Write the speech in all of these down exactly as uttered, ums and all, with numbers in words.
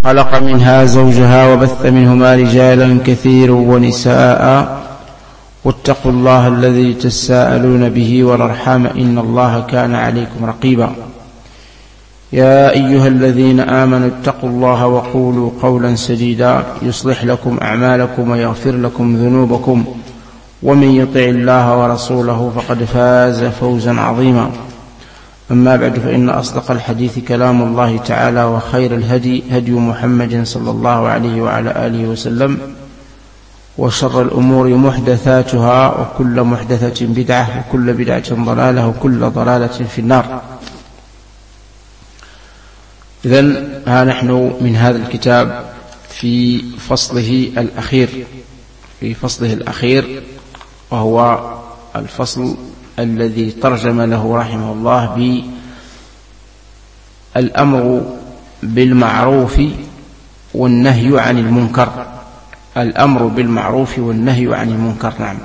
خلق منها زوجها وبث منهما رجالا كثيرا ونساء واتقوا الله الذي تساءلون به والأرحام إن الله كان عليكم رقيبا. يا أيها الذين آمنوا اتقوا الله وقولوا قولا سديدا يصلح لكم أعمالكم ويغفر لكم ذنوبكم ومن يطع الله ورسوله فقد فاز فوزا عظيما. أما بعد فإن أصدق الحديث كلام الله تعالى وخير الهدي هدي محمد صلى الله عليه وعلى آله وسلم وشر الأمور محدثاتها وكل محدثة بدعة وكل بدعة ضلالة وكل ضلالة في النار. إذن ها نحن من هذا الكتاب في فصله الأخير في فصله الأخير وهو الفصل الذي ترجم له رحمه الله بالأمر بالمعروف والنهي عن المنكر. الأمر بالمعروف والنهي عن المنكر. نعم،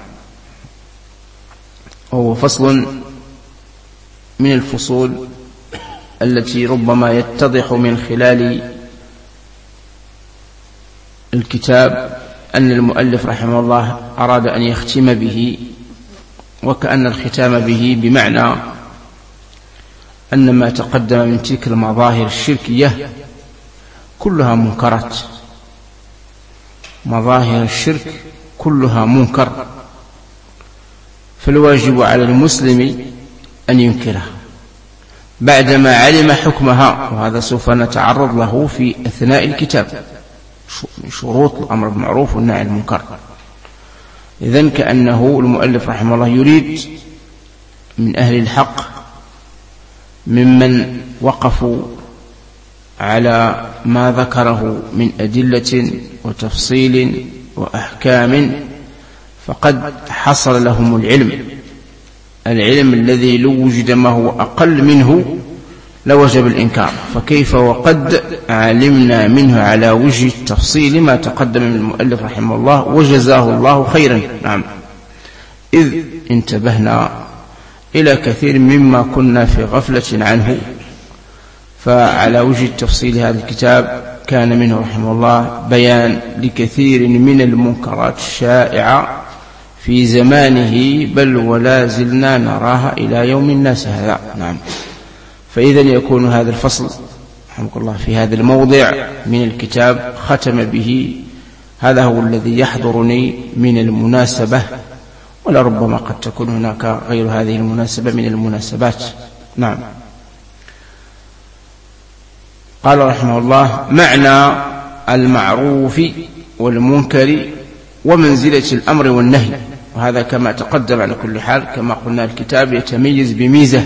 وهو فصل من الفصول التي ربما يتضح من خلال الكتاب أن المؤلف رحمه الله أراد أن يختم به، وكأن الختام به بمعنى أن ما تقدم من تلك المظاهر الشركية كلها منكرات. مظاهر الشرك كلها منكر، فالواجب على المسلم أن ينكرها بعدما علم حكمها، وهذا سوف نتعرض له في أثناء الكتاب من شروط الأمر بالمعروف والنهي عن المنكر. إذن كأنه المؤلف رحمه الله يريد من أهل الحق ممن وقفوا على ما ذكره من أدلة وتفصيل وأحكام فقد حصل لهم العلم العلم الذي لو وجد ما هو أقل منه لوجب الإنكار، فكيف وقد علمنا منه على وجه التفصيل ما تقدم من المؤلف رحمه الله وجزاه الله خيرا. نعم، إذ انتبهنا إلى كثير مما كنا في غفلة عنه، فعلى وجه التفصيل هذا الكتاب كان منه رحمه الله بيان لكثير من المنكرات الشائعة في زمانه، بل ولا زلنا نراها إلى يوم الناس هذا. نعم، فإذا يكون هذا الفصل رحمه الله في هذا الموضع من الكتاب ختم به. هذا هو الذي يحضرني من المناسبة، ولربما قد تكون هناك غير هذه المناسبة من المناسبات. نعم، قال رحمه الله: معنى المعروف والمنكر ومنزلة الأمر والنهي. وهذا كما تقدم على كل حال، كما قلنا الكتاب يتميز بميزة،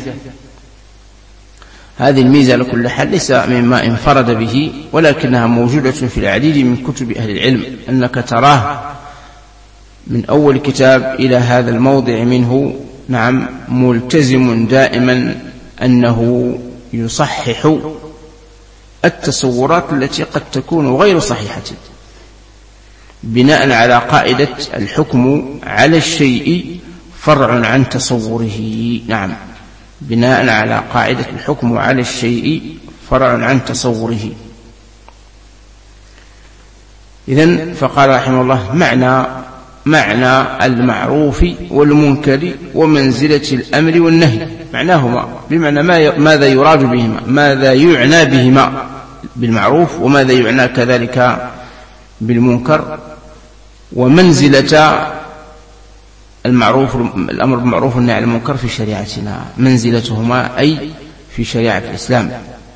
هذه الميزة على كل حال ليس مما انفرد به، ولكنها موجودة في العديد من كتب أهل العلم، أنك تراه من أول كتاب إلى هذا الموضع منه. نعم، ملتزم دائما أنه يصحح التصورات التي قد تكون غير صحيحة، بناء على قاعدة الحكم على الشيء فرع عن تصوره. نعم، بناء على قاعدة الحكم على الشيء فرع عن تصوره. إذن فقال رحمه الله: معنى معنى المعروف والمنكر ومنزلة الأمر والنهي. معناهما بمعنى ما ماذا يراد بهما، ماذا يعنى بهما بالمعروف، وماذا يعنى كذلك بالمنكر، ومنزلة المعروف الأمر بالمعروف والنهي عن المنكر في شريعتنا، منزلتهما أي في شريعة الإسلام.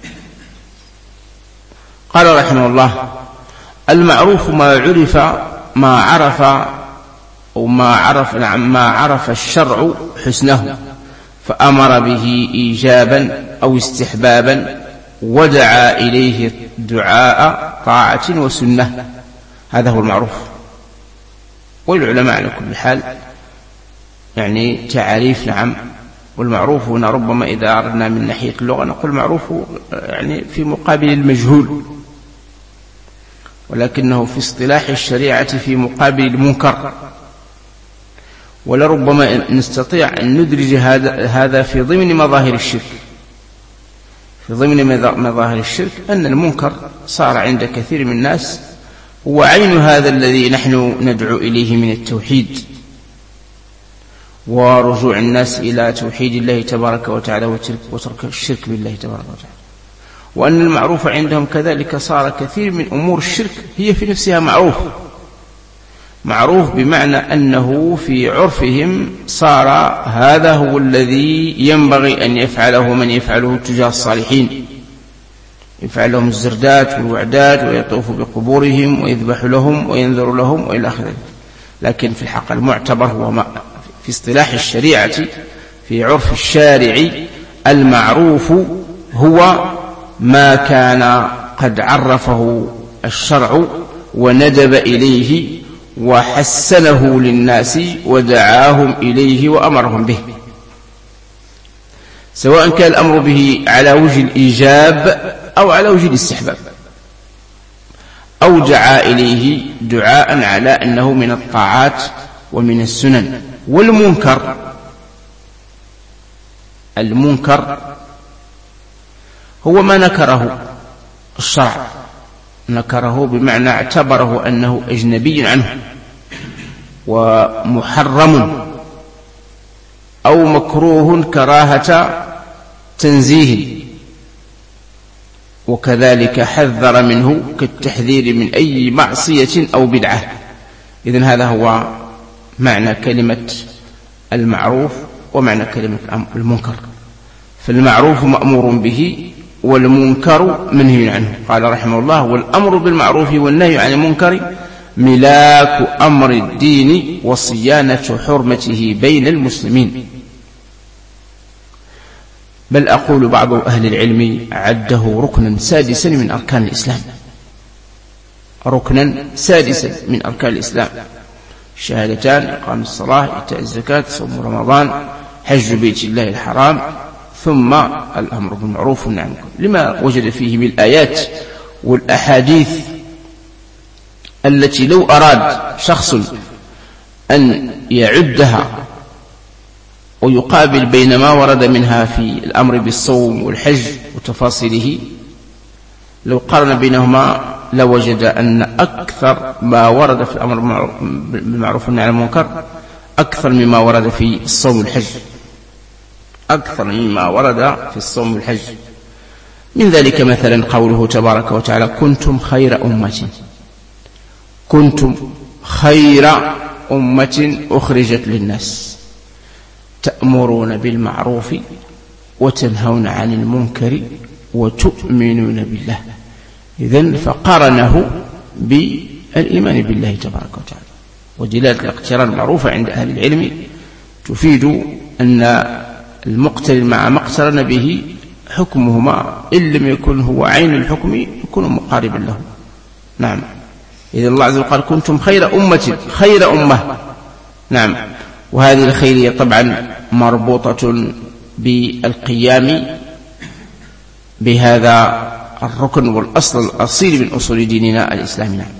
قال رحمه الله: المعروف ما عرف ما عرف أو ما عرف نعم ما عرف الشرع حسنه فأمر به إيجابا أو استحبابا ودعا إليه دعاء طاعة وسنة. هذا هو المعروف. والعلماء على كل حال يعني تعريف نعم، والمعروف هنا ربما إذا أردنا من ناحية اللغة نقول معروف يعني في مقابل المجهول، ولكنه في اصطلاح الشريعة في مقابل المنكر. ولربما نستطيع أن ندرج هذا هذا في ضمن مظاهر الشرك، في ضمن مظاهر الشرك أن المنكر صار عند كثير من الناس هو عين هذا الذي نحن ندعو إليه من التوحيد ورجوع الناس إلى توحيد الله تبارك وتعالى وترك الشرك بالله تبارك وتعالى، وأن المعروف عندهم كذلك صار كثير من أمور الشرك هي في نفسها معروف معروف بمعنى أنه في عرفهم صار هذا هو الذي ينبغي أن يفعله من يفعله تجاه الصالحين، يفعل لهم الزردات والوعدات ويطوف بقبورهم ويذبح لهم وينذر لهم وإلى آخره. لكن في الحق المعتبر هو ما في اصطلاح الشريعة في عرف الشارع المعروف هو ما كان قد عرفه الشرع وندب إليه وحسنه للناس ودعاهم إليه وأمرهم به، سواء كان الأمر به على وجه الإيجاب أو على وجه الاستحباب، أو دعا إليه دعاء على أنه من الطاعات ومن السنن. والمنكر المنكر هو ما نكره الشرع، نكره بمعنى اعتبره أنه أجنبي عنه ومحرم أو مكروه كراهة تنزيه، وكذلك حذر منه كالتحذير من أي معصية أو بدعة. إذن هذا هو معنى كلمة المعروف ومعنى كلمة المنكر. فالمعروف مأمور به والمنكر منهي عنه. قال رحمه الله: والأمر بالمعروف والنهي عن المنكر ملاك أمر الدين وصيانة حرمته بين المسلمين. بل أقول بعض أهل العلم عده ركنا سادسا من أركان الإسلام، ركنا سادسا من أركان الإسلام: شهادتان، إقام الصلاة، إيتاء الزكاة، صوم رمضان، حج بيت الله الحرام، ثم الأمر بالمعروف والنهي عن المنكر، لما وجد فيه من الآيات والأحاديث التي لو أراد شخص أن يعدها ويقابل بين ما ورد منها في الأمر بالصوم والحج وتفاصيله، لو قارن بينهما لوجد أن أكثر ما ورد في الأمر بالمعروف والنهي عن المنكر أكثر مما ورد في الصوم والحج، أكثر مما ورد في الصوم والحج. من ذلك مثلا قوله تبارك وتعالى: كنتم خير أمة كنتم خير أمة أخرجت للناس تأمرون بالمعروف وتنهون عن المنكر وتؤمنون بالله. إذن فقارنه بالإيمان بالله تبارك وتعالى. ودلالة الاقتران معروفة عند أهل العلم تفيد أن المقترن مع ما اقترن به حكمهما إن لم يكن هو عين الحكم يكون مقاربا له. نعم. إذا الله عز وجل قال: كنتم خير أمة، خير أمة. نعم. وهذه الخيرية طبعا مربوطة بالقيام بهذا الركن والأصل الأصيل من أصول ديننا الإسلامي. نعم.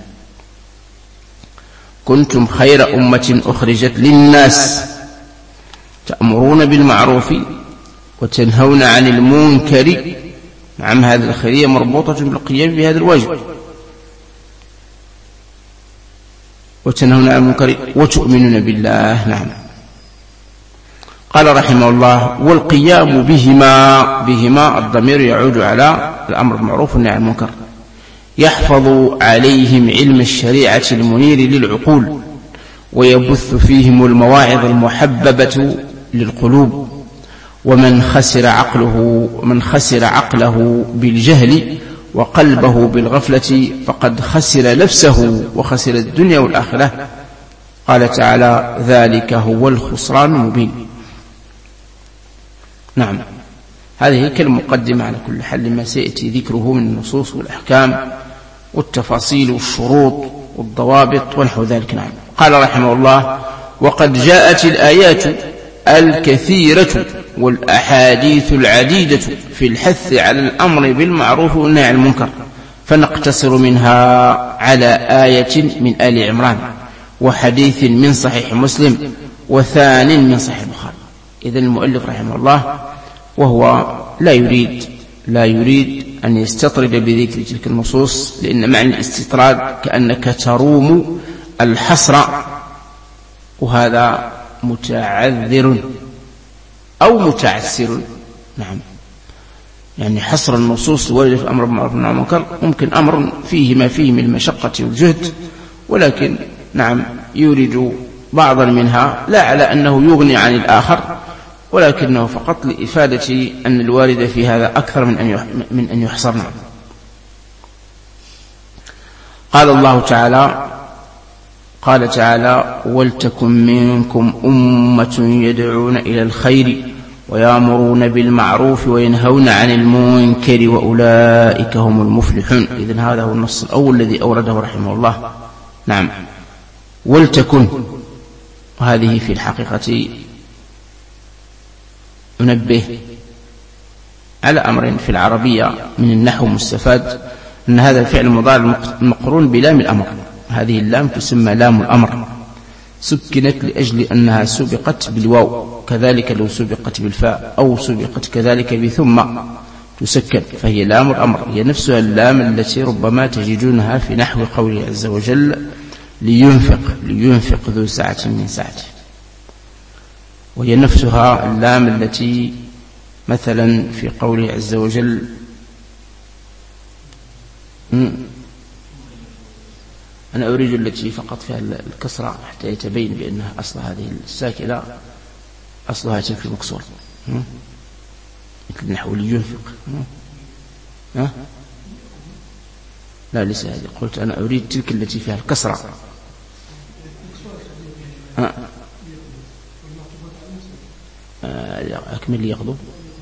كنتم خير أمة أخرجت للناس تأمرون بالمعروف وتنهون عن المنكر. نعم. هذه الخيرية مربوطة بالقيام بهذا الواجب، وتنهون عن المنكر وتؤمنون بالله. نعم. قال رحمه الله: والقيام بهما بهما الضمير يعود على الأمر بالمعروف والنهي عن المنكر، يحفظ عليهم علم الشريعة المنير للعقول، ويبث فيهم المواعظ المحببة للقلوب. ومن خسر عقله من خسر عقله بالجهل وقلبه بالغفلة فقد خسر نفسه وخسر الدنيا والآخرة. قال تعالى: ذلك هو الخسران المبين. نعم. هذه كلمة مقدمة على كل حال لما سيأتي ذكره من النصوص والأحكام والتفاصيل والشروط والضوابط ونحو ذلك. نعم. قال رحمه الله: وقد جاءت الآيات الكثيرة والأحاديث العديدة في الحث على الأمر بالمعروف والنهي عن المنكر، فنقتصر منها على آية من آل عمران وحديث من صحيح مسلم وثان من صحيح البخاري. إذن المؤلف رحمه الله وهو لا يريد لا يريد أن يستطرد بذكر تلك النصوص، لأن معنى الاستطراد كأنك تروم الحصر، وهذا متعذر أو متعسر. نعم، يعني حصر النصوص الواردة في الأمر بالمعروف والنهي عن المنكر ممكن أمر فيه ما فيه من المشقة والجهد، ولكن نعم يورد بعضا منها لا على أنه يغني عن الآخر، ولكنه فقط لإفادة أن الوارد في هذا أكثر من أن من أن يحصر. نعم. قال الله تعالى قال تعالى: ولتكن منكم أمة يدعون إلى الخير ويأمرون بالمعروف وينهون عن المنكر وأولئك هم المفلحون. إذن هذا هو النص الأول الذي أورده رحمه الله. نعم، ولتكن، وهذه في الحقيقة ينبه على أمر في العربية من النحو مستفاد، أن هذا الفعل المضارع المقرون بلام الأمر، هذه اللام تسمى لام الأمر، سكنت لأجل أنها سبقت بالواو، كذلك لو سبقت بالفاء أو سبقت كذلك بثم تسكن، فهي لام الأمر، هي نفسها اللام التي ربما تجدونها في نحو قوله عز وجل: لينفق لينفق ذو سعة من سعته، وهي نفسها اللام التي مثلا في قوله عز وجل: أنا أريد التي فقط فيها الكسرة حتى يتبين بأنها أصل هذه الساكنة أصلها تلك المكسور، مثل نحو لينفق. ها؟ لا ليس هذه، قلت أنا أريد تلك التي فيها الكسرة. ها؟ أكمل ليقضوا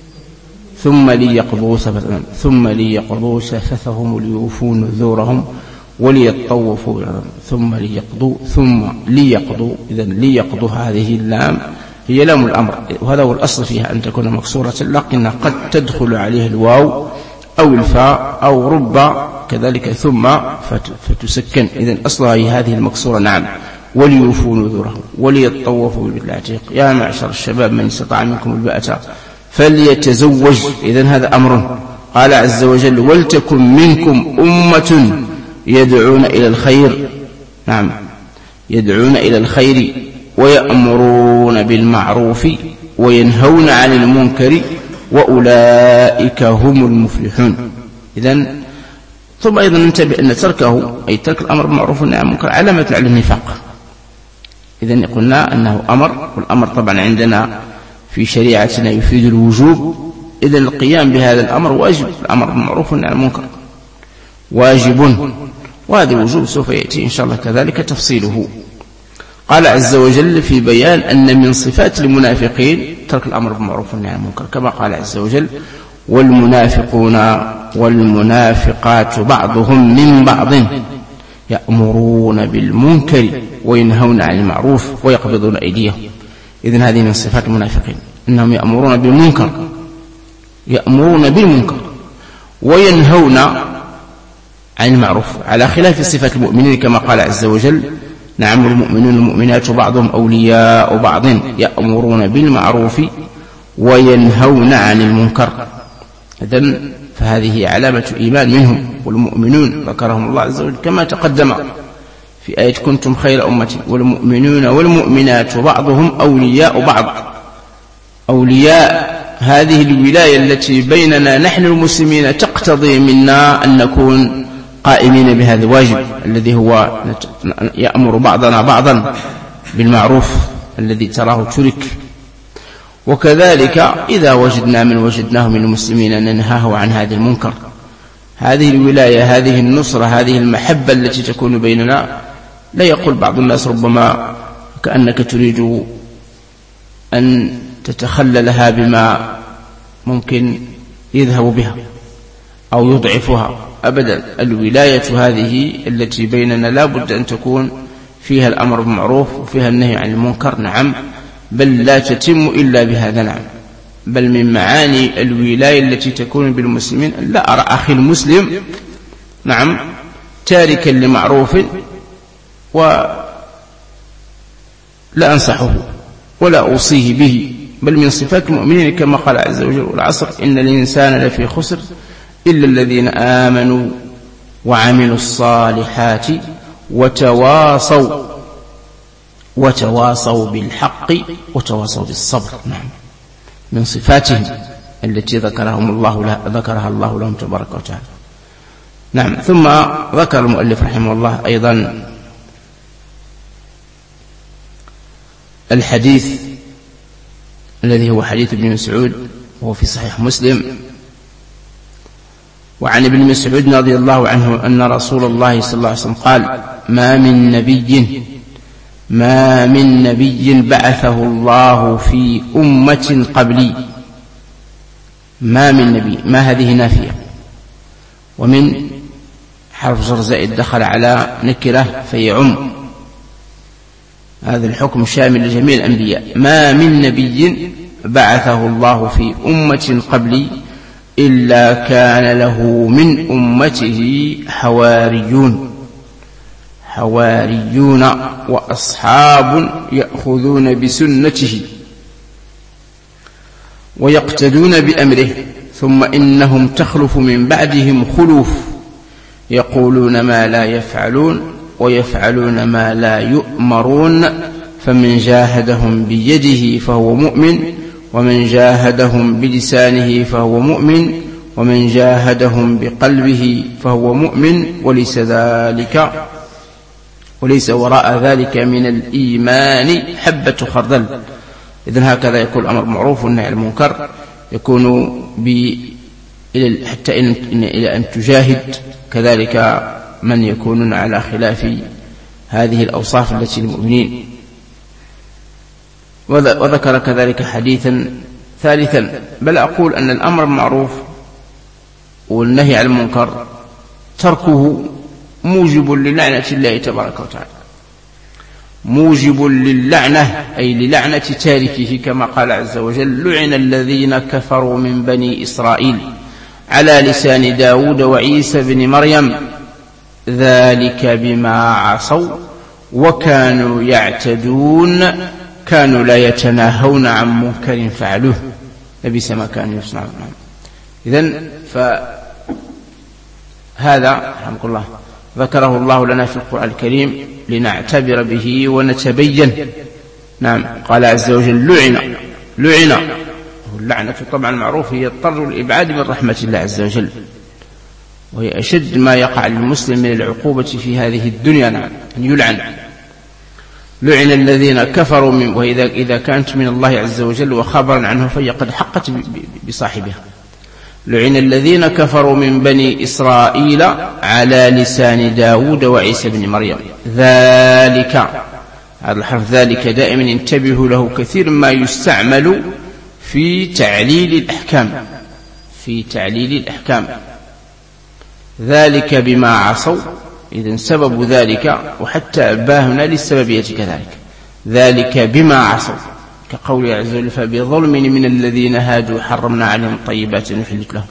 ثم ليقضوا ثم ليقضوا سفثهم ليوفوا نذورهم وليطوفوا ثم ليقضوا ثم ليقضوا. إذن ليقضوا هذه اللام هي لام الأمر، وهذا هو الأصل فيها أن تكون مكسورة، لكنها قد تدخل عليها الواو أو الفاء أو رب كذلك ثم فتسكن. إذن أصلها هي هذه المكسورة. نعم، وليوفوا نذورهم وليطوفوا بالبيت العتيق يا معشر الشباب من استطاع منكم الباءة فليتزوج. إذن هذا أمر. قال عز وجل: ولتكن منكم أمة يدعون إلى الخير. نعم، يدعون إلى الخير ويأمرون بالمعروف وينهون عن المنكر وأولئك هم المفلحون. إذن ثم أيضا ننتبه أن تركه أي ترك الأمر بالمعروف والنهي عن المنكر علامة على النفاق. إذن قلنا أنه أمر، والأمر طبعا عندنا في شريعتنا يفيد الوجوب، إذن القيام بهذا الأمر واجب، الأمر بالمعروف والنهي عن المنكر واجب، وهذا الوجوب سوف يأتي إن شاء الله كذلك تفصيله. قال عز وجل في بيان أن من صفات المنافقين ترك الأمر بالمعروف والنهي عن المنكر، كما قال عز وجل: والمنافقون والمنافقات بعضهم من بعض يأمرون بالمنكر وينهون عن المعروف ويقبضون أيديهم. إذن هذه من صفات المنافقين، أنهم يأمرون بالمنكر يأمرون بالمنكر وينهون عن المعروف، على خلاف صفات المؤمنين كما قال عز وجل: نعم المؤمنون المؤمنات بعضهم أولياء بعض يأمرون بالمعروف وينهون عن المنكر. إذن فهذه علامة إيمان منهم. والمؤمنون ذكرهم الله عز وجل كما تقدم في آية: كنتم خير أمة. والمؤمنون والمؤمنات بعضهم أولياء بعض. أولياء، هذه الولاية التي بيننا نحن المسلمين تقتضي منا أن نكون قائمين بهذا الواجب الذي هو يأمر بعضنا بعضا بالمعروف الذي تراه ترك، وكذلك إذا وجدنا من وجدناه من المسلمين ننهاه عن هذا المنكر. هذه الولاية، هذه النصرة، هذه المحبة التي تكون بيننا، لا يقول بعض الناس ربما كأنك تريد أن تتخللها بما ممكن يذهب بها أو يضعفها، أبدا. الولاية هذه التي بيننا لا بد أن تكون فيها الأمر بالمعروف وفيها النهي عن المنكر. نعم، بل لا تتم إلا بهذا. نعم، بل من معاني الولاية التي تكون بالمسلمين لا أرى أخي المسلم نعم تاركا لمعروف ولا أنصحه ولا أوصيه به بل من صفات المؤمنين كما قال عز وجل والعصر إن الإنسان لفي خسر إلا الذين آمنوا وعملوا الصالحات وتواصوا وتواصوا بالحق وتواصوا بالصبر. نعم من صفاتهم التي ذكرهم الله ذكرها الله لهم تبارك وتعالى. نعم ثم ذكر المؤلف رحمه الله أيضا الحديث الذي هو حديث ابن مسعود وهو في صحيح مسلم. وعن ابن مسعود رضي الله عنه أن رسول الله صلى الله عليه وسلم قال ما من نبي ما من نبي بعثه الله في أمة قبلي. ما من نبي، ما هذه نافية، ومن حرف جر زائد دخل على نكرة فيعم، هذا الحكم شامل لجميع الأنبياء. ما من نبي بعثه الله في أمة قبلي إلا كان له من أمته حواريون حواريون وأصحاب يأخذون بسنته ويقتدون بأمره ثم إنهم تخلف من بعدهم خلوف يقولون ما لا يفعلون ويفعلون ما لا يؤمرون فمن جاهدهم بيده فهو مؤمن ومن جاهدهم بلسانه فهو مؤمن ومن جاهدهم بقلبه فهو مؤمن وليس ذلك وليس وراء ذلك من الإيمان حبة خردل. إذن هكذا يكون الأمر معروف والنهي عن المنكر يكون ب حتى إن إلى أن تجاهد كذلك من يكونون على خلاف هذه الأوصاف التي للمؤمنين. وذكر كذلك حديثا ثالثا، بل أقول أن الأمر معروف والنهي عن المنكر تركه موجب للعنة الله تبارك وتعالى، موجب للعنة أي للعنة تاركه كما قال عز وجل لعن الذين كفروا من بني إسرائيل على لسان داود وعيسى بن مريم ذلك بما عصوا وكانوا يعتدون كانوا لا يتناهون عن منكر فعلوه لبئس ما كانوا يصنعون. إذن فهذا رحمه الله ذكره الله لنا في القرآن الكريم لنعتبر به ونتبين. نعم قال عز وجل لعن لعن اللعنة طبعا معروف هي الطرد الإبعاد من رحمة الله عز وجل، وهي أشد ما يقع للمسلم من العقوبة في هذه الدنيا. نعم أن يلعن. لعن الذين كفروا من، وإذا إذا كانت من الله عز وجل وخبرا عنه فهي قد حقت بصاحبها. لعن الذين كفروا من بني إسرائيل على لسان داود وعيسى بن مريم ذلك، هذا الحرف ذلك دائما انتبهوا له كثير ما يستعمل في تعليل الأحكام في تعليل الأحكام ذلك بما عصوا، إذن سبب ذلك وحتى باهنا للسببية كذلك ذلك بما عصوا كقول عز وجل فبظلم من الذين هادوا حرمنا عليهم طيبات نحلت لهم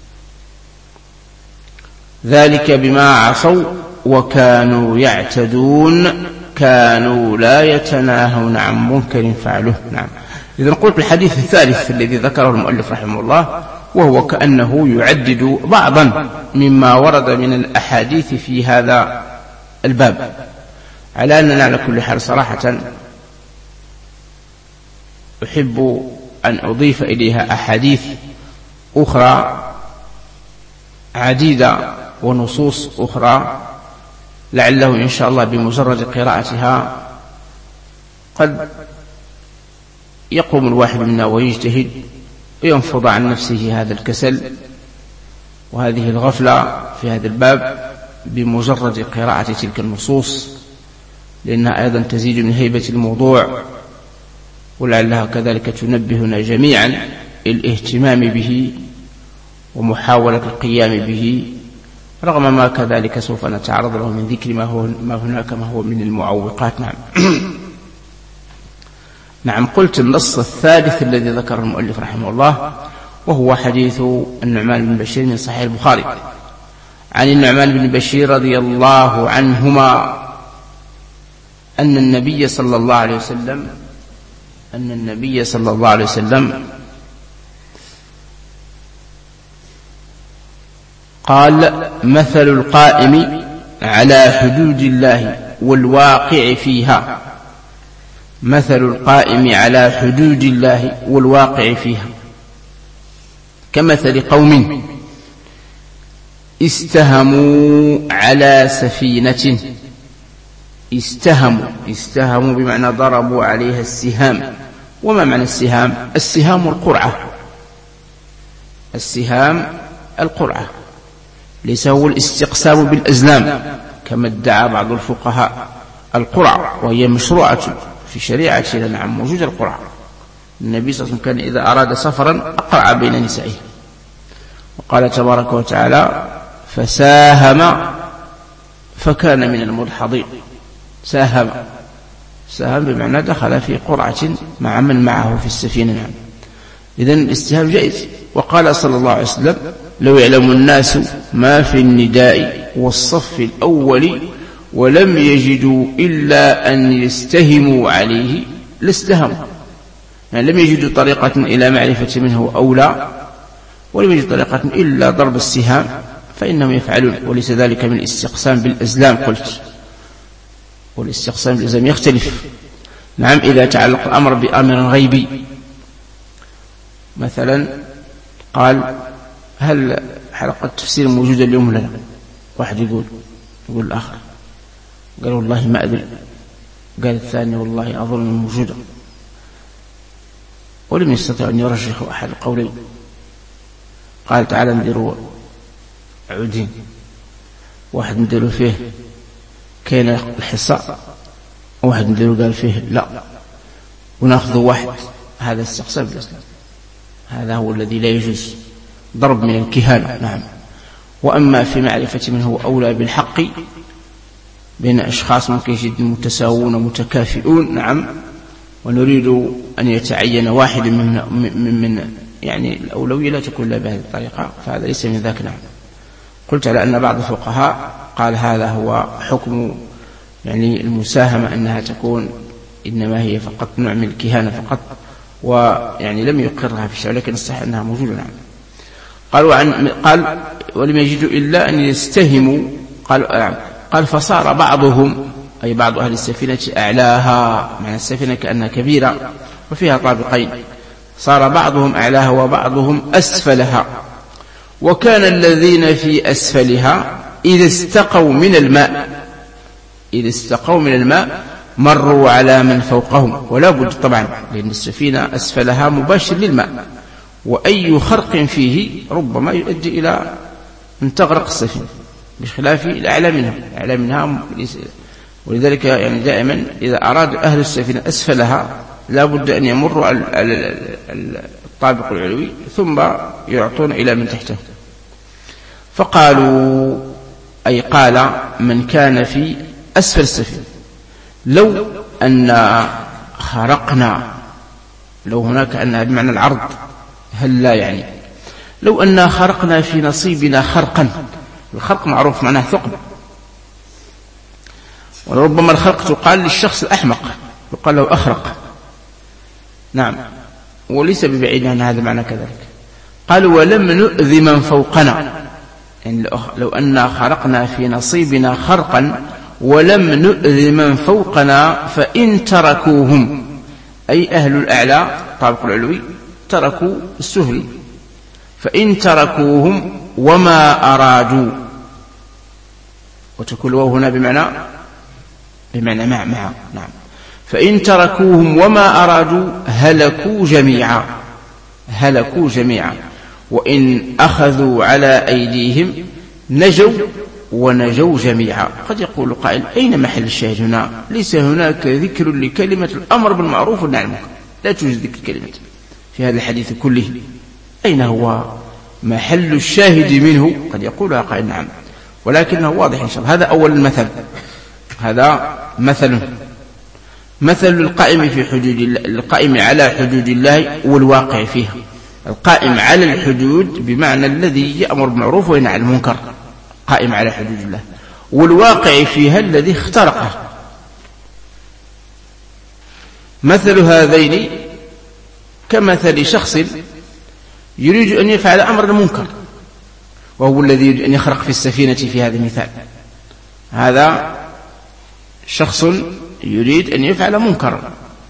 ذلك بما عصوا وكانوا يعتدون كانوا لا يتناهون عن منكر فعلوه. نعم إذن قلت الحديث الثالث الذي ذكره المؤلف رحمه الله وهو كأنه يعدد بعضا مما ورد من الأحاديث في هذا الباب، على أننا على كل حال صراحة أحب أن أضيف إليها أحاديث أخرى عديدة ونصوص أخرى لعله إن شاء الله بمجرد قراءتها قد يقوم الواحد منا ويجتهد وينفض عن نفسه هذا الكسل وهذه الغفلة في هذا الباب بمجرد قراءة تلك النصوص، لأنها أيضا تزيد من هيبة الموضوع ولعلها كذلك تنبهنا جميعا الاهتمام به ومحاولة القيام به رغم ما كذلك سوف نتعرض له من ذكر ما, هو ما هناك ما هو من المعوقات. نعم نعم قلت النص الثالث الذي ذكر المؤلف رحمه الله وهو حديث النعمان بن بشير من صحيح البخاري عن النعمان بن بشير رضي الله عنهما أن النبي صلى الله عليه وسلم أن النبي صلى الله عليه وسلم قال مثل القائم على حدود الله والواقع فيها، مثل القائم على حدود الله والواقع فيها كمثل قوم استهموا على سفينة. استهموا استهموا بمعنى ضربوا عليها السهام. وما معنى السهام؟ السهام القرعة، السهام القرعة، ليس هو الاستقسام بالأزلام كما ادعى بعض الفقهاء. القرعة وهي مشروعة في شريعتنا، نعم موجود القرعة. النبي صلى الله عليه وسلم كان إذا أراد سفرا أقرع بين نسائه، وقال تبارك وتعالى فساهم فكان من المدحضين. ساهم ساهم بمعنى دخل في قرعة مع من معه في السفينة. نعم إذن الاستهام جائز. وقال صلى الله عليه وسلم لو يعلم الناس ما في النداء والصف الأول ولم يجدوا إلا أن يستهموا عليه لاستهموا، يعني لم يجدوا طريقة إلى معرفة منه أولى، ولم يجدوا طريقة إلا ضرب السهام فإنهم يفعلون. وليس ذلك من الاستقسام بالأزلام قلت، والاستقسام بالأزلام يختلف. نعم إذا تعلق الأمر بأمر غيبي، مثلا قال هل حلقة تفسير موجودة اليوم ولا لا؟ واحد يقول يقول الآخر قال والله ما أدري، قال الثاني والله أظن موجودة، ولم يستطيع أن يرجح أحد القولين. قال تعالى نديروا عودين، واحد نديروا فيه كان الحصاء، واحد نديروا قال فيه لا، ونأخذ واحد. هذا استقسام بالأسلام، هذا هو الذي لا يجوز، ضرب من الكهانة. نعم. وأما في معرفة من هو أولى بالحق بين أشخاص ممكن جدا متساوون ومتكافئون، نعم، ونريد أن يتعين واحد من, من, من يعني الأولوية لا تكون إلا بهذه الطريقة، فهذا ليس من ذاك. نعم. قلت على أن بعض الفقهاء قال هذا هو حكم يعني المساهمة، أنها تكون إنما هي فقط نوع من الكهانة فقط، ويعني لم يقرها في الشرع، لكن الصحيح أنها موجودة. نعم. قال وعن قال ولم يجدوا إلا أن يستهموا. قال نعم. قال فصار بعضهم أي بعض أهل السفينة أعلاها، معنى السفينة كأنها كبيرة وفيها طابقين، صار بعضهم أعلاها وبعضهم أسفلها، وكان الذين في أسفلها إذا استقوا من الماء إذا استقوا من الماء مروا على من فوقهم، ولا بد طبعا لأن السفينة أسفلها مباشر للماء، وأي خرق فيه ربما يؤدي إلى أن تغرق السفينة، بخلاف الأعلى منها الأعلى منها ولذلك يعني دائما إذا أراد أهل السفينة أسفلها لا بد أن يمروا على الطابق العلوي ثم يعطون إلى من تحته. فقالوا أي قال من كان في أسفل السفينة لو أن خرقنا، لو هناك أنها بمعنى العرض، هل لا يعني لو أن خرقنا في نصيبنا خرقا. الخرق معروف معناه ثقب، وربما الخرق تقال للشخص الأحمق، يقال له أخرق. نعم. وليس ببعيد عن هذا معنى كذلك. قالوا ولم نؤذي من فوقنا، يعني لو أن خرقنا في نصيبنا خرقا ولم نؤذي من فوقنا فإن تركوهم أي أهل الأعلى طابق العلوي تركوا السهل، فإن تركوهم وما أرادوا، وتكون الواو هنا بمعنى بمعنى مع مع نعم. فإن تركوهم وما أرادوا هلكوا جميعا هلكوا جميعا وإن أخذوا على أيديهم نجوا ونجوا جميعا. قد يقول قائل أين محل الشاهد هنا؟ ليس هناك ذكر لكلمة الأمر بالمعروف والنهي عن المنكر، لا توجد ذكر كلمة في هذا الحديث كله. أين هو محل الشاهد منه؟ قد يقولها قائل نعم، ولكنه واضح إن شاء الله. هذا أول المثل، هذا مثل مثل القائم في حدود الله، القائم على حدود الله والواقع فيها. القائم على الحدود بمعنى الذي يأمر بالمعروف وينهى عن المنكر، قائم على حدود الله، والواقع فيها الذي اخترقه. مثل هذين كمثل شخص يريد أن يفعل أمر منكر، وهو الذي يريد أن يخرق في السفينة في هذا المثال. هذا شخص يريد أن يفعل منكرا،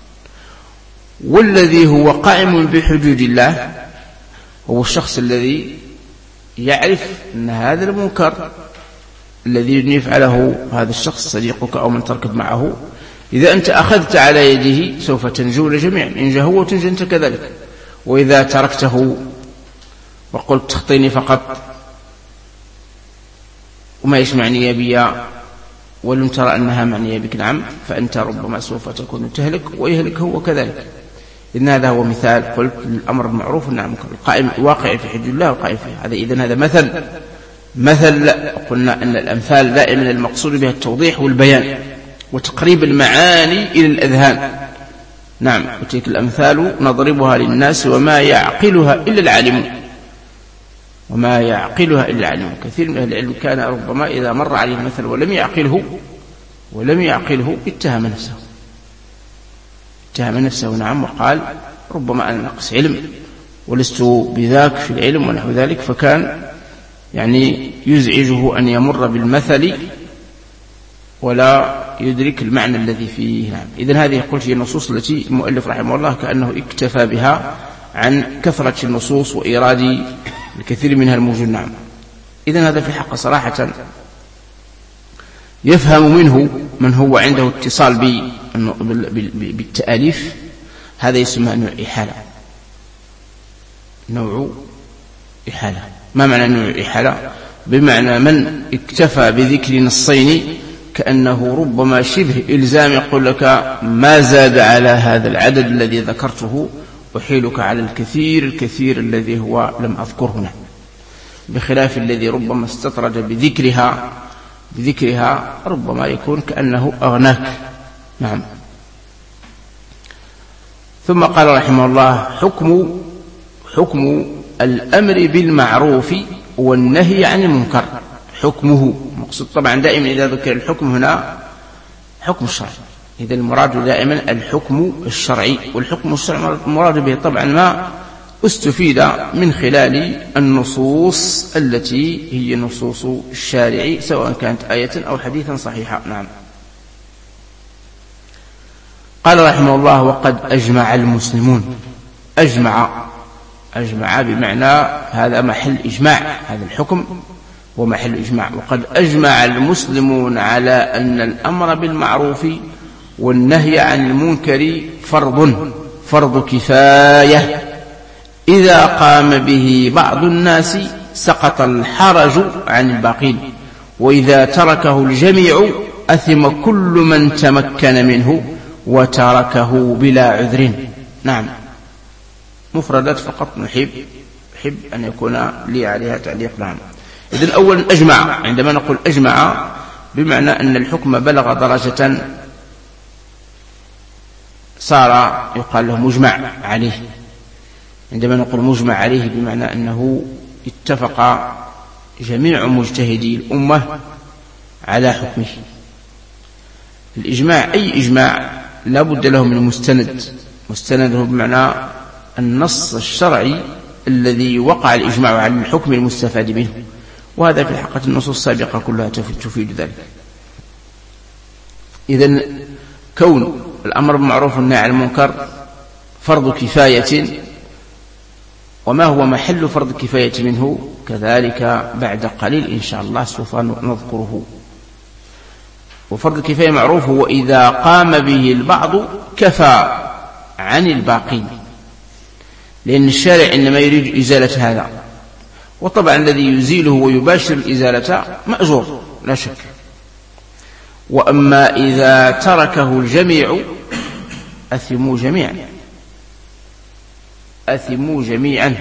والذي هو قائم بحدود الله هو الشخص الذي يعرف أن هذا المنكر الذي يريد أن يفعله هذا الشخص صديقك أو من تركب معه، إذا أنت أخذت على يده سوف تنجون جميعا، إن جاء هو تنجو أنت كذلك. وإذا تركته وقلت تخطيني فقط وما يشمعني بيا ولم ترى أنها معنية بك، نعم، فأنت ربما سوف تكون تهلك ويهلك هو كذلك. إن هذا هو مثال قلت الأمر المعروف والنهي عن المنكر، القائم واقع في حدود الله والقائم فيه. هذا إذن هذا مثل مثل قلنا أن الأمثال دائما المقصود بها التوضيح والبيان وتقريب المعاني إلى الأذهان. نعم، وتلك الأمثال نضربها للناس وما يعقلها إلا العالمون، وما يعقلها إلا العالمون. كثير من أهل العلم كان ربما إذا مر عليه المثل ولم يعقله ولم يعقله اتهم نفسه اتهم نفسه نعم، وقال ربما أنا نقص علم ولست بذاك في العلم ونحو ذلك، فكان يعني يزعجه أن يمر بالمثل ولا يدرك المعنى الذي فيه. نعم، إذن هذه قلت هي النصوص التي المؤلف رحمه الله كأنه اكتفى بها عن كثرة النصوص وإيراد الكثير منها الموجود. نعم، إذن هذا في الحق صراحة يفهم منه من هو عنده اتصال بالتأليف، هذا يسمى نوع إحالة. نوع إحالة، ما معنى نوع إحالة؟ بمعنى من اكتفى بذكر نصين كأنه ربما شبه إلزام يقول لك ما زاد على هذا العدد الذي ذكرته أحيلك على الكثير الكثير الذي هو لم أذكره هنا، بخلاف الذي ربما استطرد بذكرها بذكرها ربما يكون كأنه أغناك. نعم. ثم قال رحمه الله حكم حكم الأمر بالمعروف والنهي عن المنكر. حكمه مقصود طبعا دائما إذا ذكر الحكم هنا حكم الشرعي، إذا المراد دائما الحكم الشرعي، والحكم الشرعي المراد به طبعا ما استفيد من خلال النصوص التي هي نصوص الشارع سواء كانت آية أو حديثا صحيحا. نعم. قال رحمه الله وقد أجمع المسلمون. أجمع أجمع بمعنى هذا محل إجماع، هذا الحكم هو محل إجماع. وقد أجمع المسلمون على أن الأمر بالمعروف والنهي عن المنكر فرض فرض كفاية، إذا قام به بعض الناس سقط الحرج عن الباقين، وإذا تركه الجميع أثم كل من تمكن منه وتركه بلا عذر. نعم، مفردات فقط نحب نحب أن يكون لي عليها تعليق. نعم. إذن أولا أجمع، عندما نقول أجمع بمعنى أن الحكم بلغ درجة صار يقال له مجمع عليه. عندما نقول مجمع عليه بمعنى أنه اتفق جميع مجتهدي الأمة على حكمه. الإجماع أي إجماع لا بد له من مستند، مستنده بمعنى النص الشرعي الذي وقع الإجماع على الحكم المستفاد منه، وهذا في الحقيقة النصوص السابقة كلها تفيد ذلك. إذن كون الأمر بالمعروف والنهي عن المنكر فرض كفاية، وما هو محل فرض كفاية منه كذلك بعد قليل إن شاء الله سوف نذكره. وفرض الكفاية معروف هو إذا قام به البعض كفى عن الباقين، لأن الشارع إنما يريد إزالة هذا، وطبعا الذي يزيله ويباشر الإزالة مأجور لا شك. وأما إذا تركه الجميع أثموا جميعا أثموا جميعا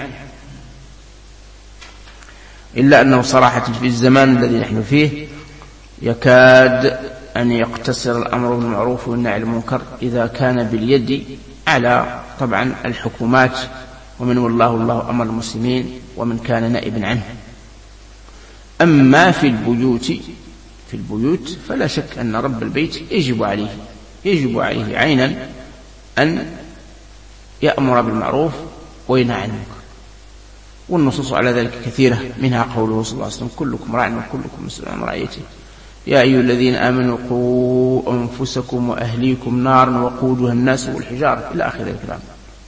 إلا أنه صراحة في الزمان الذي نحن فيه يكاد أن يقتصر الأمر بالمعروف والنهي عن المنكر إذا كان باليد على طبعا الحكومات ومن والله الله أمر المسلمين ومن كان نائبا عنه. أما في البيوت في البيوت فلا شك أن رب البيت يجب عليه يجب عليه عينا أن يأمر بالمعروف وينهى عن المنكر. والنصوص على ذلك كثيرة، منها قوله صلى الله عليه وسلم: كلكم راع وكلكم مسؤول عن رعيته، يا أيها الذين آمنوا قوا أنفسكم وأهليكم نارا وقودها الناس والحجارة، إلى آخر الكلام.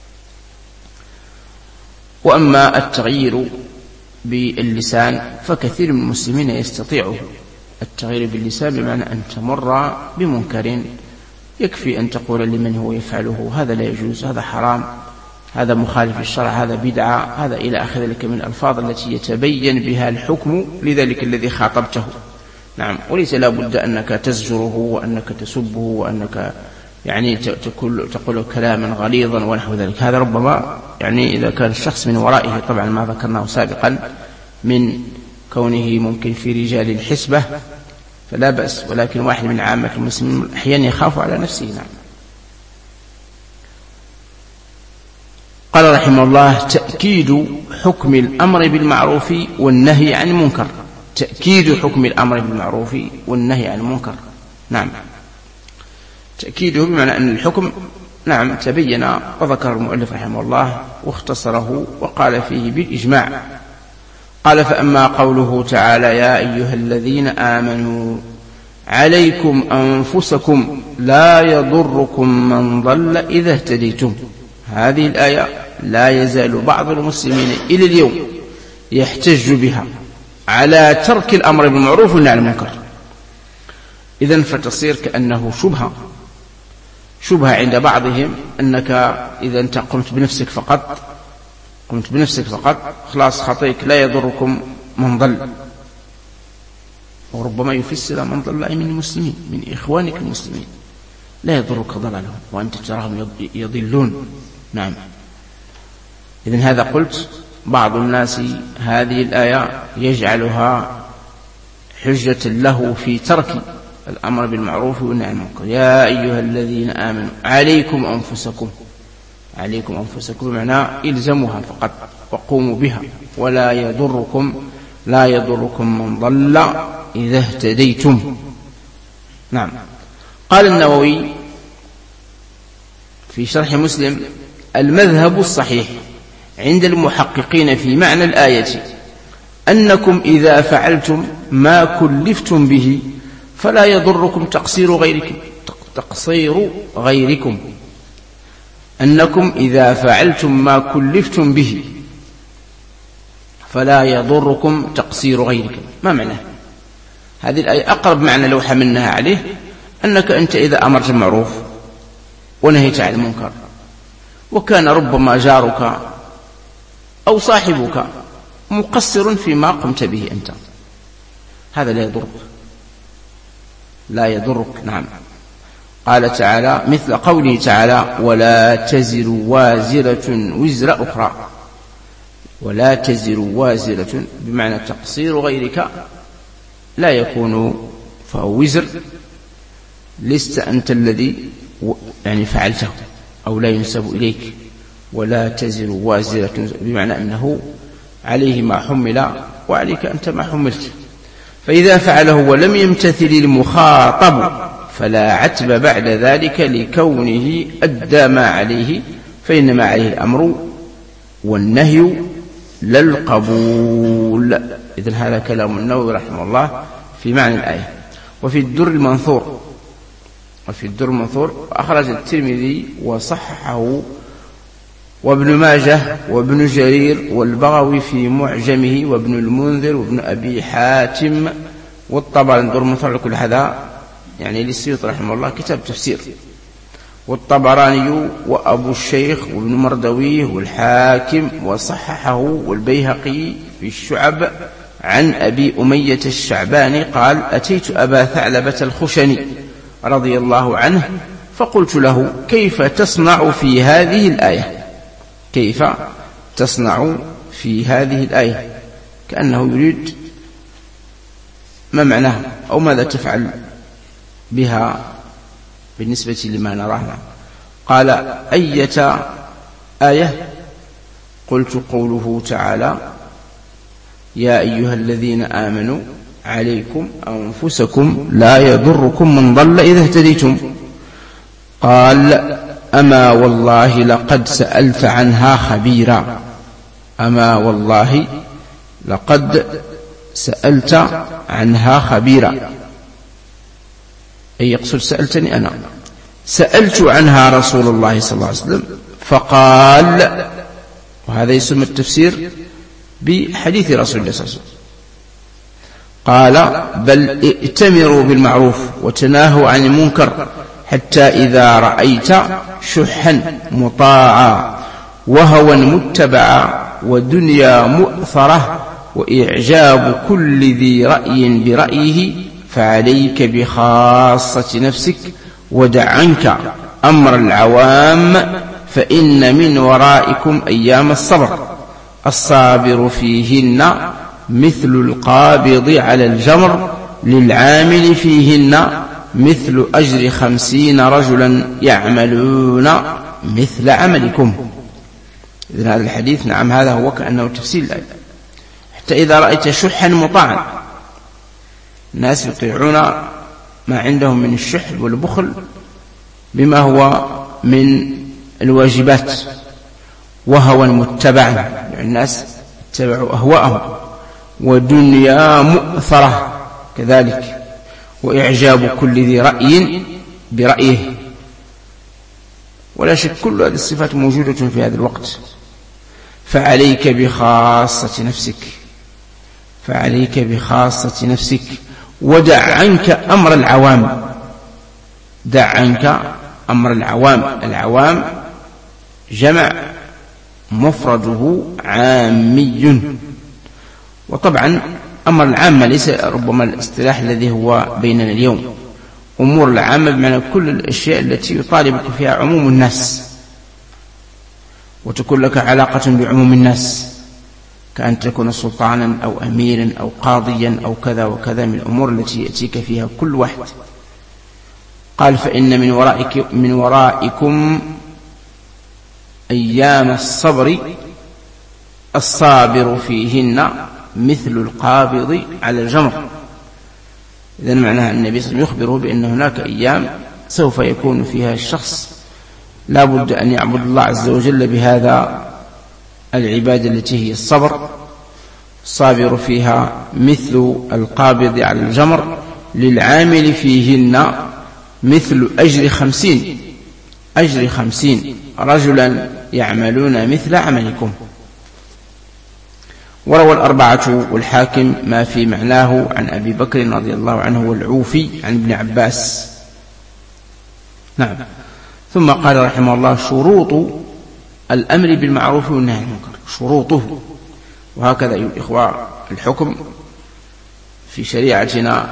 وأما التغيير باللسان فكثير من المسلمين يستطيعه. التغيير باللسان بمعنى أن تمر بمنكر يكفي أن تقول لمن هو يفعله: هذا لا يجوز، هذا حرام، هذا مخالف للشرع، هذا بدعة، هذا إلى آخر ذلك من الألفاظ التي يتبين بها الحكم لذلك الذي خاطبته. نعم. وليس لا بد أنك تزجره وأنك تسبه وأنك يعني تقول, تقول كلاما غليظا ونحو ذلك. هذا ربما يعني إذا كان الشخص من ورائه طبعا ما ذكرناه سابقا من كونه ممكن في رجال الحسبة فلا بأس، ولكن واحد من عامة المسلمين أحيانا يخاف على نفسه. نعم. قال رحمه الله: تأكيد حكم الأمر بالمعروف والنهي عن المنكر. تأكيد حكم الأمر بالمعروف والنهي عن المنكر. نعم. تأكيده بمعنى أن الحكم نعم تبين، وذكر المؤلف رحمه الله واختصره وقال فيه بالإجماع. قال: فأما قوله تعالى: يا أيها الذين آمنوا عليكم أنفسكم لا يضركم من ضل إذا اهتديتم، هذه الآية لا يزال بعض المسلمين إلى اليوم يحتج بها على ترك الأمر بالمعروف والنهي عن المنكر. إذن فتصير كأنه شبهة شبهة عند بعضهم أنك إذا أنت قمت بنفسك فقط قمت بنفسك فقط خلاص خطيك لا يضركم من ضل، وربما يفسر من ضل أي من المسلمين، من إخوانك المسلمين، لا يضرك ضلالهم وأنت تراهم يضلون. نعم. إذن هذا قلت بعض الناس هذه الآية يجعلها حجة له في ترك الأمر بالمعروف والنهي عن المنكر. يا أيها الذين آمنوا عليكم أنفسكم، عليكم أنفسكم بمعنى إلزموها فقط وقوموا بها، ولا يضركم لا يضركم من ضل إذا اهتديتم. نعم. قال النووي في شرح مسلم: المذهب الصحيح عند المحققين في معنى الآية أنكم إذا فعلتم ما كلفتم به فلا يضركم تقصير غيركم تقصير غيركم أنكم إذا فعلتم ما كلفتم به فلا يضركم تقصير غيركم. ما معناه هذه الآية؟ أقرب معنى لو حملناها عليه أنك أنت إذا أمرت المعروف ونهيت عن المنكر وكان ربما جارك أو صاحبك مقصر فيما قمت به أنت، هذا لا يضرك لا يضرك. نعم. قال تعالى مثل قوله تعالى: ولا تزر وازرة وزر أخرى. ولا تزر وازرة بمعنى تقصير غيرك لا يكون فهو وزر، لست أنت الذي يعني فعلته أو لا ينسب إليك. ولا تزر وازرة بمعنى أنه عليه ما حمل وعليك أنت ما حملت، فإذا فعله ولم يمتثل المخاطب فلا عتب بعد ذلك لكونه أدى ما عليه، فإنما عليه الأمر والنهي لا القبول. إذن هذا كلام النووي رحمه الله في معنى الآية. وفي الدر المنثور وفي الدر المنثور أخرج الترمذي وصححه وابن ماجه وابن جرير والبغوي في معجمه وابن المنذر وابن أبي حاتم والطبراني. الدر المنثور كل هذا يعني للسيوطي رحمه الله كتاب تفسير، والطبراني وأبو الشيخ وابن مردويه والحاكم وصححه والبيهقي في الشعب عن أبي أمية الشعباني قال: أتيت أبا ثعلبة الخشني رضي الله عنه فقلت له: كيف تصنع في هذه الآية؟ كيف تصنع في هذه الآية؟ كأنه يريد ما معناه أو ماذا تفعل بها بالنسبة لما نراها. قال: أية آية؟ قلت: قوله تعالى: يا أيها الذين آمنوا عليكم أنفسكم لا يضركم من ضل إذا اهتديتم. قال: أما والله لقد سألت عنها خبيرا. أما والله لقد سألت عنها خبيرا، أي يقصد سألتني أنا. سألت عنها رسول الله صلى الله عليه وسلم فقال، وهذا يسمى التفسير بحديث رسول الله صلى الله عليه وسلم، قال بل ائتمروا بالمعروف وتناهوا عن المنكر حتى إذا رأيت شحا مطاعا وهوى متبعا ودنيا مؤثرة وإعجاب كل ذي رأي برأيه فعليك بخاصة نفسك ودع عنك أمر العوام فإن من ورائكم أيام الصبر الصابر فيهن مثل القابض على الجمر للعامل فيهن مثل أجر خمسين رجلا يعملون مثل عملكم. إذن هذا الحديث نعم هذا هو كأنه تفسير الآية. حتى إذا رأيت شحا مطاعا، الناس يطيعون ما عندهم من الشح والبخل بما هو من الواجبات، وهوى متبعا يعني الناس اتبعوا أهواءهم، ودنيا مؤثرة كذلك، وإعجاب كل ذي رأي برأيه. ولا شك كل هذه الصفات موجودة في هذا الوقت. فعليك بخاصة نفسك فعليك بخاصة نفسك ودع عنك أمر العوام. دع عنك أمر العوام. العوام جمع مفرده عامي، وطبعا أمر العامة ليس ربما الاصطلاح الذي هو بيننا اليوم. أمور العامة بمعنى كل الأشياء التي يطالبك فيها عموم الناس وتكون لك علاقة بعموم الناس، كأن تكون سلطانا أو أميرا أو قاضيا أو كذا وكذا من الأمور التي يأتيك فيها كل واحد. قال فإن من ورائك من ورائكم أيام الصبر الصابر فيهن مثل القابض على الجمر. إذن معناها النبي صلى الله عليه وسلم يخبره بأن هناك أيام سوف يكون فيها الشخص لا بد أن يعبد الله عز وجل بهذا العبادة التي هي الصبر، الصابر فيها مثل القابض على الجمر للعامل فيهن مثل أجر خمسين أجر خمسين رجلا يعملون مثل عملكم. وروى الأربعة والحاكم ما في معناه عن أبي بكر رضي الله عنه والعوفي عن ابن عباس. نعم. ثم قال رحمه الله شروط الأمر بالمعروف والنهي عن المنكر، شروطه. وهكذا أيها الإخوة الحكم في شريعتنا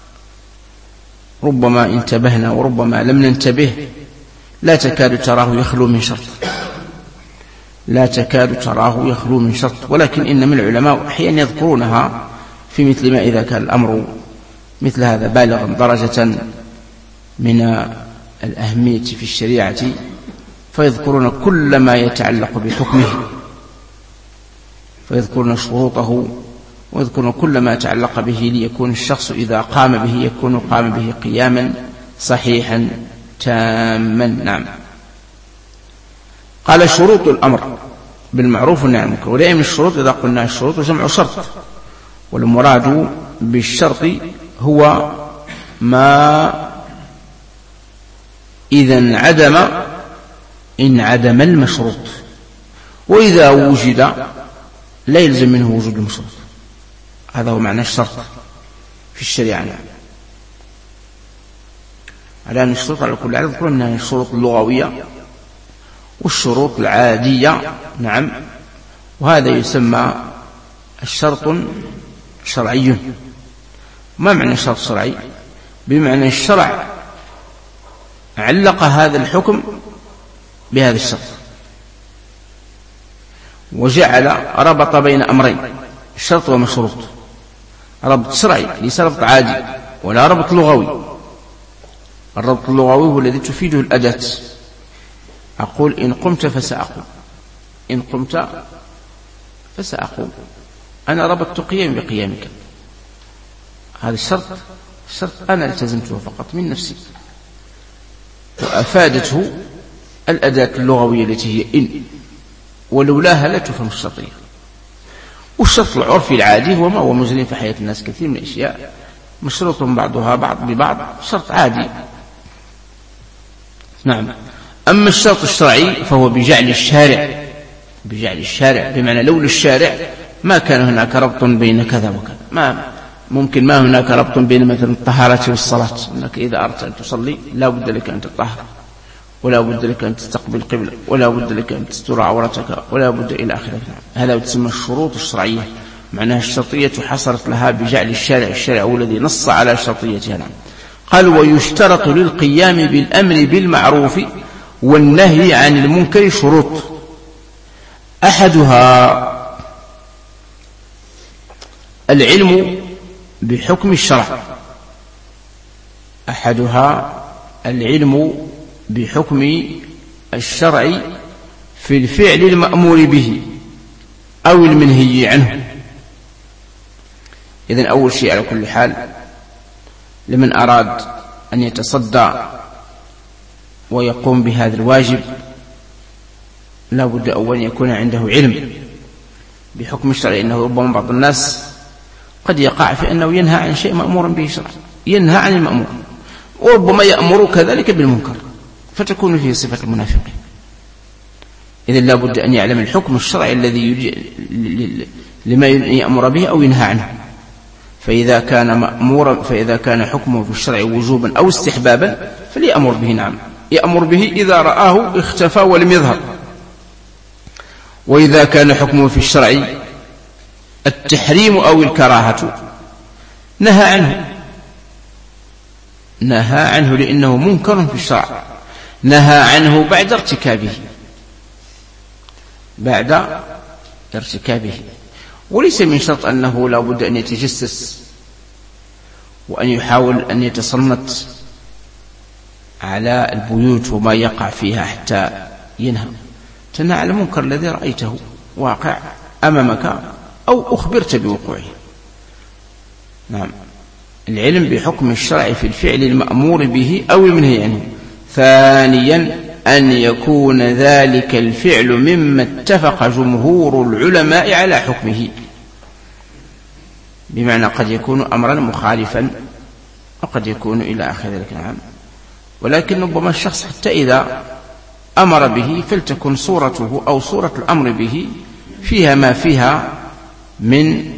ربما انتبهنا وربما لم ننتبه لا تكاد تراه يخلو من شرط، لا تكاد تراه يخلو من شرط. ولكن إن من العلماء أحيانا يذكرونها في مثل ما إذا كان الأمر مثل هذا بالغا درجة من الأهمية في الشريعة فيذكرون كل ما يتعلق بحكمه، فيذكرون شروطه ويذكرون كل ما يتعلق به ليكون الشخص إذا قام به يكون قام به قياما صحيحا تاما. نعم. قال شروط الأمر بالمعروف والنهي عن المنكر. ولأي من الشروط إذا قلنا الشروط جمع شرط، والمراد بالشرط هو ما إذا انعدم انعدم المشروط، وإذا وجد لا يلزم منه وجود المشروط. هذا هو معنى الشرط في الشريعة. على أن الشروط على كل عدد ذكرنا أنها الشروط اللغوية والشروط العادية. نعم. وهذا يسمى الشرط شرعي. ما معنى الشرط الشرعي؟ بمعنى الشرع علق هذا الحكم بهذا الشرط وجعل ربط بين أمرين، الشرط ومشروط. ربط شرعي ليس ربط عادي ولا ربط لغوي. الربط اللغوي هو الذي تفيده الأداة. أقول إن قمت فسأقوم، إن قمت فسأقوم، أنا ربطت قيامي بقيامك. هذا الشرط الشرط أنا التزمته فقط من نفسي، وأفادته الأداة اللغوية التي هي إن، ولولاها لا تفهم الشرطية. والشرط العرفي العادي هو ما هو مجري في حياة الناس، كثير من الأشياء مشروط بعضها بعض ببعض، شرط عادي. نعم. أما الشرط الشرعي فهو بجعل الشارع بجعل الشارع بمعنى لولا الشارع ما كان هناك ربط بين كذا وكذا، ما ممكن ما هناك ربط بين مثلا الطهارة والصلاة، أنك إذا أردت أن تصلي لا بد لك أن تطهر، ولا بد لك أن تستقبل قبلة، ولا بد لك أن تستر عورتك، ولا بد إلى آخره. هذا تسمى الشروط الشرعية، معناها الشرطية حصلت لها بجعل الشارع، الشارع هو الذي نص على شرطيتها. نعم. قال ويشترط للقيام بالأمر بالمعروف والنهي عن المنكر شروط، أحدها العلم بحكم الشرع أحدها العلم بحكم الشرع في الفعل المأمور به أو المنهي عنه. إذن أول شيء على كل حال لمن أراد أن يتصدى ويقوم بهذا الواجب لا بد أولا يكون عنده علم بحكم الشرع. إنه ربما بعض الناس قد يقع في أنه ينهى عن شيء مأمور به شرع، ينهى عن المأمور، وربما يأمر كذلك بالمنكر، فتكون فيه صفة المنافقين. إذن لا بد أن يعلم الحكم الشرعي الذي لما يأمر به أو ينهى عنه. فإذا كان مأمورا فإذا كان حكمه في الشرع وجوبا أو استحبابا فليأمر به. نعم، يأمر به إذا رآه اختفى ولم يظهر. وإذا كان حكمه في الشرع التحريم أو الكراهة نهى عنه نهى عنه لأنه منكر في الشرع، نهى عنه بعد ارتكابه بعد ارتكابه وليس من شرط أنه لا بد أن يتجسس وأن يحاول أن يتصنت على البيوت وما يقع فيها حتى ينهى. تنهى على المنكر الذي رأيته واقع أمامك أو أخبرت بوقوعه. نعم، العلم بحكم الشرع في الفعل المأمور به أو المنهي عنه. ثانيا أن يكون ذلك الفعل مما اتفق جمهور العلماء على حكمه، بمعنى قد يكون أمرا مخالفا وقد يكون إلى آخر ذلك. نعم، ولكن ربما الشخص حتى إذا أمر به فلتكن صورته أو صورة الأمر به فيها ما فيها من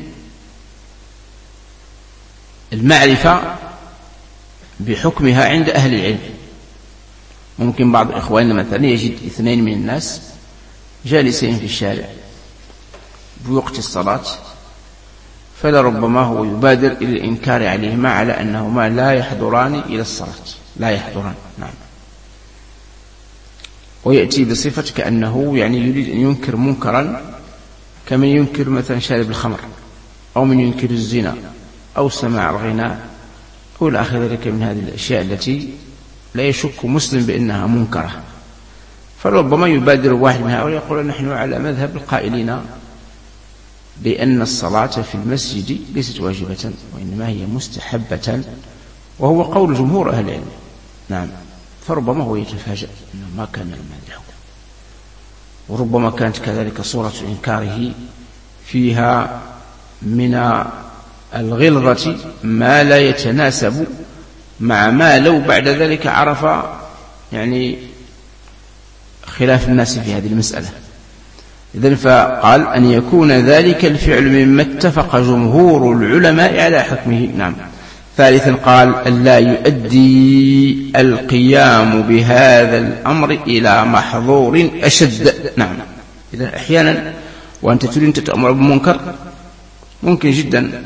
المعرفة بحكمها عند أهل العلم. ممكن بعض إخواننا مثلا يجد اثنين من الناس جالسين في الشارع بوقت الصلاة، فلربما هو يبادر إلى الإنكار عليهما على أنهما لا يحضران إلى الصلاة، لا يحضران. نعم، ويأتي بصفة كأنه يعني يريد أن ينكر منكرا كمن ينكر مثلا شارب الخمر أو من ينكر الزنا أو سماع الغناء أو إلى آخر ذلك من هذه الأشياء التي لا يشك مسلم بأنها منكرة. فربما يبادر واحد من هؤلاء يقول نحن على مذهب القائلين بأن الصلاة في المسجد ليست واجبة وإنما هي مستحبة، وهو قول جمهور أهل العلم. نعم، فربما هو يتفاجأ أنه ما كان من هذا الحكم، وربما كانت كذلك صورة إنكاره فيها من الغلظة ما لا يتناسب مع ما لو بعد ذلك عرف يعني خلاف الناس في هذه المسألة. إذن فقال أن يكون ذلك الفعل مما اتفق جمهور العلماء على حكمه. نعم. ثالثا قال ألا يؤدي القيام بهذا الأمر إلى محظور أشد. نعم، إذا أحيانا وأنت تريد تتأمر بالمنكر ممكن جدا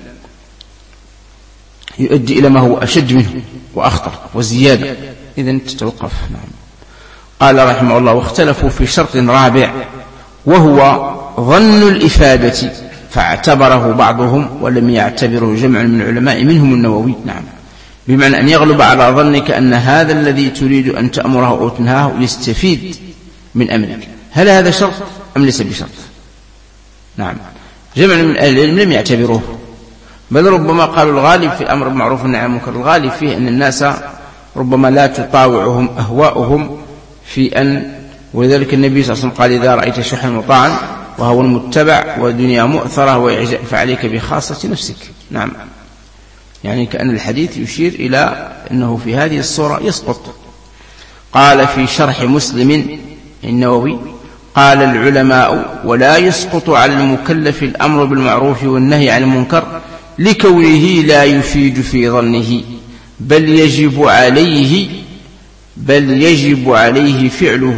يؤدي إلى ما هو أشد منه وأخطر وزيادة، إذن تتوقف. نعم. قال رحمه الله واختلفوا في شرط رابع وهو ظن الإفادة، فاعتبره بعضهم ولم يعتبره جمع من العلماء منهم النووي. نعم، بمعنى أن يغلب على ظنك أن هذا الذي تريد أن تأمره أو تنهاه يستفيد من أمرك. هل هذا شرط أم ليس بشرط؟ نعم، جمع من أهل العلم لم يعتبروه، بل ربما قالوا الغالب في الأمر بالمعروف والنهي عن المنكر الغالب فيه أن الناس ربما لا تطاوعهم أهواؤهم في أن ولذلك النبي صلى الله عليه وسلم قال إذا رأيت شحا مطاعا وهو المتبع ودنيا مؤثرة وإعجاء فعليك بخاصة نفسك. نعم، يعني كأن الحديث يشير إلى أنه في هذه الصورة يسقط. قال في شرح مسلم النووي قال العلماء ولا يسقط على المكلف الأمر بالمعروف والنهي عن المنكر لكونه لا يفيد في ظنه، بل يجب عليه بل يجب عليه فعله،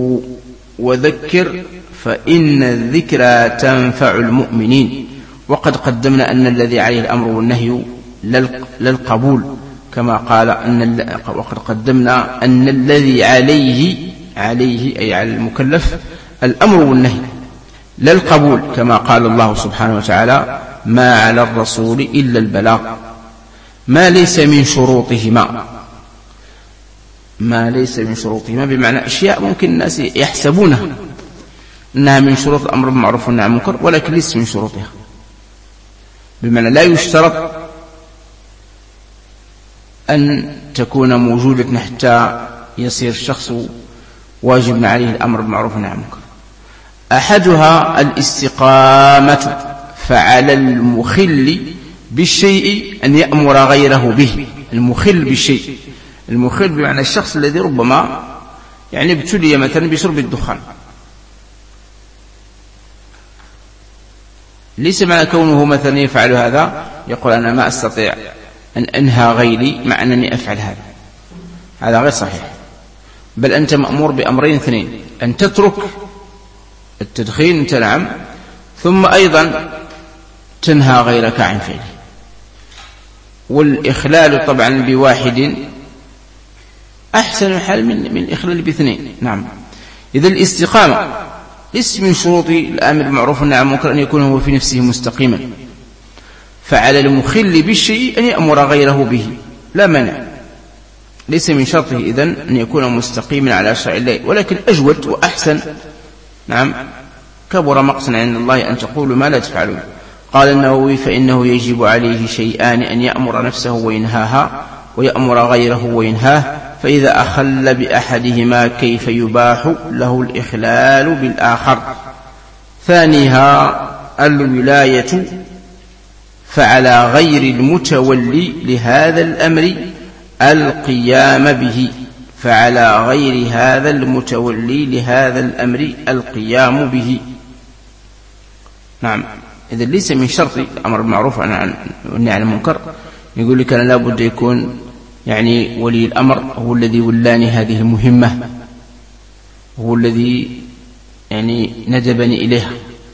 وذكر فإن الذكرى تنفع المؤمنين. وقد قدمنا أن الذي عليه الأمر والنهي للقبول كما قال أن وقد قدمنا أن الذي عليه عليه أي على المكلف الأمر والنهي للقبول كما قال الله سبحانه وتعالى ما على الرسول إلا البلاغ. ما ليس من شروطهما ما ليس من شروطهما بمعنى أشياء ممكن الناس يحسبونها أنها من شروط الأمر بالمعروف والنهي عن المنكر ولكن ليس من شروطها، بمعنى لا يشترط أن تكون موجودة حتى يصير الشخص واجب عليه الأمر بالمعروف والنهي عن المنكر. أحدها الاستقامة، فعلى المخل بالشيء أن يأمر غيره به. المخل بالشيء، المخل بمعنى الشخص الذي ربما يعني ابتلي مثلا بشرب الدخان، ليس معنى كونه مثلا يفعل هذا يقول أنا ما أستطيع أن أنهى غيري مع أنني أفعل هذا، هذا غير صحيح. بل أنت مأمور بأمرين اثنين، أن تترك التدخين أنت نعم، ثم أيضا تنهى غيرك عن فعله. والإخلال طبعا بواحد أحسن الحال من من الإخلال باثنين. نعم، إذا الاستقامة ليس من شروط الأمر بالمعروف والنهي عن المنكر أن يكون هو في نفسه مستقيما، فعلى المخل بالشيء أن يأمر غيره به لا مانع، ليس من شرطه إذن أن يكون مستقيما على شرع الله، ولكن أجود وأحسن. نعم، كبر مقتا عند الله أن تقولوا ما لا تفعلون. قال النووي فإنه يجب عليه شيئان، أن يأمر نفسه وينهاها ويأمر غيره وينهاه، فإذا أخل بأحدهما كيف يباح له الإخلال بالآخر. ثانيها الولاية، فعلى غير المتولي لهذا الأمر القيام به فعلى غير هذا المتولي لهذا الأمر القيام به. نعم، إذا ليس من شرط الأمر بالمعروف والنهي عن المنكر يقول لك أنا لابد يكون يعني ولي الأمر هو الذي ولاني هذه المهمة، هو الذي يعني ندبني إليها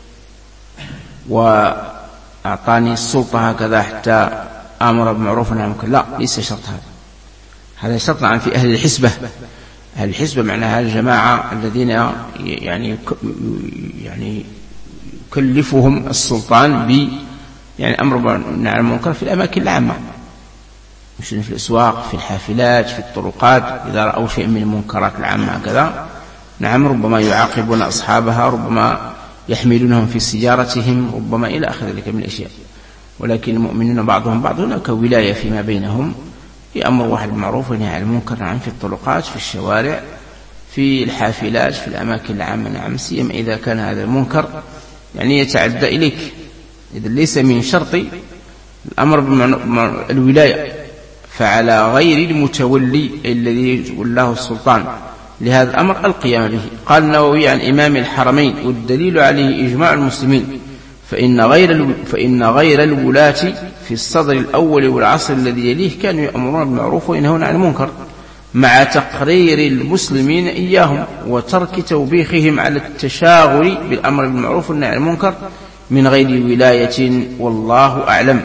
وأعطاني السلطة هكذا حتى أمر بالمعروف والنهي عن المنكر. لا، ليس شرط هذا. هذا شرط عن في أهل الحسبة. أهل الحسبة معناها الجماعة الذين يعني يعني يكلفهم السلطان ب يعني أمر بالنهي عن المنكر في الأماكن العامة، مش في الأسواق، في الحافلات، في الطرقات، إذا رأوا شيء من المنكرات العامة هكذا. نعم، ربما يعاقبون أصحابها، ربما يحملونهم في سيارتهم، ربما إلى آخر ذلك من الأشياء. ولكن المؤمنون بعضهم بعض، هناك ولاية فيما بينهم، يأمر واحد بالمعروف وينهى عن المنكر. نعم، في الطرقات، في الشوارع، في الحافلات، في الأماكن العامة. نعم، سيما إذا كان هذا المنكر يعني يتعدى إليك. إذا ليس من شرط الأمر بالولاية، فعلى غير المتولي الذي ولاه السلطان لهذا الأمر القيام به. قال النووي عن إمام الحرمين والدليل عليه إجماع المسلمين، فإن غير فإن غير الولاة في الصدر الأول والعصر الذي يليه كانوا يأمرون بالمعروف وينهون عن المنكر مع تقرير المسلمين إياهم وترك توبيخهم على التشاغل بالأمر بالمعروف والنهي عن المنكر من غير ولاية، والله أعلم.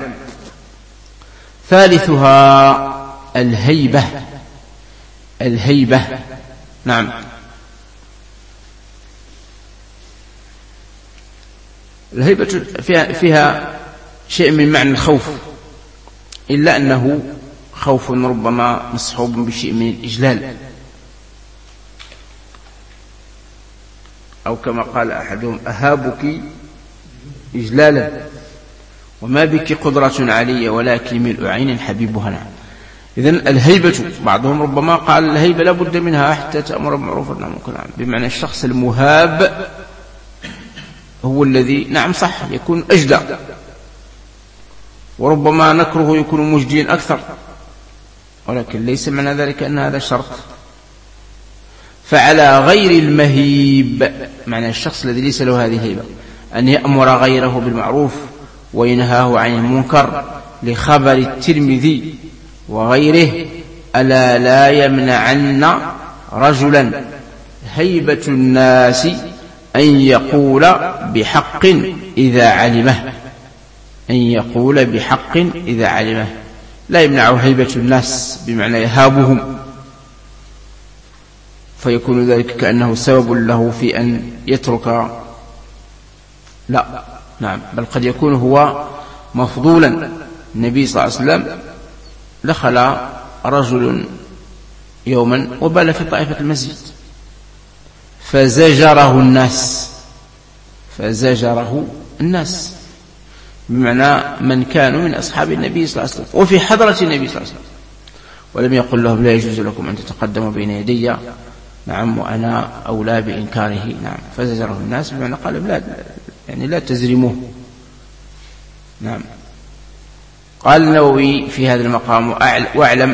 ثالثها الهيبة. الهيبة نعم، الهيبة فيها, فيها شيء من معنى الخوف، إلا أنه خوف ربما مصحوب بشيء من الإجلال، أو كما قال أحدهم أهابك إجلالا وما بك قدرة علي ولكن ملء عين حبيبها. نعم، إذن الهيبة بعضهم ربما قال الهيبة لا بد منها حتى تأمر بالمعروف والنهي عن المنكر، بمعنى الشخص المهاب هو الذي نعم صح يكون أجدى، وربما نكره يكون مجديا أكثر، ولكن ليس معنى ذلك أن هذا شرط. فعلى غير المهيب معنى الشخص الذي ليس له هذه الهيبة أن يأمر غيره بالمعروف وينهاه عن المنكر، لخبر الترمذي وغيره: ألا لا يمنعن رجلا هيبة الناس أن يقول بحق إذا علمه، أن يقول بحق إذا علمه، لا يمنع هيبة الناس بمعنى يهابهم فيكون ذلك كأنه سبب له في أن يترك، لا نعم، بل قد يكون هو مفضولا. النبي صلى الله عليه وسلم دخل رجل يوما وبال في طائفة المسجد فزجره الناس، فزجره الناس بمعنى من كانوا من أصحاب النبي صلى الله عليه وسلم وفي حضرة النبي صلى الله عليه وسلم، ولم يقل لهم لا يجوز لكم أن تتقدموا بين يدي، نعم، وأنا أولى بإنكاره، نعم، فزجره الناس بمعنى قال لا يعني لا تزرموه، نعم. قال النووي في هذا المقام: واعلم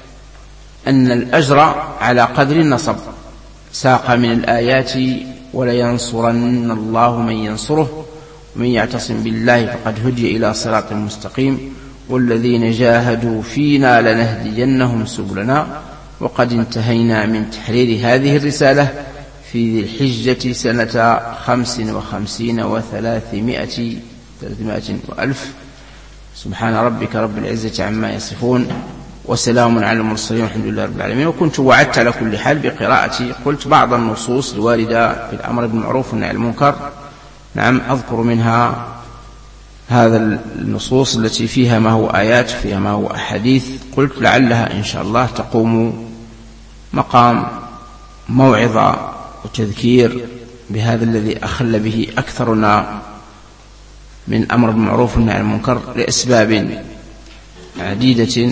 أن الأجر على قدر النصب، ساق من الآيات: ولينصرن الله من ينصره ومن يعتصم بالله فقد هدي إلى صراط مستقيم، والذين جاهدوا فينا لنهدينهم سبلنا، وقد انتهينا من تحرير هذه الرسالة في ذي الحجة سنة خمس وخمسين وثلاثمائة وألف. سبحان ربك رب العزة عما يصفون وسلام على المرسلين والحمد لله رب العالمين. وكنت وعدت على كل حال بقراءتي، قلت بعض النصوص الواردة في الأمر بالمعروف والنهي عن المنكر، نعم، أذكر منها هذا النصوص التي فيها ما هو آيات فيها ما هو أحاديث، قلت لعلها إن شاء الله تقوم مقام موعظة وتذكير بهذا الذي أخل به أكثرنا من أمر بالمعروف والنهي عن المنكر لأسباب عديدة.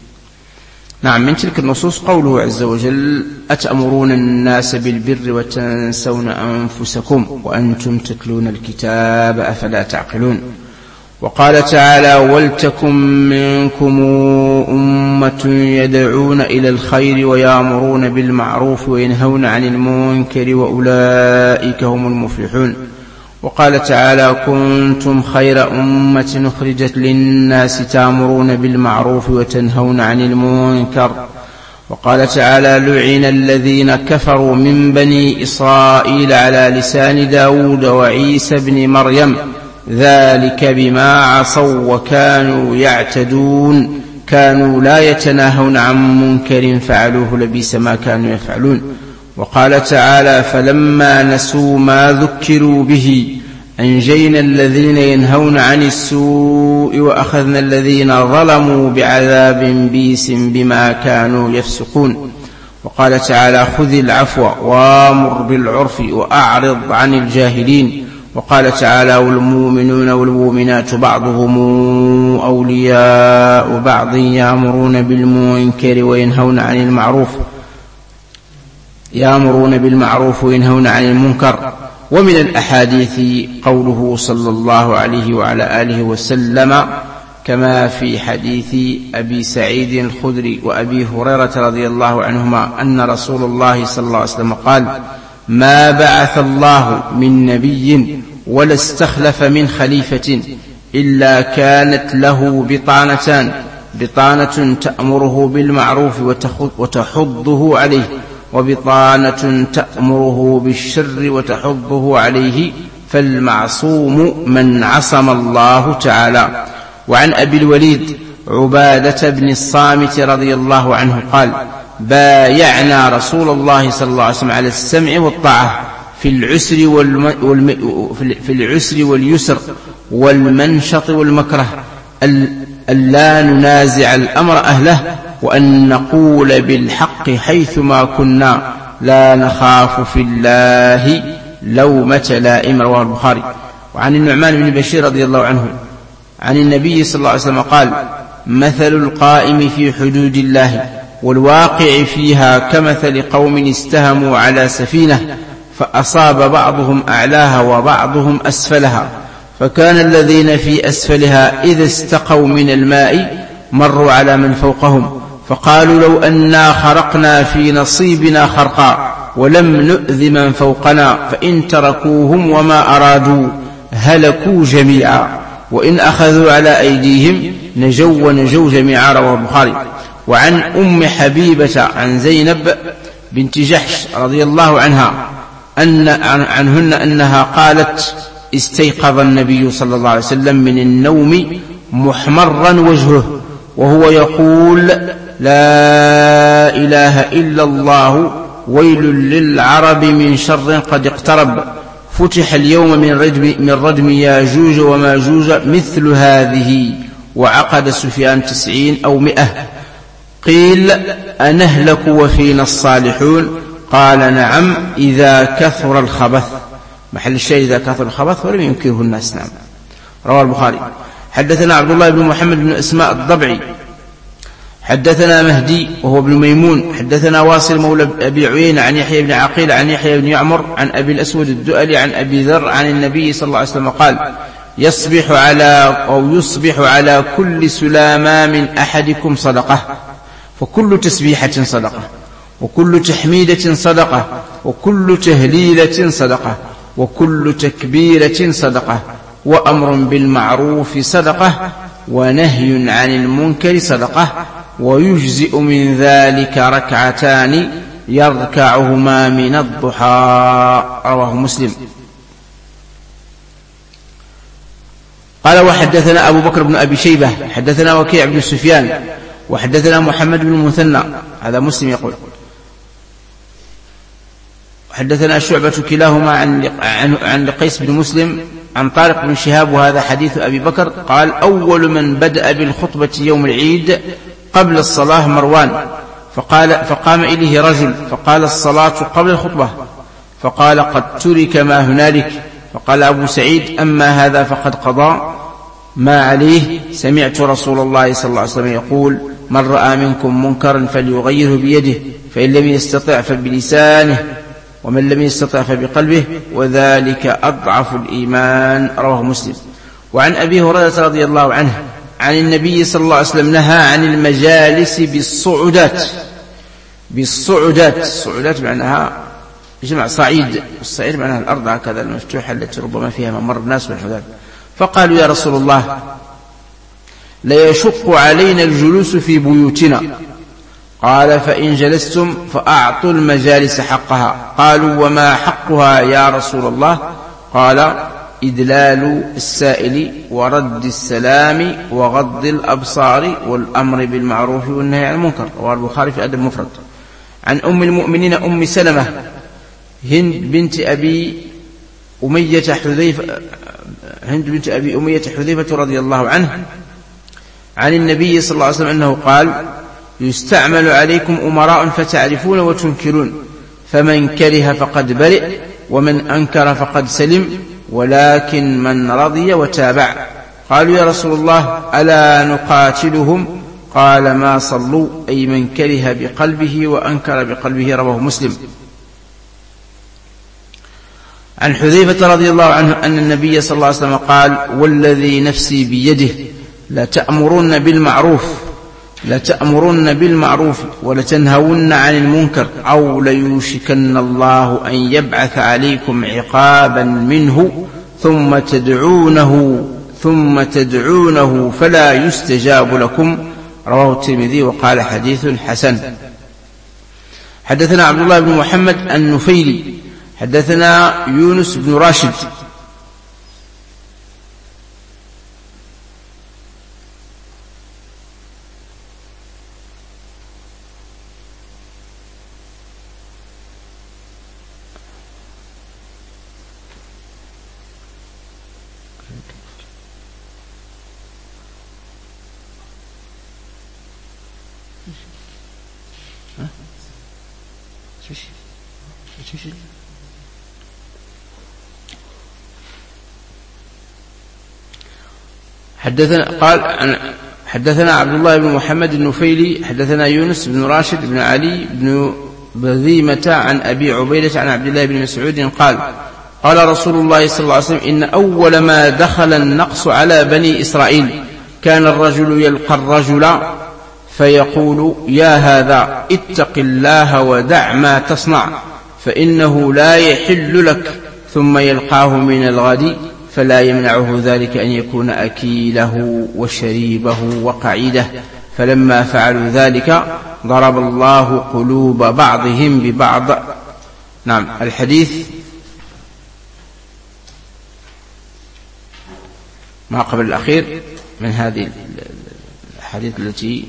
نعم، من تلك النصوص قوله عز وجل: أتأمرون الناس بالبر وتنسون أنفسكم وأنتم تتلون الكتاب أفلا تعقلون. وقال تعالى: ولتكن منكم أمة يدعون إلى الخير ويأمرون بالمعروف وينهون عن المنكر وأولئك هم المفلحون. وقال تعالى: كنتم خير أمة أخرجت للناس تأمرون بالمعروف وتنهون عن المنكر. وقال تعالى: لعن الذين كفروا من بني إسرائيل على لسان داود وعيسى بن مريم ذلك بما عصوا وكانوا يعتدون كانوا لا يتناهون عن منكر فعلوه لبئس ما كانوا يفعلون. وقال تعالى: فلما نسوا ما ذكروا به أنجينا الذين ينهون عن السوء وأخذنا الذين ظلموا بعذاب بئيس بما كانوا يفسقون. وقال تعالى: خذ العفو وامر بالعرف وأعرض عن الجاهلين. وقال تعالى: والمؤمنون والمؤمنات بعضهم أولياء بعض يأمرون بالمنكر وينهون عن المعروف يأمرون بالمعروف وينهون عن المنكر. ومن الأحاديث قوله صلى الله عليه وعلى آله وسلم كما في حديث أبي سعيد الخدري وأبي هريرة رضي الله عنهما أن رسول الله صلى الله عليه وسلم قال: ما بعث الله من نبي ولا استخلف من خليفة إلا كانت له بطانتان: بطانة تأمره بالمعروف وتحضه عليه، وبطانة تأمره بالشر وتحضه عليه، فالمعصوم من عصم الله تعالى. وعن أبي الوليد عبادة بن الصامت رضي الله عنه قال: بايعنا رسول الله صلى الله عليه وسلم على السمع والطاعة في العسر, والم... والم... في العسر واليسر والمنشط والمكره، ألا ننازع الأمر أهله، وأن نقول بالحق حيثما كنا، لا نخاف في الله لومة لائم. رواه البخاري. وعن النعمان بن بشير رضي الله عنه عن النبي صلى الله عليه وسلم قال: مثل القائم في حدود الله والواقع فيها كمثل قوم استهموا على سفينة فأصاب بعضهم أعلاها وبعضهم أسفلها، فكان الذين في أسفلها إذا استقوا من الماء مروا على من فوقهم فقالوا لو أنا خرقنا في نصيبنا خرقا ولم نؤذ من فوقنا، فإن تركوهم وما أرادوا هلكوا جميعا، وإن أخذوا على أيديهم نجوا ونجوا جميعا. رواه البخاري. وعن أم حبيبة عن زينب بنت جحش رضي الله عنها أن عنهن أنها قالت استيقظ النبي صلى الله عليه وسلم من النوم محمرا وجهه وهو يقول لا إله إلا الله ويل للعرب من شر قد اقترب، فتح اليوم من رجم, من رجم ياجوج وماجوج مثل هذه، وعقد سفيان تسعين أو مئة. قيل أنهلك وفينا الصالحون؟ قال نعم إذا كثر الخبث. محل الشيء إذا كثر الخبث ولم ينكره الناس. نعم. رواه البخاري. حدثنا عبد الله بن محمد بن اسماء الضبعي حدثنا مهدي وهو ابن ميمون حدثنا واصل مولى أبي عيينة عن يحيى بن عقيل عن يحيى بن يعمر عن أبي الأسود الدؤلي عن أبي ذر عن النبي صلى الله عليه وسلم قال يصبح على أو يصبح على كل سلامة من أحدكم صدقة، فكل تسبيحة صدقة، وكل تحميدة صدقة، وكل تهليلة صدقة، وكل تكبيرة صدقة، وأمر بالمعروف صدقة، ونهي عن المنكر صدقة، ويجزئ من ذلك ركعتان يركعهما من الضحى. رواه مسلم. قال وحدثنا أبو بكر بن أبي شيبة حدثنا وكيع بن سفيان وحدثنا محمد بن المثنى، هذا مسلم يقول، حدثنا شعبة كلاهما عن عن قيس بن مسلم عن طارق بن شهاب، وهذا حديث أبي بكر. قال أول من بدأ بالخطبة يوم العيد قبل الصلاة مروان، فقال فقام إليه رجل فقال الصلاة قبل الخطبة، فقال قد ترك ما هنالك. فقال أبو سعيد أما هذا فقد قضى ما عليه، سمعت رسول الله صلى الله عليه وسلم يقول من رأى منكم منكرا فليغيره بيده، فإن لم يستطع فبلسانه، ومن لم يستطع فبقلبه، وذلك أضعف الإيمان. رواه مسلم. وعن أبي هريرة رضي الله عنه عن النبي صلى الله عليه وسلم نهى عن المجالس بالصعودات. بالصعودات، الصعودات معناها جمع صعيد، الصعيد معناها الأرض هكذا المفتوحة التي ربما فيها ممر الناس والحذار. فقالوا يا رسول الله لا يشق علينا الجلوس في بيوتنا، قال فإن جلستم فأعطوا المجالس حقها. قالوا وما حقها يا رسول الله؟ قال إدلال السائل ورد السلام وغض الأبصار والأمر بالمعروف والنهي عن المنكر. رواه البخاري في أدب المفرد. عن أم المؤمنين أم سلمة هند بنت أبي أمية حذيفة هند بنت أبي أمية حذيفة رضي الله عنه عن النبي صلى الله عليه وسلم أنه قال يستعمل عليكم أمراء فتعرفون وتنكرون، فمن كره فقد برئ ومن أنكر فقد سلم، ولكن من رضي وتابع. قالوا يا رسول الله ألا نقاتلهم؟ قال ما صلوا، أي من كره بقلبه وأنكر بقلبه. رواه مسلم. عن حذيفة رضي الله عنه أن النبي صلى الله عليه وسلم قال والذي نفسي بيده لتأمرن بالمعروف لتأمرن بالمعروف ولتنهون عن المنكر، أو ليوشكن الله أن يبعث عليكم عقابا منه ثم تدعونه ثم تدعونه فلا يستجاب لكم. رواه الترمذي وقال حديث حسن. حدثنا عبد الله بن محمد النفيلي حدثنا يونس بن راشد حدثنا قال حدثنا عبد الله بن محمد النفيلي حدثنا يونس بن راشد بن علي بن بذيمة عن أبي عبيدة عن عبد الله بن مسعود قال قال رسول الله صلى الله عليه وسلم إن أول ما دخل النقص على بني إسرائيل كان الرجل يلقى الرجل فيقول يا هذا اتق الله ودع ما تصنع فإنه لا يحل لك، ثم يلقاه من الغد فلا يمنعه ذلك أن يكون أكيله وشريبه وقعيده، فلما فعلوا ذلك ضرب الله قلوب بعضهم ببعض. نعم. الحديث ما قبل الأخير من هذه الحديث التي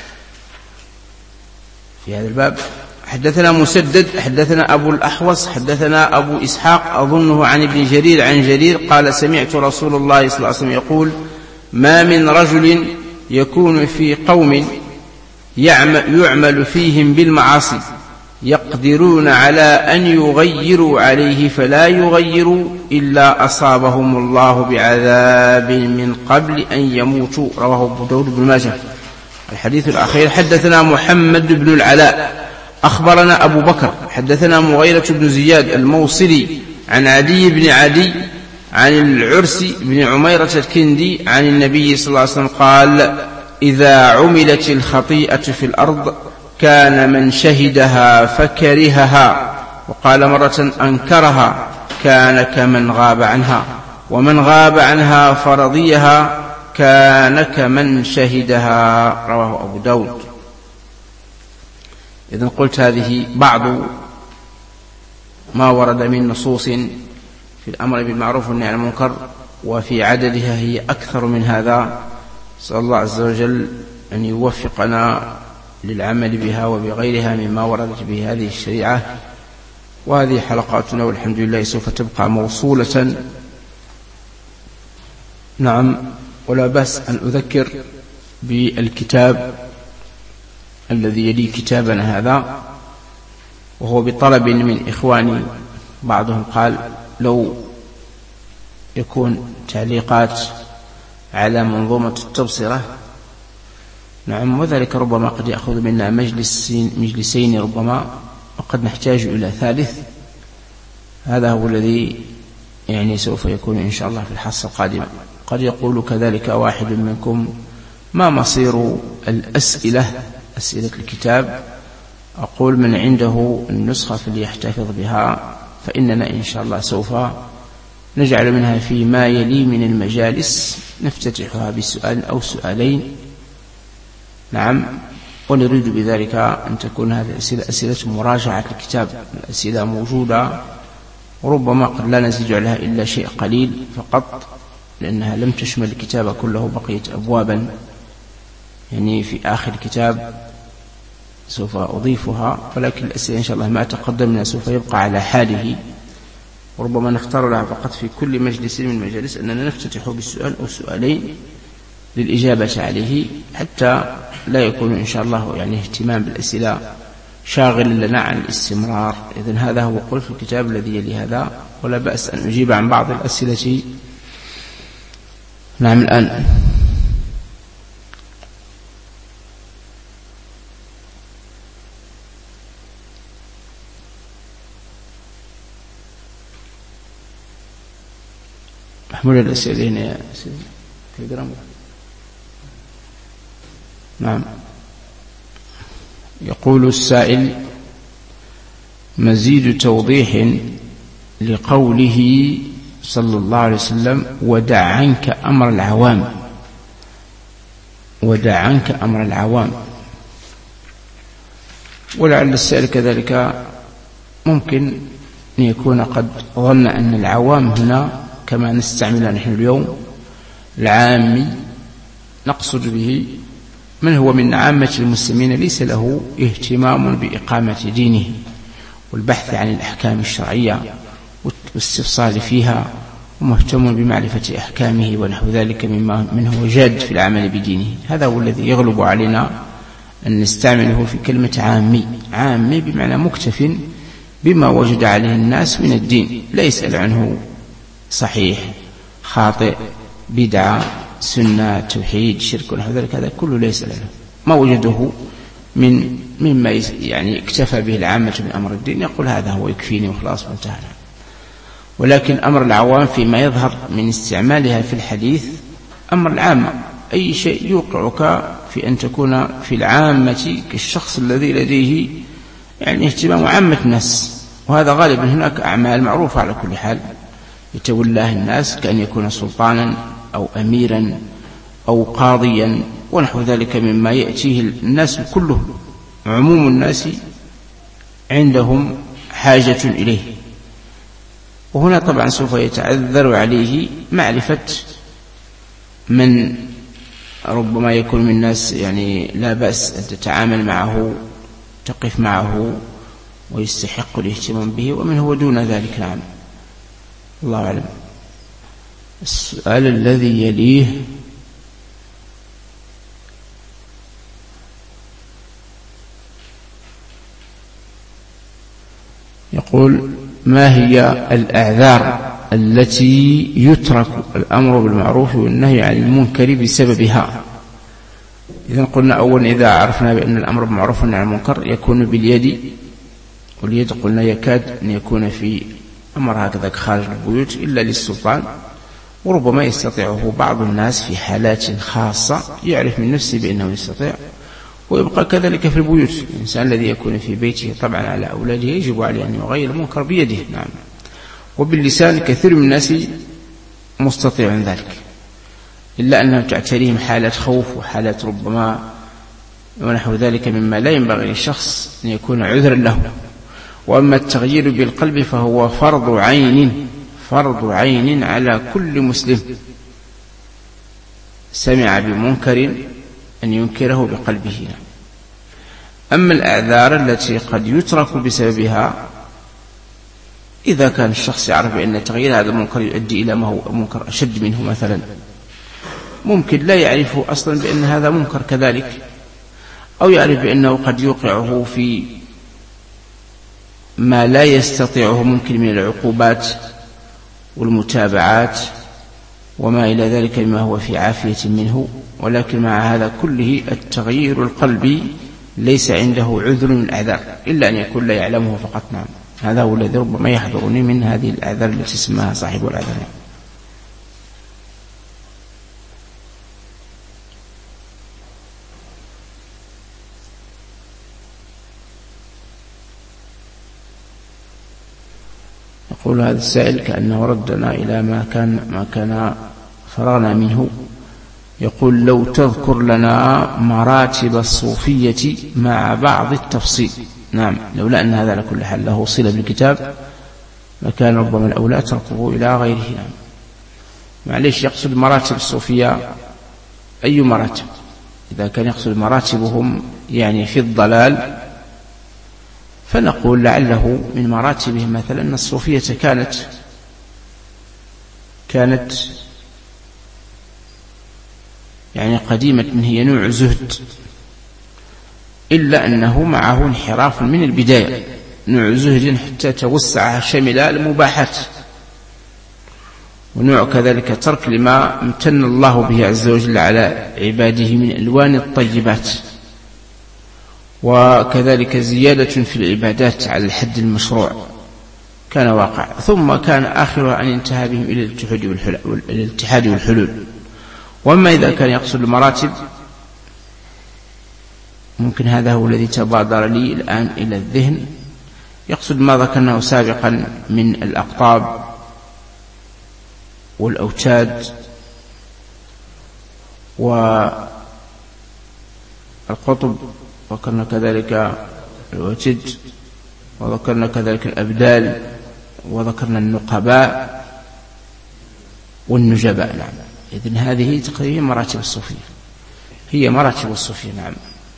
في هذا الباب. حدثنا مسدد حدثنا أبو الأحوص حدثنا أبو إسحاق أظنه عن ابن جرير عن جرير قال سمعت رسول الله صلى الله عليه وسلم يقول ما من رجل يكون في قوم يعمل فيهم بالمعاصي يقدرون على أن يغيروا عليه فلا يغيروا إلا أصابهم الله بعذاب من قبل أن يموتوا. رواه أبو داود بن ماجه. الحديث الأخير. حدثنا محمد بن العلاء أخبرنا أبو بكر حدثنا مغيرة بن زياد الموصلي عن عدي بن عدي عن العرس بن عميرة الكندي عن النبي صلى الله عليه وسلم قال إذا عملت الخطيئة في الأرض كان من شهدها فكرهها، وقال مرة أنكرها كان كمن غاب عنها، ومن غاب عنها فرضيها كان كمن شهدها. رواه أبو داود. إذن قلت هذه بعض ما ورد من نصوص في الأمر بالمعروف والنهي عن المنكر، وفي عددها هي أكثر من هذا. صلى الله عز وجل أن يوفقنا للعمل بها وبغيرها مما وردت به هذه الشريعة. وهذه حلقاتنا والحمد لله سوف تبقى موصولة. نعم. ولا بأس أن أذكر بالكتاب الذي يلي كتابنا هذا، وهو بطلب من إخواني. بعضهم قال لو يكون تعليقات على منظومة التبصرة. نعم. وذلك ربما قد يأخذ منا مجلسين, مجلسين ربما، وقد نحتاج إلى ثالث. هذا هو الذي يعني سوف يكون إن شاء الله في الحصة القادمة. قد يقول كذلك واحد منكم ما مصير الأسئلة أسئلة الكتاب؟ أقول من عنده النسخة فليحتفظ بها، فإننا إن شاء الله سوف نجعل منها فيما يلي من المجالس نفتتحها بسؤال أو سؤالين. نعم. ونريد بذلك أن تكون هذه الأسئلة أسئلة مراجعة الكتاب، الأسئلة موجودة وربما قد لا نزيد عليها إلا شيء قليل فقط، لأنها لم تشمل الكتاب كله، بقيت أبوابا يعني في آخر الكتاب سوف أضيفها، ولكن الأسئلة إن شاء الله ما تقدم منها سوف يبقى على حاله. وربما نختار لها فقط في كل مجلس من المجالس أننا نفتتح بالسؤال أو سؤالين للإجابة عليه، حتى لا يكون إن شاء الله يعني اهتمام بالأسئلة شاغل لنا عن الاستمرار. إذن هذا هو قول في الكتاب الذي يلي هذا، ولا بأس أن أجيب عن بعض الأسئلة. نعم. الآن محمول الأسئلة هنا يا تليجرام. نعم. يقول السائل مزيد توضيح لقوله صلى الله عليه وسلم ودع عنك أمر العوام. ودع عنك أمر العوام. ولعل السائل كذلك ممكن أن يكون قد ظن أن العوام هنا كما نستعملها نحن اليوم العامي، نقصد به من هو من عامة المسلمين ليس له اهتمام بإقامة دينه والبحث عن الأحكام الشرعية والاستفصال فيها، ومهتم بمعرفة أحكامه ونحو ذلك مما منه جاد في العمل بدينه. هذا هو الذي يغلب علينا أن نستعمله في كلمة عامي. عامي بمعنى مكتف بما وجد عليه الناس من الدين، لا يسأل عنه صحيح خاطئ بدعة سنة توحيد شرك ونحو ذلك هذا كله ليس له، ما وجده من مما يعني اكتفى به العامة من أمر الدين يقول هذا هو يكفيني وخلاص وانتهى. ولكن أمر العوام فيما يظهر من استعمالها في الحديث أمر العامة، أي شيء يوقعك في أن تكون في العامة كالشخص الذي لديه يعني اهتمام عامة الناس، وهذا غالبا هناك أعمال معروفة على كل حال يتولاه الناس كأن يكون سلطانا أو أميرا أو قاضيا ونحو ذلك مما يأتيه الناس كله، عموم الناس عندهم حاجة إليه. وهنا طبعا سوف يتعذر عليه معرفة من ربما يكون من الناس يعني لا بأس أن تتعامل معه تقف معه ويستحق الاهتمام به، ومن هو دون ذلك. نعم الله أعلم. السؤال الذي يليه يقول ما هي الأعذار التي يترك الأمر بالمعروف والنهي عن المنكر بسببها؟ إذن قلنا أولا إذا عرفنا بأن الأمر بالمعروف والنهي عن المنكر يكون باليد، واليد قلنا يكاد أن يكون في أمر هكذا خارج البيوت إلا للسلطان، وربما يستطيعه بعض الناس في حالات خاصة يعرف من نفسه بأنه يستطيع، ويبقى كذلك في البيوت. الإنسان الذي يكون في بيته طبعا على أولاده يجب عليه أن يغير المنكر بيده. نعم. وباللسان كثير من الناس مستطيع ذلك، إلا أنهم تعتريهم حالة خوف وحالة ربما ونحو ذلك مما لا ينبغي للشخص أن يكون عذرا له. وأما التغيير بالقلب فهو فرض عين فرض عين على كل مسلم سمع بمنكر أن ينكره بقلبه. أما الأعذار التي قد يترك بسببها إذا كان الشخص يعرف بأن تغيير هذا المنكر يؤدي إلى ما هو منكر أشد منه، مثلا ممكن لا يعرف أصلا بأن هذا منكر كذلك، أو يعرف بأنه قد يوقعه في ما لا يستطيعه ممكن من العقوبات والمتابعات وما إلى ذلك مما هو في عافية منه، ولكن مع هذا كله التغيير القلبي ليس عنده عذر من الأعذار إلا أن يكون لا يعلمه فقط. نعم هذا هو الذي ربما يحضرني من هذه الأعذار التي اسمها صاحب الأعذار. يقول هذا السائل كأنه ردنا إلى ما كان ما كان فرغنا منه، يقول لو تذكر لنا مراتب الصوفية مع بعض التفصيل. نعم لولا أن هذا لكل حال له صلة بالكتاب لكان ربما الأولى تركه إلى غيره. نعم معليش يقصد مراتب الصوفية أي مراتب؟ إذا كان يقصد مراتبهم يعني في الضلال فنقول لعله من مراتبهم مثلا أن الصوفية كانت كانت يعني قديمة من هي نوع زهد، إلا أنه معه انحراف من البداية، نوع زهد حتى توسع شمل المباحات، ونوع كذلك ترك لما امتن الله به عز وجل على عباده من ألوان الطيبات، وكذلك زيادة في العبادات على الحد المشروع كان واقع، ثم كان آخرها أن انتهى بهم إلى الاتحاد والحلول. وأما إذا كان يقصد المراتب ممكن هذا هو الذي تبادر لي الآن إلى الذهن، يقصد ما ذكرناه سابقا من الأقطاب والأوتاد والقطب، وذكرنا كذلك الوتد، وذكرنا كذلك الأبدال، وذكرنا النقباء والنجباء. نعم إذن هذه تقريبا مراتب الصوفية، هي مراتب الصوفية. نعم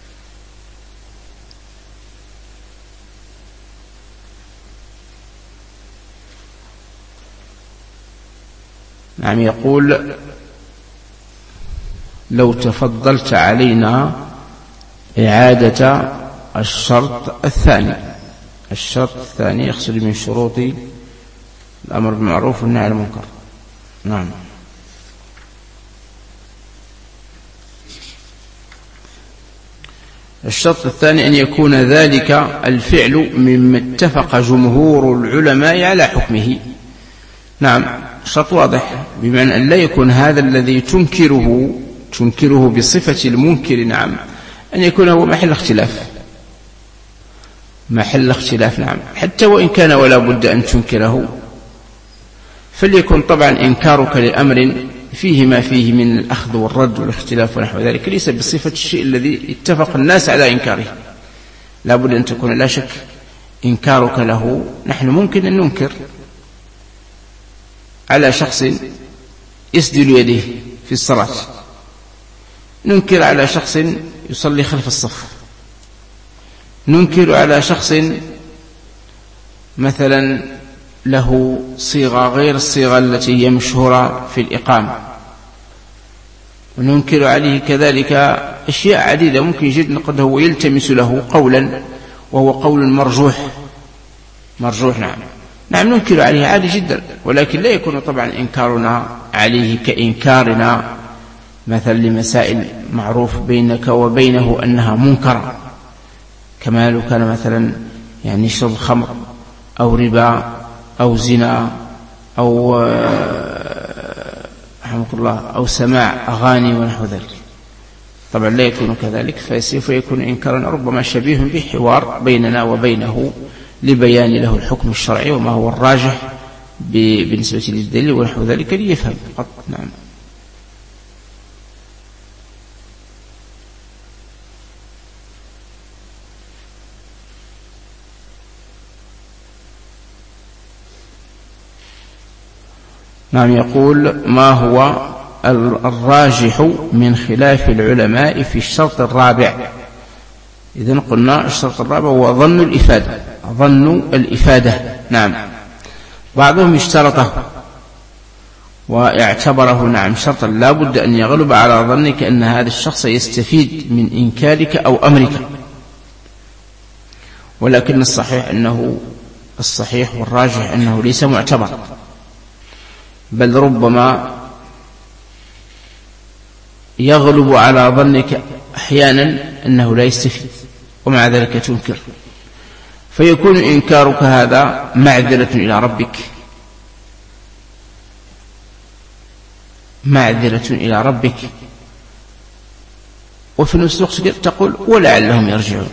نعم يقول لو تفضلت علينا إعادة الشرط الثاني. الشرط الثاني يقصد من شروط الأمر بالمعروف والنهي عن المنكر. نعم الشرط الثاني أن يكون ذلك الفعل مما اتفق جمهور العلماء على حكمه. نعم، شرط واضح، بمعنى أن لا يكون هذا الذي تنكره تنكره بصفة المنكر، نعم، أن يكون هو محل اختلاف محل اختلاف نعم، حتى وإن كان ولا بد أن تنكره، فليكن طبعا إنكارك لأمر فيه ما فيه من الأخذ والرد والاختلاف ونحو ذلك ليس بصفة الشيء الذي اتفق الناس على إنكاره، لا بد أن تكون لا شك إنكارك له. نحن ممكن أن ننكر على شخص يسدل يده في الصلاة، ننكر على شخص يصلي خلف الصف، ننكر على شخص مثلا له صيغة غير الصيغة التي هي مشهورة في الإقامة، وننكر عليه كذلك أشياء عديدة ممكن جدا قد هو يلتمس له قولا وهو قول مرجوح مرجوح نعم نعم ننكر عليه عادي جدا، ولكن لا يكون طبعا إنكارنا عليه كإنكارنا مثلا لمسائل معروف بينك وبينه أنها منكرة، كما لو كان مثلا يعني يشرب خمر أو ربا أو زنا أو رحمك الله أو سماع أغاني ونحو ذلك، طبعا لا يكون كذلك، فسوف يكون إنكارا ربما شبيه بحوار بيننا وبينه لبيان له الحكم الشرعي وما هو الراجح بالنسبة للدليل ونحو ذلك ليفهم فقط. نعم. نعم، يقول ما هو الراجح من خلاف العلماء في الشرط الرابع؟ إذن قلنا الشرط الرابع هو ظن الإفادة ظن الإفادة نعم، بعضهم اشترطه واعتبره نعم شرطا لا بد أن يغلب على ظنك أن هذا الشخص يستفيد من إنكارك أو أمرك، ولكن الصحيح أنه الصحيح والراجح أنه ليس معتبر، بل ربما يغلب على ظنك أحيانا أنه لا يستفيد ومع ذلك تنكر، فيكون إنكارك هذا معذرة إلى ربك معذرة إلى ربك وفي نفس الوقت تقول ولعلهم يرجعون،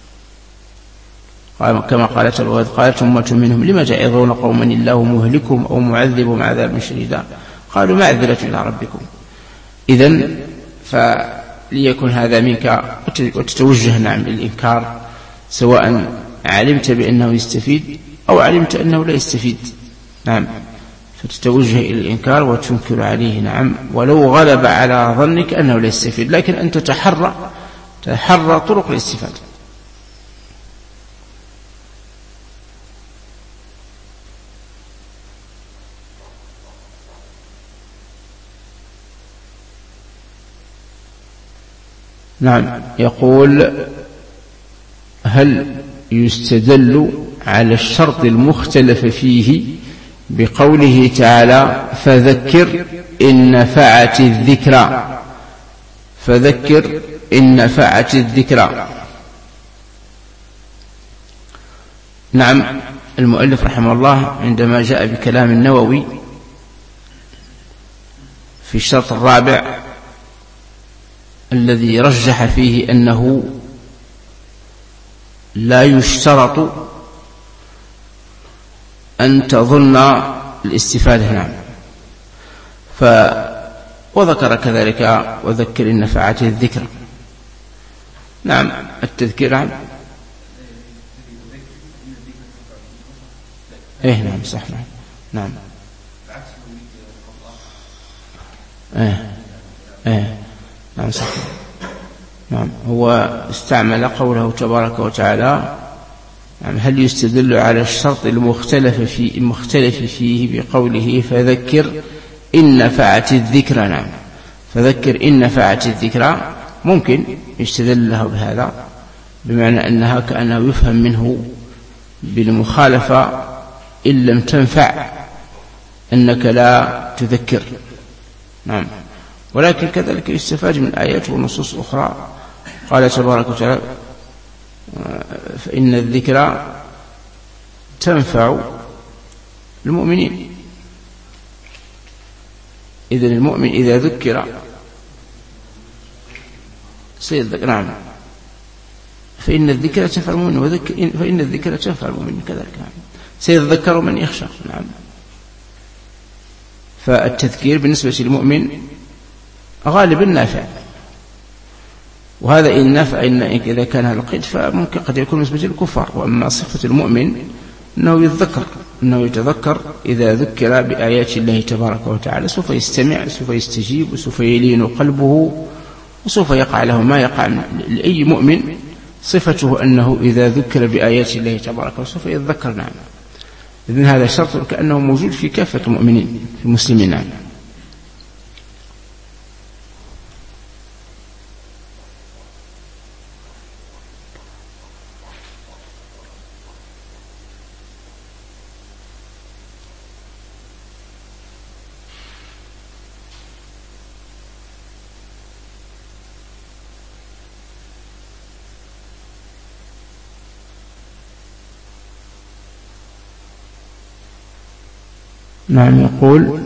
كما قالت الواد قالت أمة منهم لما تعظون قوما الله مهلكهم أو معذبهم عذابا شديدا قالوا معذرة إلى ربكم. إذن فليكن هذا منك وتتوجه نعم للإنكار، سواء علمت بأنه يستفيد أو علمت أنه لا يستفيد، نعم، فتتوجه إلى الإنكار وتنكر عليه نعم ولو غلب على ظنك أنه لا يستفيد، لكن أنت تحرى تحرى طرق الاستفادة. نعم، يقول هل يستدل على الشرط المختلف فيه بقوله تعالى فذكر إن نفعت الذكرى فذكر إن نفعت الذكرى؟ نعم، المؤلف رحمه الله عندما جاء بكلام النووي في الشرط الرابع الذي رجح فيه أنه لا يشترط أن تظن الاستفادة، نعم، ف وذكر كذلك وذكر إن نفعت الذكر، نعم، التذكير نعم إيه نعم صح نعم نعم إيه إيه نعم صح نعم، هو استعمل قوله تبارك وتعالى نعم هل يستدل على الشرط المختلف فيه المختلف فيه بقوله فذكر إن نفعت الذكرى، نعم، فذكر إن نفعت الذكرى ممكن يستدل له بهذا، بمعنى أنها كأنه يفهم منه بالمخالفة إن لم تنفع أنك لا تذكر، نعم، ولكن كذلك يستفاد من آيات ونصوص أخرى قال تبارك وتعالى فإن الذكرى تنفع المؤمنين. إذن المؤمن إذا ذكر سيذكر. نعم. فإن الذكرى تنفع المؤمن وذكر فإن الذكرى تنفع المؤمن كذلك. نعم. سيذكر من يخشى. نعم. فالتذكير بالنسبة للمؤمن غالب النافع، وهذا إن نافع إن إذا كان هذا القيد فممكن قد يكون بالنسبة للكفار. وأما صفة المؤمن أنه يتذكر أنه يتذكر إذا ذكر بآيات الله تبارك وتعالى سوف يستمع، سوف يستجيب، وسوف يلين قلبه، وسوف يقع له ما يقع لأي مؤمن. صفته أنه إذا ذكر بآيات الله تبارك وتعالى سوف يتذكر. نعم. إذن هذا شرط كأنه موجود في كافة المؤمنين في المسلمين. نعم. نعم. يقول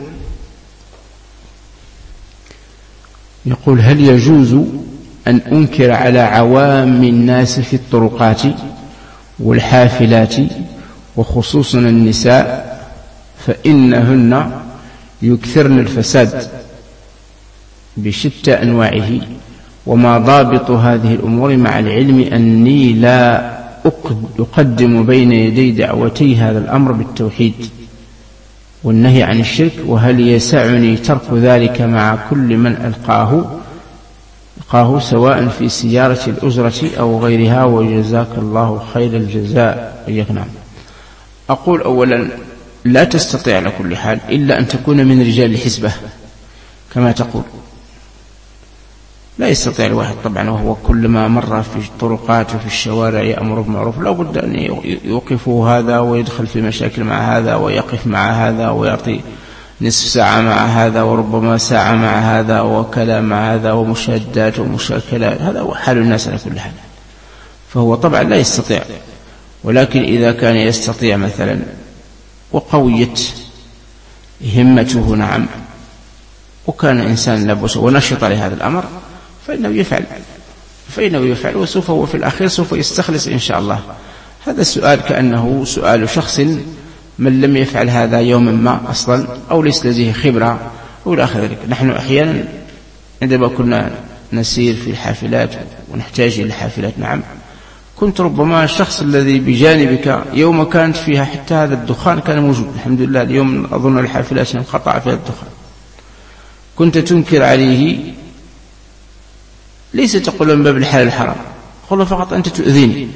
يقول هل يجوز أن أنكر على عوام الناس في الطرقات والحافلات وخصوصا النساء فإنهن يكثرن الفساد بشتى أنواعه، وما ضابط هذه الأمور مع العلم أني لا أقدم بين يدي دعوتي هذا الأمر بالتوحيد والنهي عن الشرك، وهل يسعني ترك ذلك مع كل من ألقاه ألقاه سواء في سيارة الأجرة أو غيرها، وجزاك الله خير الجزاء. نعم. أقول أولا لا تستطيع على كل حال إلا أن تكون من رجال الحسبة كما تقول. لا يستطيع الواحد طبعا وهو كلما مر في الطرقات وفي الشوارع يأمر بالمعروف لا بد أن يوقفه هذا ويدخل في مشاكل مع هذا ويقف مع هذا ويعطي نصف ساعة مع هذا وربما ساعة مع هذا وكلام مع هذا ومشادات ومشاكلات. هذا هو حال الناس على كل حال. فهو طبعا لا يستطيع، ولكن إذا كان يستطيع مثلا وقوية همته نعم وكان إنسان لابس ونشط لهذا الأمر فإنه يفعل فإنه يفعل وسوف هو في الأخير سوف يستخلص إن شاء الله. هذا السؤال كأنه سؤال شخص من لم يفعل هذا يوما ما أصلا أو ليس لديه خبرة أو لا آخر ذلك. نحن أحيانا عندما كنا نسير في الحافلات ونحتاج إلى الحافلات نعم كنت ربما الشخص الذي بجانبك يوم كانت فيها حتى هذا الدخان كان موجود الحمد لله. اليوم أظن الحافلات انقطع فيها الدخان. كنت تنكر عليه ليس تقول من باب الحلال الحرام، قل فقط أنت تؤذيني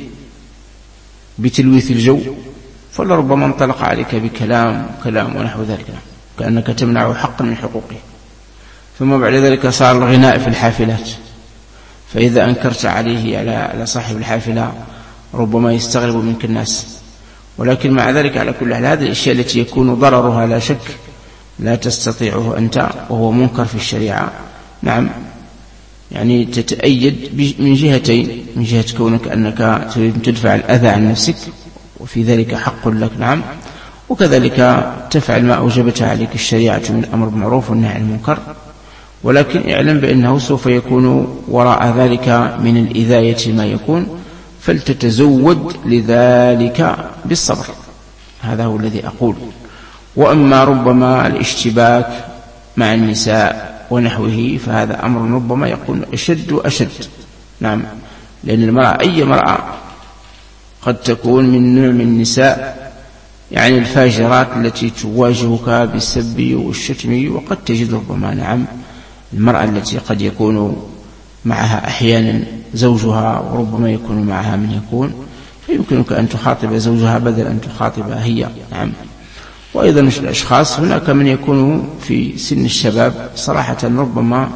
بتلويث الجو، فلربما انطلق عليك بكلام كلام ونحو ذلك كأنك تمنع حقا من حقوقه. ثم بعد ذلك صار الغناء في الحافلات، فإذا أنكرت عليه على صاحب الحافلة ربما يستغرب منك الناس. ولكن مع ذلك على كل حال هذه الأشياء التي يكون ضررها لا شك لا تستطيعه أنت وهو منكر في الشريعة نعم يعني تتأيد من جهتين، من جهة كونك أنك تريد تدفع الأذى عن نفسك وفي ذلك حق لك نعم، وكذلك تفعل ما أوجبت عليك الشريعة من الأمر بالمعروف والنهي عن المنكر. ولكن اعلم بأنه سوف يكون وراء ذلك من الإذاية ما يكون، فلتتزود لذلك بالصبر. هذا هو الذي أقول. وأما ربما الاشتباك مع النساء ونحوه فهذا أمر ربما يكون أشد وأشد نعم، لأن المرأة أي مرأة قد تكون من نوع من النساء يعني الفاجرات التي تواجهك بالسب والشتم، وقد تجد ربما نعم المرأة التي قد يكون معها أحيانا زوجها وربما يكون معها من يكون، فيمكنك أن تخاطب زوجها بدل أن تخاطبها هي نعم. وأيضا الأشخاص هناك من يكون في سن الشباب صراحة ربما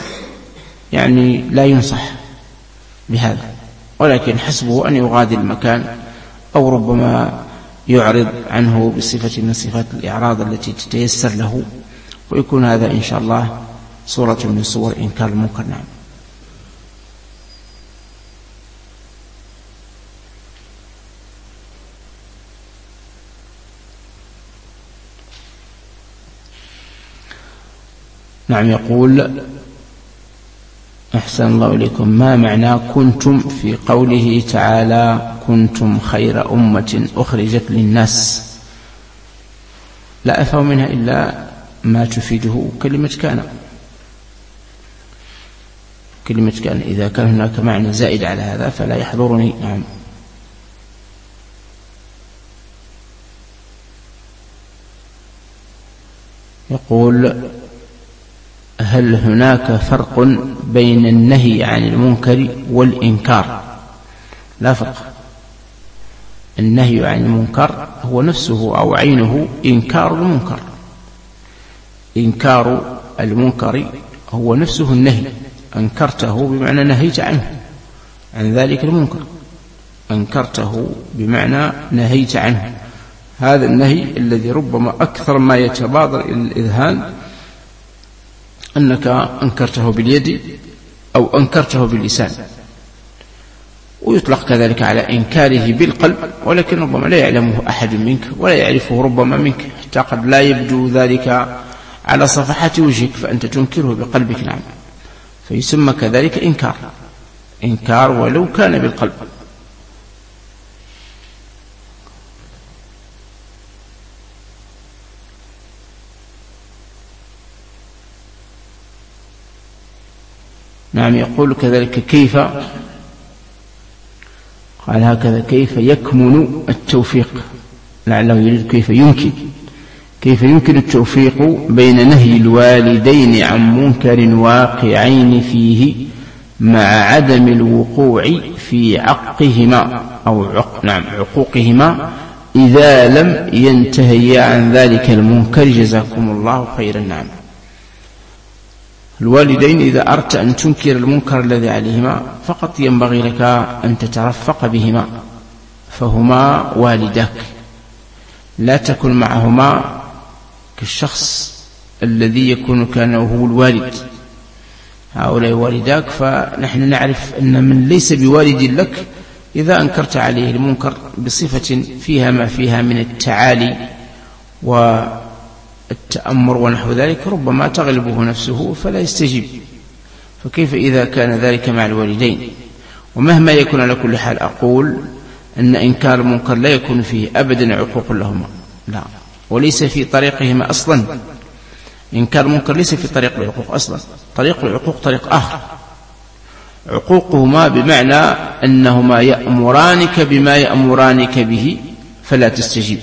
يعني لا ينصح بهذا، ولكن حسبه أن يغادر المكان أو ربما يعرض عنه بصفة من صفات الإعراض التي تتيسر له، ويكون هذا إن شاء الله صورة من صور إنكار المنكر نعم. نعم. يقول أحسن الله إليكم: ما معنى كنتم في قوله تعالى كنتم خير أمة أخرجت للناس؟ لا أفهم منها إلا ما تفيده كلمة كان. كلمة كان إذا كان هناك معنى زائد على هذا فلا يحضرني. نعم. يقول: هل هناك فرق بين النهي عن المنكر والإنكار؟ لا فرق. النهي عن المنكر هو نفسه أو عينه إنكار المنكر. إنكار المنكر هو نفسه النهي، أنكرته بمعنى نهيت عنه، عن ذلك المنكر، أنكرته بمعنى نهيت عنه. هذا النهي الذي ربما أكثر ما يتبادر إلى الإذهان أنك أنكرته باليد أو أنكرته باللسان، ويطلق كذلك على إنكاره بالقلب، ولكن ربما لا يعلمه أحد منك ولا يعرفه ربما منك، حتى قد لا يبدو ذلك على صفحة وجهك فأنت تنكره بقلبك. نعم. فيسمى كذلك إنكار، إنكار ولو كان بالقلب. نعم. يقول كذلك: كيف، قال هكذا: كيف يكمن التوفيق؟ لعله يريد كيف يمكن كيف يمكن التوفيق بين نهي الوالدين عن منكر واقعين فيه مع عدم الوقوع في عقهما أو عق نعم عقوقهما إذا لم ينتهي عن ذلك المنكر؟ جزاكم الله خيرا. نعم. الوالدين إذا أردت أن تنكر المنكر الذي عليهما فقط ينبغي لك أن تترفق بهما، فهما والداك، لا تكن معهما كالشخص الذي يكون كان هو الوالد. هؤلاء والداك، فنحن نعرف أن من ليس بوالد لك إذا أنكرت عليه المنكر بصفة فيها ما فيها من التعالي والتأمر ونحو ذلك ربما تغلبه نفسه فلا يستجيب، فكيف إذا كان ذلك مع الوالدين؟ ومهما يكون على كل حال أقول أن إنكار المنكر لا يكون فيه أبدا عقوق لهما، لا، وليس في طريقهما أصلا. إنكار المنكر ليس في طريق العقوق أصلا، طريق العقوق طريق آخر. عقوقهما بمعنى أنهما يأمرانك بما يأمرانك به فلا تستجيب،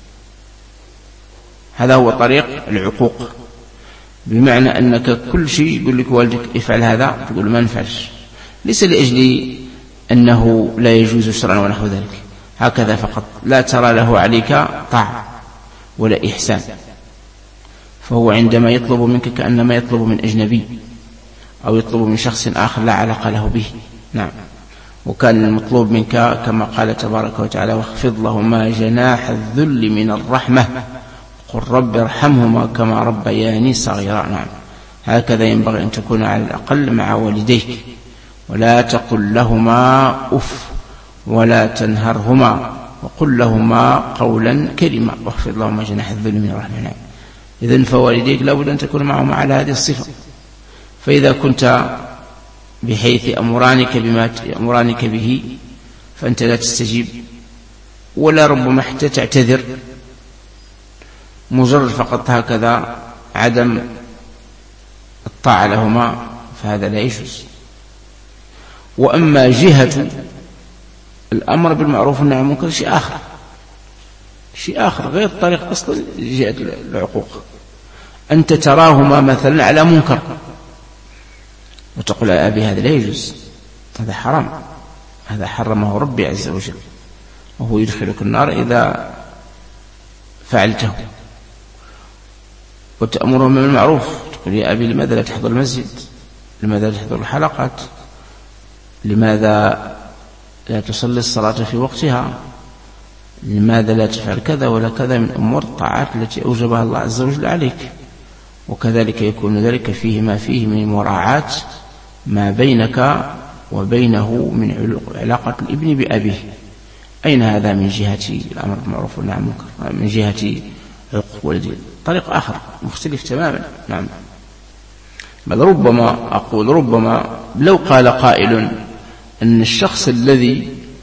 هذا هو طريق العقوق. بمعنى أنك كل شيء يقول لك والدك افعل هذا تقول ما نفعلش، ليس لأجل أنه لا يجوز شرعا ونحو ذلك، هكذا فقط، لا ترى له عليك طاعة ولا إحسان، فهو عندما يطلب منك كأنما يطلب من أجنبي أو يطلب من شخص آخر لا علاقة له به. نعم. وكان المطلوب منك كما قال تبارك وتعالى: واخفض لهما جناح الذل من الرحمة قل رب ارحمهما كما ربياني صغيرا. نعم. هكذا ينبغي أن تكون على الأقل مع والديك، ولا تقل لهما أف ولا تنهرهما وقل لهما قولا كريما واخفض لهما جناح الذل من الرحمة. نعم. إذن فوالديك لابد أن تكون معهم على هذه الصفة، فإذا كنت بحيث أمرانك بما يأمرانك به فأنت لا تستجيب، ولا ربما حتى تعتذر، مجرد فقط هكذا عدم الطاعة لهما، فهذا لا يجوز. وأما جهة الأمر بالمعروف والنهي عن المنكر شيء آخر، شيء آخر غير الطريق أصلا جهة العقوق. أنت تراهما مثلا على منكر وتقول يا أبي هذا لا يجوز، هذا حرام، هذا حرمه ربي عز وجل وهو يدخلك النار إذا فعلته، وتأمرهم بالمعروف، تقول يا أبي لماذا لا تحضر المسجد، لماذا لا تحضر الحلقات، لماذا لا تصلي الصلاة في وقتها، لماذا لا تفعل كذا ولا كذا من أمور الطاعات التي أوجبها الله عز وجل عليك. وكذلك يكون ذلك فيه ما فيه من مراعاة ما بينك وبينه من علاقة الابن بأبيه. أين هذا من جهة الأمر بالمعروف والنهي عن المنكر؟ من جهة عقوق والدين طريق آخر مختلف تماما. نعم. بل ربما أقول ربما لو قال قائل أن الشخص الذي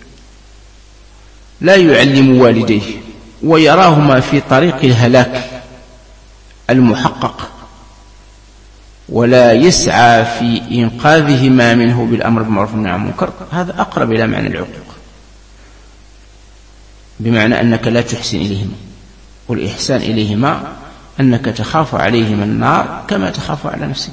لا يعلم والديه ويراهما في طريق الهلاك المحقق ولا يسعى في إنقاذهما منه بالأمر بالمعروف والنهي عن المنكر، هذا أقرب إلى معنى العقوق، بمعنى أنك لا تحسن إليهما، والإحسان إليهما أنك تخاف عليهما النار كما تخاف على نفسك.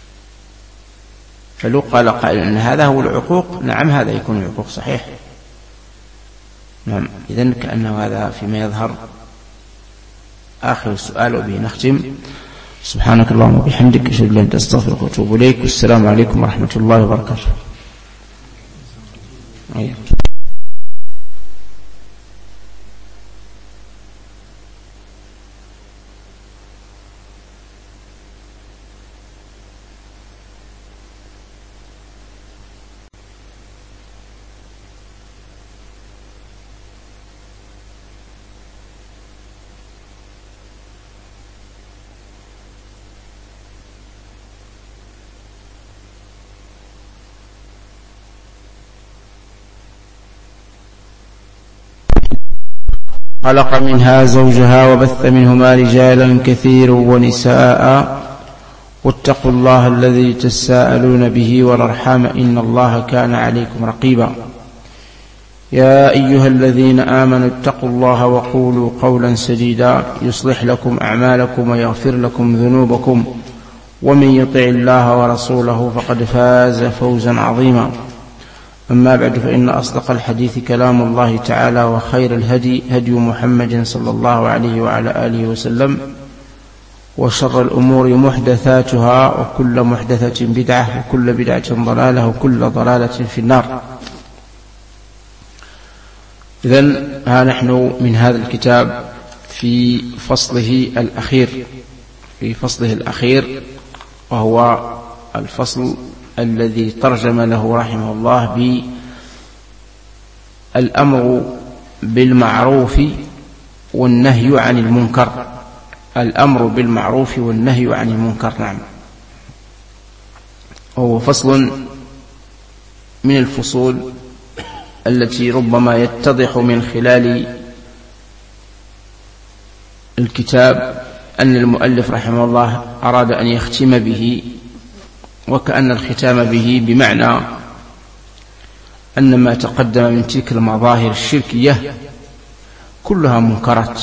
فلو قال قائل أن هذا هو العقوق، نعم هذا يكون عقوق صحيح. نعم، إذن كأنه هذا فيما يظهر آخر السؤال، وبه نختم. سبحانك اللهم وبحمدك، أشهد أن لا إله إلا أنت، أستغفرك وأتوب إليك، والسلام عليكم ورحمة الله وبركاته. خلق منها زوجها وبث منهما رجالا كثيرا ونساء، واتقوا الله الذي تساءلون به والأرحام إن الله كان عليكم رقيبا. يا أيها الذين آمنوا اتقوا الله وقولوا قولا سديدا يصلح لكم أعمالكم ويغفر لكم ذنوبكم، ومن يطع الله ورسوله فقد فاز فوزا عظيما. أما بعد، فإن أصدق الحديث كلام الله تعالى، وخير الهدي هدي محمد صلى الله عليه وعلى آله وسلم، وشر الأمور محدثاتها، وكل محدثة بدعة، وكل بدعة ضلالة، وكل ضلالة في النار. إذن ها نحن من هذا الكتاب في فصله الأخير في فصله الأخير وهو الفصل الذي ترجم له رحمه الله بالأمر بالمعروف والنهي عن المنكر. الأمر بالمعروف والنهي عن المنكر، نعم، وهو فصل من الفصول التي ربما يتضح من خلال الكتاب أن المؤلف رحمه الله أراد أن يختم به، وكأن الختام به بمعنى أن ما تقدم من تلك المظاهر الشركية كلها منكرات،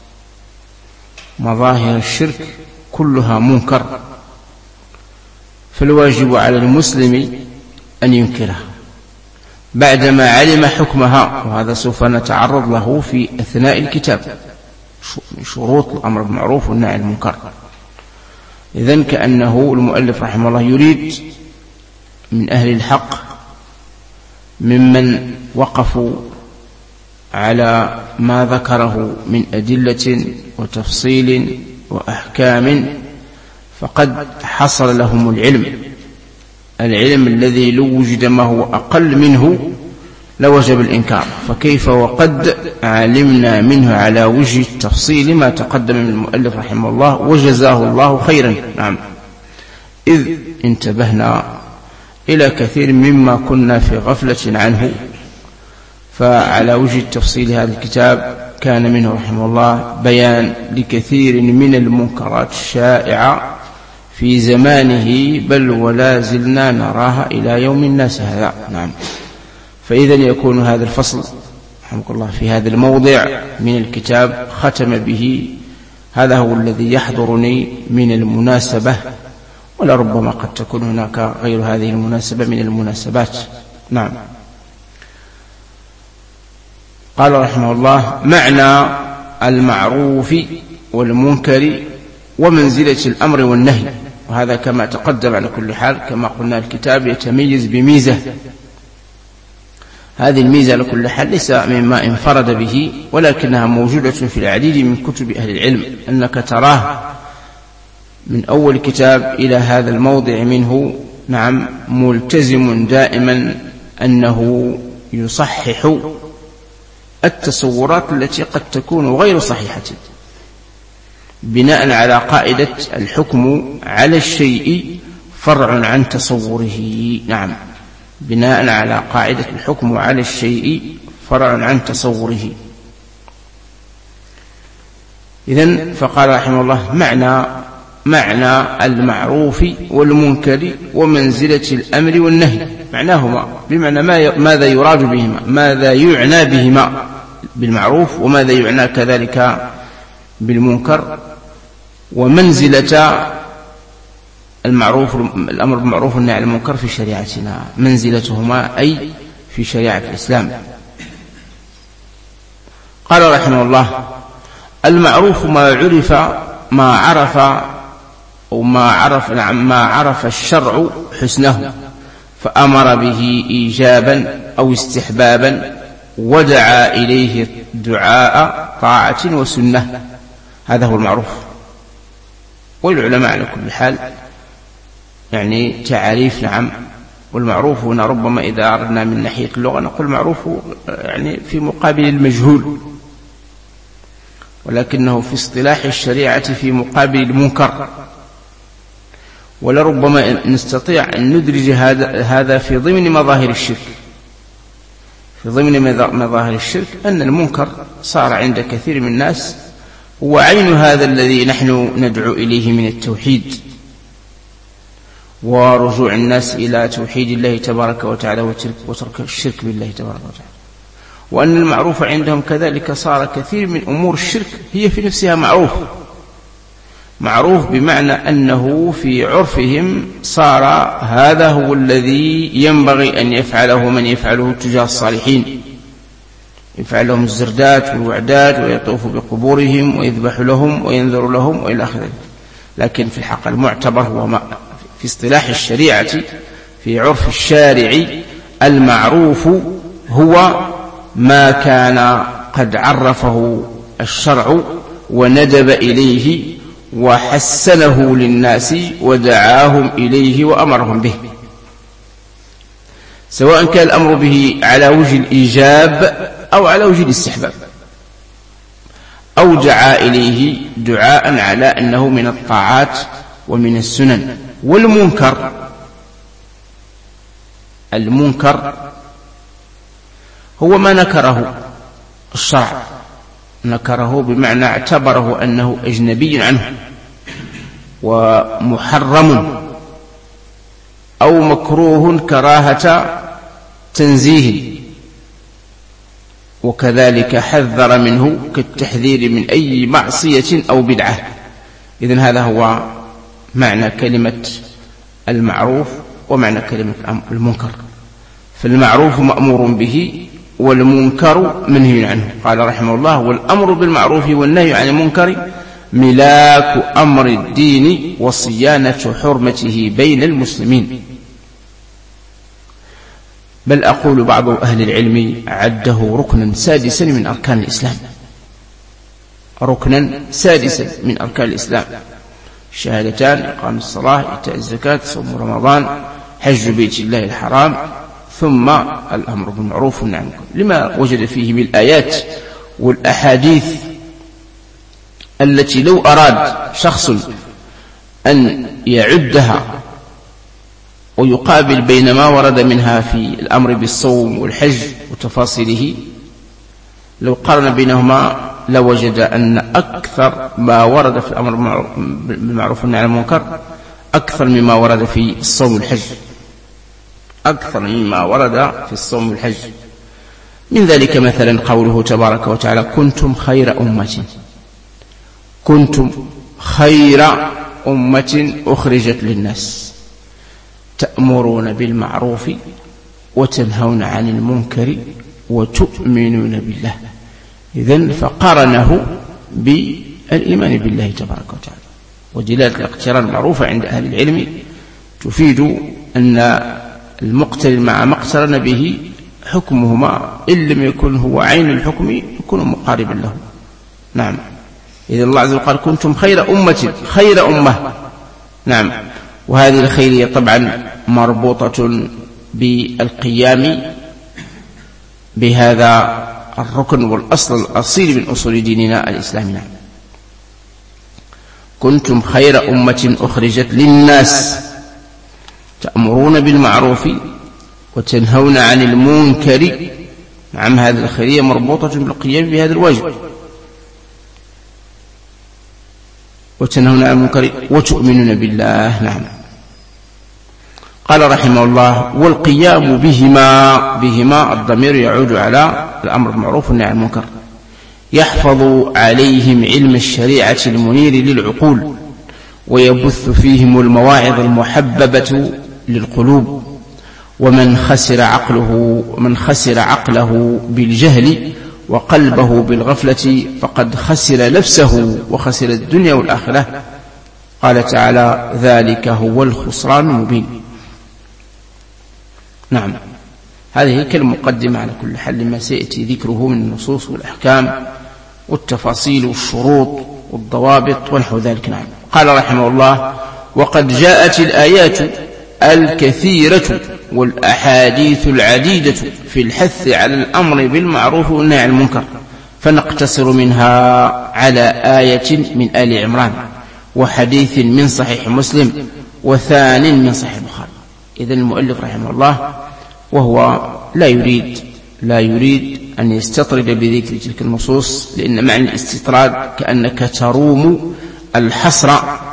مظاهر الشرك كلها منكر، فالواجب على المسلم أن ينكرها بعدما علم حكمها، وهذا سوف نتعرض له في أثناء الكتاب، من شروط الأمر بالمعروف والنهي عن المنكر. إذن كأنه المؤلف رحمه الله يريد من أهل الحق ممن وقفوا على ما ذكره من أدلة وتفصيل وأحكام، فقد حصل لهم العلم العلم الذي لو وجد ما هو أقل منه لوجب الإنكار، فكيف وقد علمنا منه على وجه التفصيل ما تقدم من المؤلف رحمه الله وجزاه الله خيرا. نعم، إذ انتبهنا إلى كثير مما كنا في غفلة عنه، فعلى وجه التفصيل هذا الكتاب كان منه رحمه الله بيان لكثير من المنكرات الشائعة في زمانه، بل ولا زلنا نراها إلى يوم الناس هذا. نعم، فإذا يكون هذا الفصل رحمه الله في هذا الموضع من الكتاب ختم به. هذا هو الذي يحضرني من المناسبة، ولربما قد تكون هناك غير هذه المناسبة من المناسبات. نعم، قال رحمه الله: معنى المعروف والمنكر ومنزلة الأمر والنهي. وهذا كما تقدم على كل حال، كما قلنا الكتاب يتميز بميزة، هذه الميزة على كل حال ليس مما انفرد به، ولكنها موجودة في العديد من كتب أهل العلم، أنك تراه من أول كتاب إلى هذا الموضع منه، نعم، ملتزم دائما أنه يصحح التصورات التي قد تكون غير صحيحة، بناء على قاعدة الحكم على الشيء فرع عن تصوره. نعم، بناء على قاعدة الحكم على الشيء فرع عن تصوره. إذن فقال رحمه الله معنى معنى المعروف والمنكر ومنزلة الأمر والنهي، معناهما بمعنى ما ماذا يراد بهما، ماذا يعنى بهما بالمعروف، وماذا يعنى كذلك بالمنكر، ومنزلة المعروف الأمر بالمعروف والنهي عن المنكر في شريعتنا، منزلتهما أي في شريعة الإسلام. قال رحمه الله المعروف ما عرف ما عرف أو ما عرف نعم ما عرف الشرع حسنه فأمر به إيجابا أو استحبابا ودعا إليه دعاء طاعة وسنة، هذا هو المعروف. والعلماء على كل حال يعني تعريف نعم، والمعروف هنا ربما إذا أردنا من ناحية اللغة نقول معروف يعني في مقابل المجهول، ولكنه في اصطلاح الشريعة في مقابل المنكر. ولربما نستطيع أن ندرج هذا هذا في ضمن مظاهر الشرك. في ضمن مظاهر الشرك أن المنكر صار عند كثير من الناس هو عين هذا الذي نحن ندعو إليه من التوحيد ورجوع الناس إلى توحيد الله تبارك وتعالى وترك الشرك بالله تبارك وتعالى. وأن المعروف عندهم كذلك صار كثير من أمور الشرك هي في نفسها معروف، معروف بمعنى أنه في عرفهم صار هذا هو الذي ينبغي أن يفعله من يفعله تجاه الصالحين، يفعل لهم الزردات والوعدات ويطوف بقبورهم ويذبح لهم وينذر لهم وإلى آخره. لكن في الحق المعتبر هو ما في اصطلاح الشريعة في عرف الشارع المعروف هو ما كان قد عرفه الشرع وندب إليه وحسنه للناس ودعاهم إليه وأمرهم به، سواء كان الأمر به على وجه الإيجاب أو على وجه الاستحباب، أو دعا إليه دعاء على أنه من الطاعات ومن السنن. والمنكر المنكر هو ما نكره الشرع، نكره بمعنى اعتبره أنه أجنبي عنه ومحرم أو مكروه كراهة تنزيه، وكذلك حذر منه كالتحذير من أي معصية أو بدعة. إذن هذا هو معنى كلمة المعروف ومعنى كلمة المنكر. فالمعروف مأمور به والمنكر منهي عنه. قال رحمه الله والأمر بالمعروف والنهي عن المنكر ملاك أمر الدين وصيانة حرمته بين المسلمين. بل أقول بعض أهل العلم عده ركنا سادسا من أركان الإسلام، ركنا سادسا من أركان الإسلام: الشهادتان، إقام الصلاة، إيتاء الزكاة، صوم رمضان، حج بيت الله الحرام، ثم الأمر بالمعروف والنهي عن المنكر، لما وجد فيه من الآيات والأحاديث التي لو أراد شخص أن يعدها ويقابل بين ما ورد منها في الأمر بالصوم والحج وتفاصيله، لو قارن بينهما لوجد أن أكثر ما ورد في الأمر بالمعروف والنهي عن المنكر أكثر مما ورد في الصوم والحج، أكثر مما ورد في الصوم والحج. من ذلك مثلا قوله تبارك وتعالى: كنتم خير أمة كنتم خير أمة أخرجت للناس تأمرون بالمعروف وتنهون عن المنكر وتؤمنون بالله. إذن فقارنه بالإيمان بالله تبارك وتعالى. ودلالة الاقتران المعروفة عند أهل العلم تفيد أن المقترن مع ما اقترن به حكمهما إن لم يكن هو عين الحكم يكون مقاربا له. نعم، إذا الله عز وجل قال: كنتم خير أمة، خير أمة. نعم، وهذه الخيرية طبعا مربوطة بالقيام بهذا الركن والأصل الأصيل من أصول ديننا الإسلامي. نعم، كنتم خير أمة أخرجت للناس تأمرون بالمعروف وتنهون عن المنكر. نعم، هذه الخيرية مربوطة بالقيام بهذا الواجب. وتنهون عن المنكر وتؤمنون بالله. نعم. قال رحمه الله: والقيام بهما بهما الضمير يعود على الأمر بالمعروف والنهي عن المنكر، يحفظ عليهم علم الشريعة المنير للعقول، ويبث فيهم المواعظ المحببة للقلوب. ومن خسر عقله من خسر عقله بالجهل وقلبه بالغفلة فقد خسر نفسه وخسر الدنيا والآخرة. قال تعالى: ذلك هو الخسران المبين. نعم، هذه كالمقدمة على كل حال لما سيأتي ذكره من النصوص والأحكام والتفاصيل والشروط والضوابط ونحو ذلك. نعم. قال رحمه الله: وقد جاءت الآيات الكثيرة والأحاديث العديدة في الحث على الأمر بالمعروف والنهي عن المنكر، فنقتصر منها على آية من آل عمران، وحديث من صحيح مسلم، وثان من صحيح البخاري. إذن المؤلف رحمه الله وهو لا يريد لا يريد أن يستطرد بذكر تلك النصوص، لأن معنى الاستطراد كأنك تروم الحصر،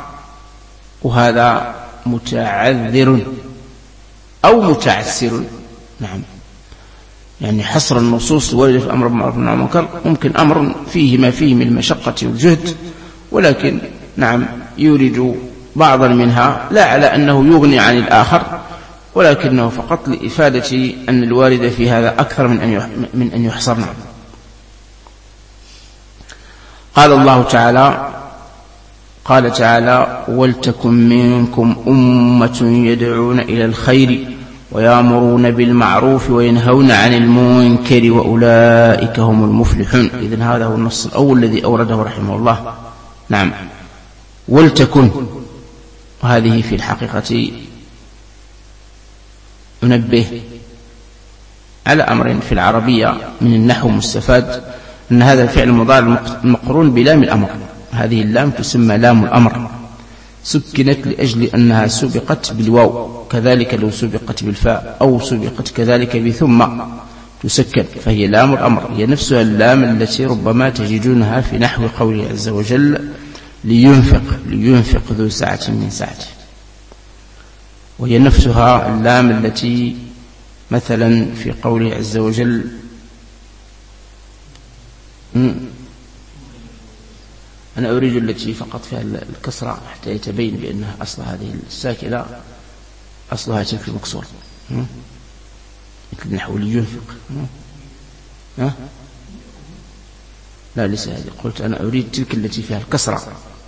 وهذا متعذر أو متعسر. نعم، يعني حصر النصوص الواردة في الأمر بالمعروف والنهي عن المنكر ممكن أمر فيه ما فيه من المشقة والجهد، ولكن نعم يورد بعضا منها لا على أنه يغني عن الآخر، ولكنه فقط لإفادة أن الوارد في هذا أكثر من أن من أن يحصرنا. قال الله تعالى قال تعالى: ولتكن منكم أمة يدعون إلى الخير ويأمرون بالمعروف وينهون عن المنكر وأولئك هم المفلحون. إذن هذا هو النص الأول الذي أورده رحمه الله. نعم، ولتكن، وهذه في الحقيقة ننبه على أمر في العربية من النحو مستفاد، أن هذا الفعل المضارع المقرون بلام الأمر، هذه اللام تسمى لام الأمر، سكنت لأجل أنها سبقت بالواو، كذلك لو سبقت بالفاء أو سبقت كذلك بثم تسكن، فهي لام الأمر، هي نفسها اللام التي ربما تجدونها في نحو قوله عز وجل: لينفق لينفق ذو سعة من سعته، وهي نفسها اللام التي مثلا في قوله عز وجل: أنا أريد التي فقط فيها الكسرة حتى يتبين بأنها أصل هذه الساكنة أصلها تلك المكسور، مثل نحو لينفق. ها؟ لا، ليس هذه، قلت أنا أريد تلك التي فيها الكسرة.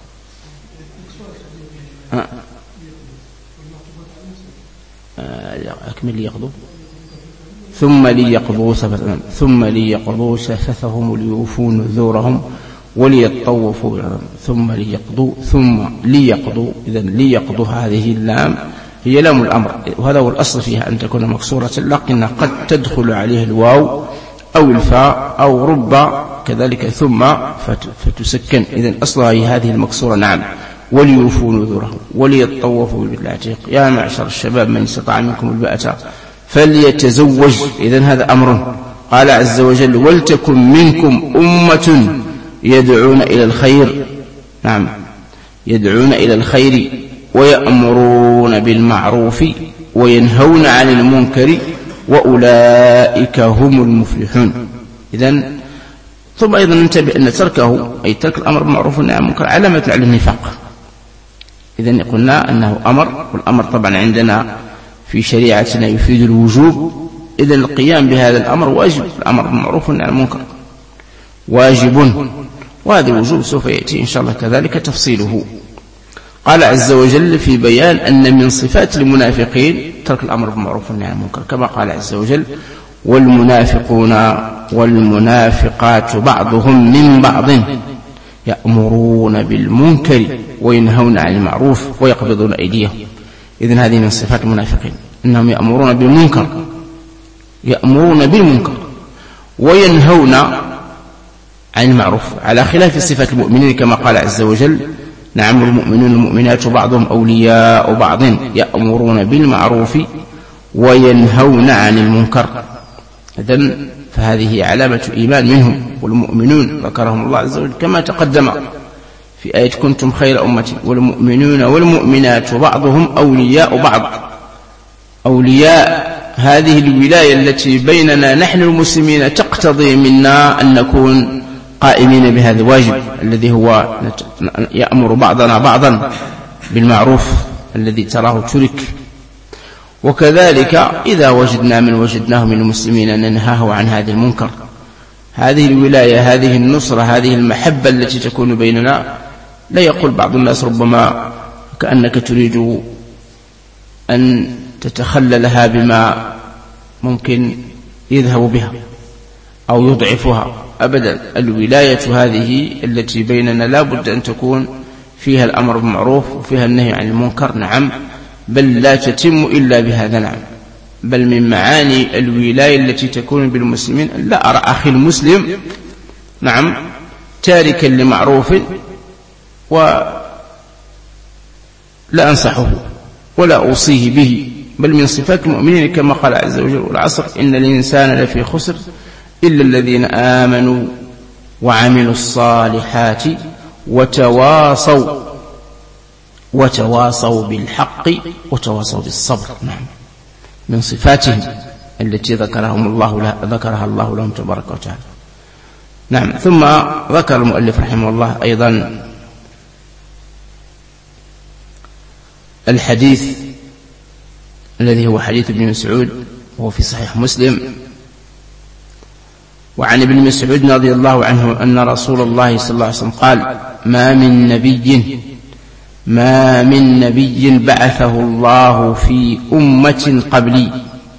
ها؟ أكمل ليقضوا ثم ليقضوا ثم ليقضوا سفثهم ليوفوا نذورهم وليطوفوا ثم ليقضوا ثم ليقضوا. إذن ليقضوا هذه اللام هي لام الأمر، وهذا هو الأصل فيها أن تكون مكسورة، لكنها قد تدخل عليها الواو أو الفاء أو رب كذلك ثم فتسكن. إذن أصلها هي هذه المكسورة. نعم، وليوفوا نذورهم وليطوفوا بالبيت العتيق يا معشر الشباب من استطاع منكم الباءة فليتزوج. إذن هذا أمر. قال عز وجل: ولتكن منكم أمة يدعون إلى الخير. نعم، يدعون إلى الخير ويأمرون بالمعروف وينهون عن المنكر وأولئك هم المفلحون. إذن ثم أيضا ننتبه أن تركه أي ترك الأمر بالمعروف والنهي عن المنكر علامة على النفاق. إذن قلنا أنه أمر، والأمر طبعا عندنا في شريعتنا يفيد الوجوب، إذن القيام بهذا الأمر واجب، الأمر بالمعروف والنهي عن المنكر واجب، وهذا الوجوب سوف يأتي إن شاء الله كذلك تفصيله. قال عز وجل في بيان أن من صفات المنافقين ترك الأمر بالمعروف والنهي عن المنكر، كما قال عز وجل: والمنافقون والمنافقات بعضهم من بعض يأمرون بالمنكر وينهون عن المعروف ويقبضون أيديهم. إذن هذه من صفات المنافقين، إنهم يأمرون بالمنكر يأمرون بالمنكر وينهون عن المعروف، على خلاف صفات المؤمنين كما قال عز وجل: نعم المؤمنون المؤمنات بعضهم أولياء بعض يأمرون بالمعروف وينهون عن المنكر. إذن فهذه علامة إيمان منهم. والمؤمنون ذكرهم الله عز وجل كما تقدم في آية كنتم خير أمة. والمؤمنون والمؤمنات بعضهم أولياء بعض. أولياء هذه الولاية التي بيننا نحن المسلمين تقتضي منا أن نكون قائمين بهذا الواجب الذي هو يأمر بعضنا بعضا بالمعروف الذي تراه ترك. وكذلك إذا وجدنا من وجدناه من المسلمين ننهاه عن هذا المنكر. هذه الولاية، هذه النصرة، هذه المحبة التي تكون بيننا، لا يقول بعض الناس ربما كأنك تريد أن تتخللها بما ممكن يذهب بها أو يضعفها. أبدا، الولاية هذه التي بيننا لا بد أن تكون فيها الأمر بالمعروف وفيها النهي عن المنكر. نعم، بل لا تتم إلا بهذا. نعم، بل من معاني الولاية التي تكون بالمسلمين لا أرى أخي المسلم نعم تاركا لمعروف ولا أنصحه ولا أوصيه به، بل من صفات المؤمنين كما قال عز وجل والعصر إن الإنسان لفي خسر إلا الذين آمنوا وعملوا الصالحات وتواصوا وتواصوا بالحق وتواصوا بالصبر. نعم، من صفاتهم التي ذكرهم الله ذكرها الله لهم تبارك وتعالى. نعم، ثم ذكر المؤلف رحمه الله أيضا الحديث الذي هو حديث ابن مسعود وهو في صحيح مسلم. وعن ابن مسعود رضي الله عنه أن رسول الله صلى الله عليه وسلم قال ما من نبي ما من نبي بعثه الله في أمة قبلي.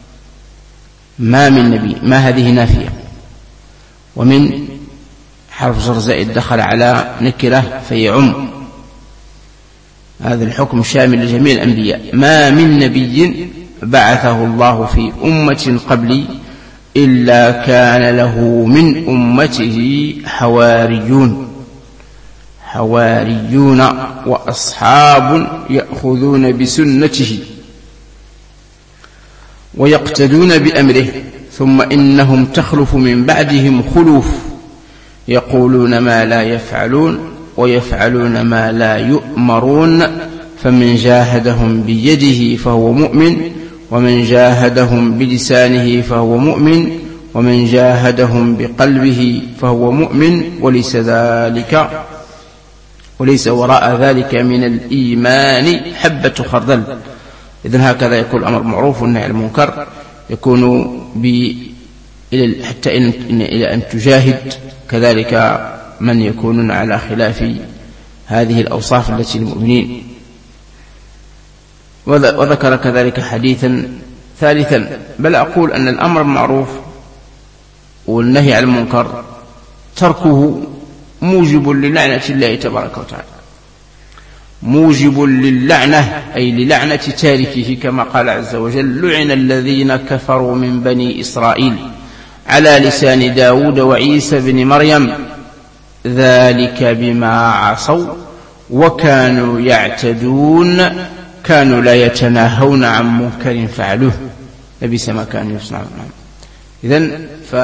ما من نبي، ما هذه نافية، ومن حرف جر زائد دخل على نكرة فيعم، هذا الحكم شامل لجميع الأنبياء. ما من نبي بعثه الله في أمة قبلي إلا كان له من أمته حواريون حواريون وأصحاب يأخذون بسنته ويقتدون بأمره، ثم إنهم تخلف من بعدهم خلوف يقولون ما لا يفعلون ويفعلون ما لا يؤمرون، فمن جاهدهم بيده فهو مؤمن، ومن جاهدهم بلسانه فهو مؤمن، ومن جاهدهم بقلبه فهو مؤمن، وليس ذلك وليس وراء ذلك من الإيمان حبة خردل. إذن هكذا يكون الأمر معروف والنهي عن المنكر، يكون ب حتى إلى أن تجاهد كذلك من يكونون على خلاف هذه الأوصاف التي للمؤمنين. وذكر كذلك حديثا ثالثا، بل أقول أن الأمر بالمعروف والنهي عن المنكر تركه موجب للعنة الله تبارك وتعالى، موجب للعنة أي للعنة تاركه، كما قال عز وجل لعن الذين كفروا من بني إسرائيل على لسان داود وعيسى بن مريم ذلك بما عصوا وكانوا يعتدون كانوا لا يتناهون عن منكر فعلوه لبئس ما كانوا يصنعون. إذن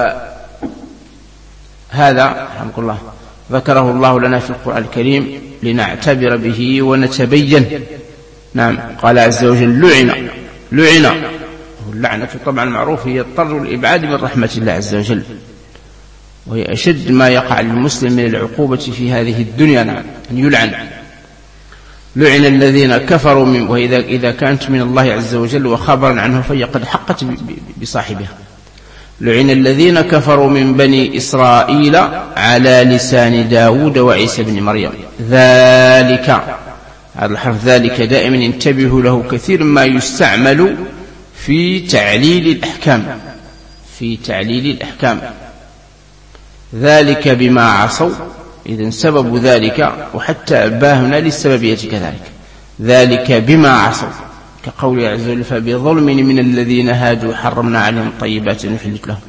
فهذا رحمك الله ذكره الله لنا في القرآن الكريم لنعتبر به ونتبين. نعم، قال عز وجل لعن لعن اللعنة طبعا معروف هي الطرد والإبعاد من رحمة الله عز وجل، وهي أشد ما يقع للمسلم من العقوبة في هذه الدنيا. نعم، أن يلعن. لعن الذين كفروا من، وإذا إذا كانت من الله عز وجل وخبرا عنه فهي قد حقت بصاحبها. لعن الذين كفروا من بني إسرائيل على لسان داود وعيسى بن مريم ذلك، هذا الحرف ذلك دائما انتبهوا له، كثير ما يستعمل في تعليل الأحكام في تعليل الأحكام ذلك بما عصوا، إذن سبب ذلك، وحتى أباهنا للسببية كذلك، ذلك بما عصوا، كقول عز وجل فبظلم من الذين هادوا حرمنا عليهم طيبات نحلت لهم.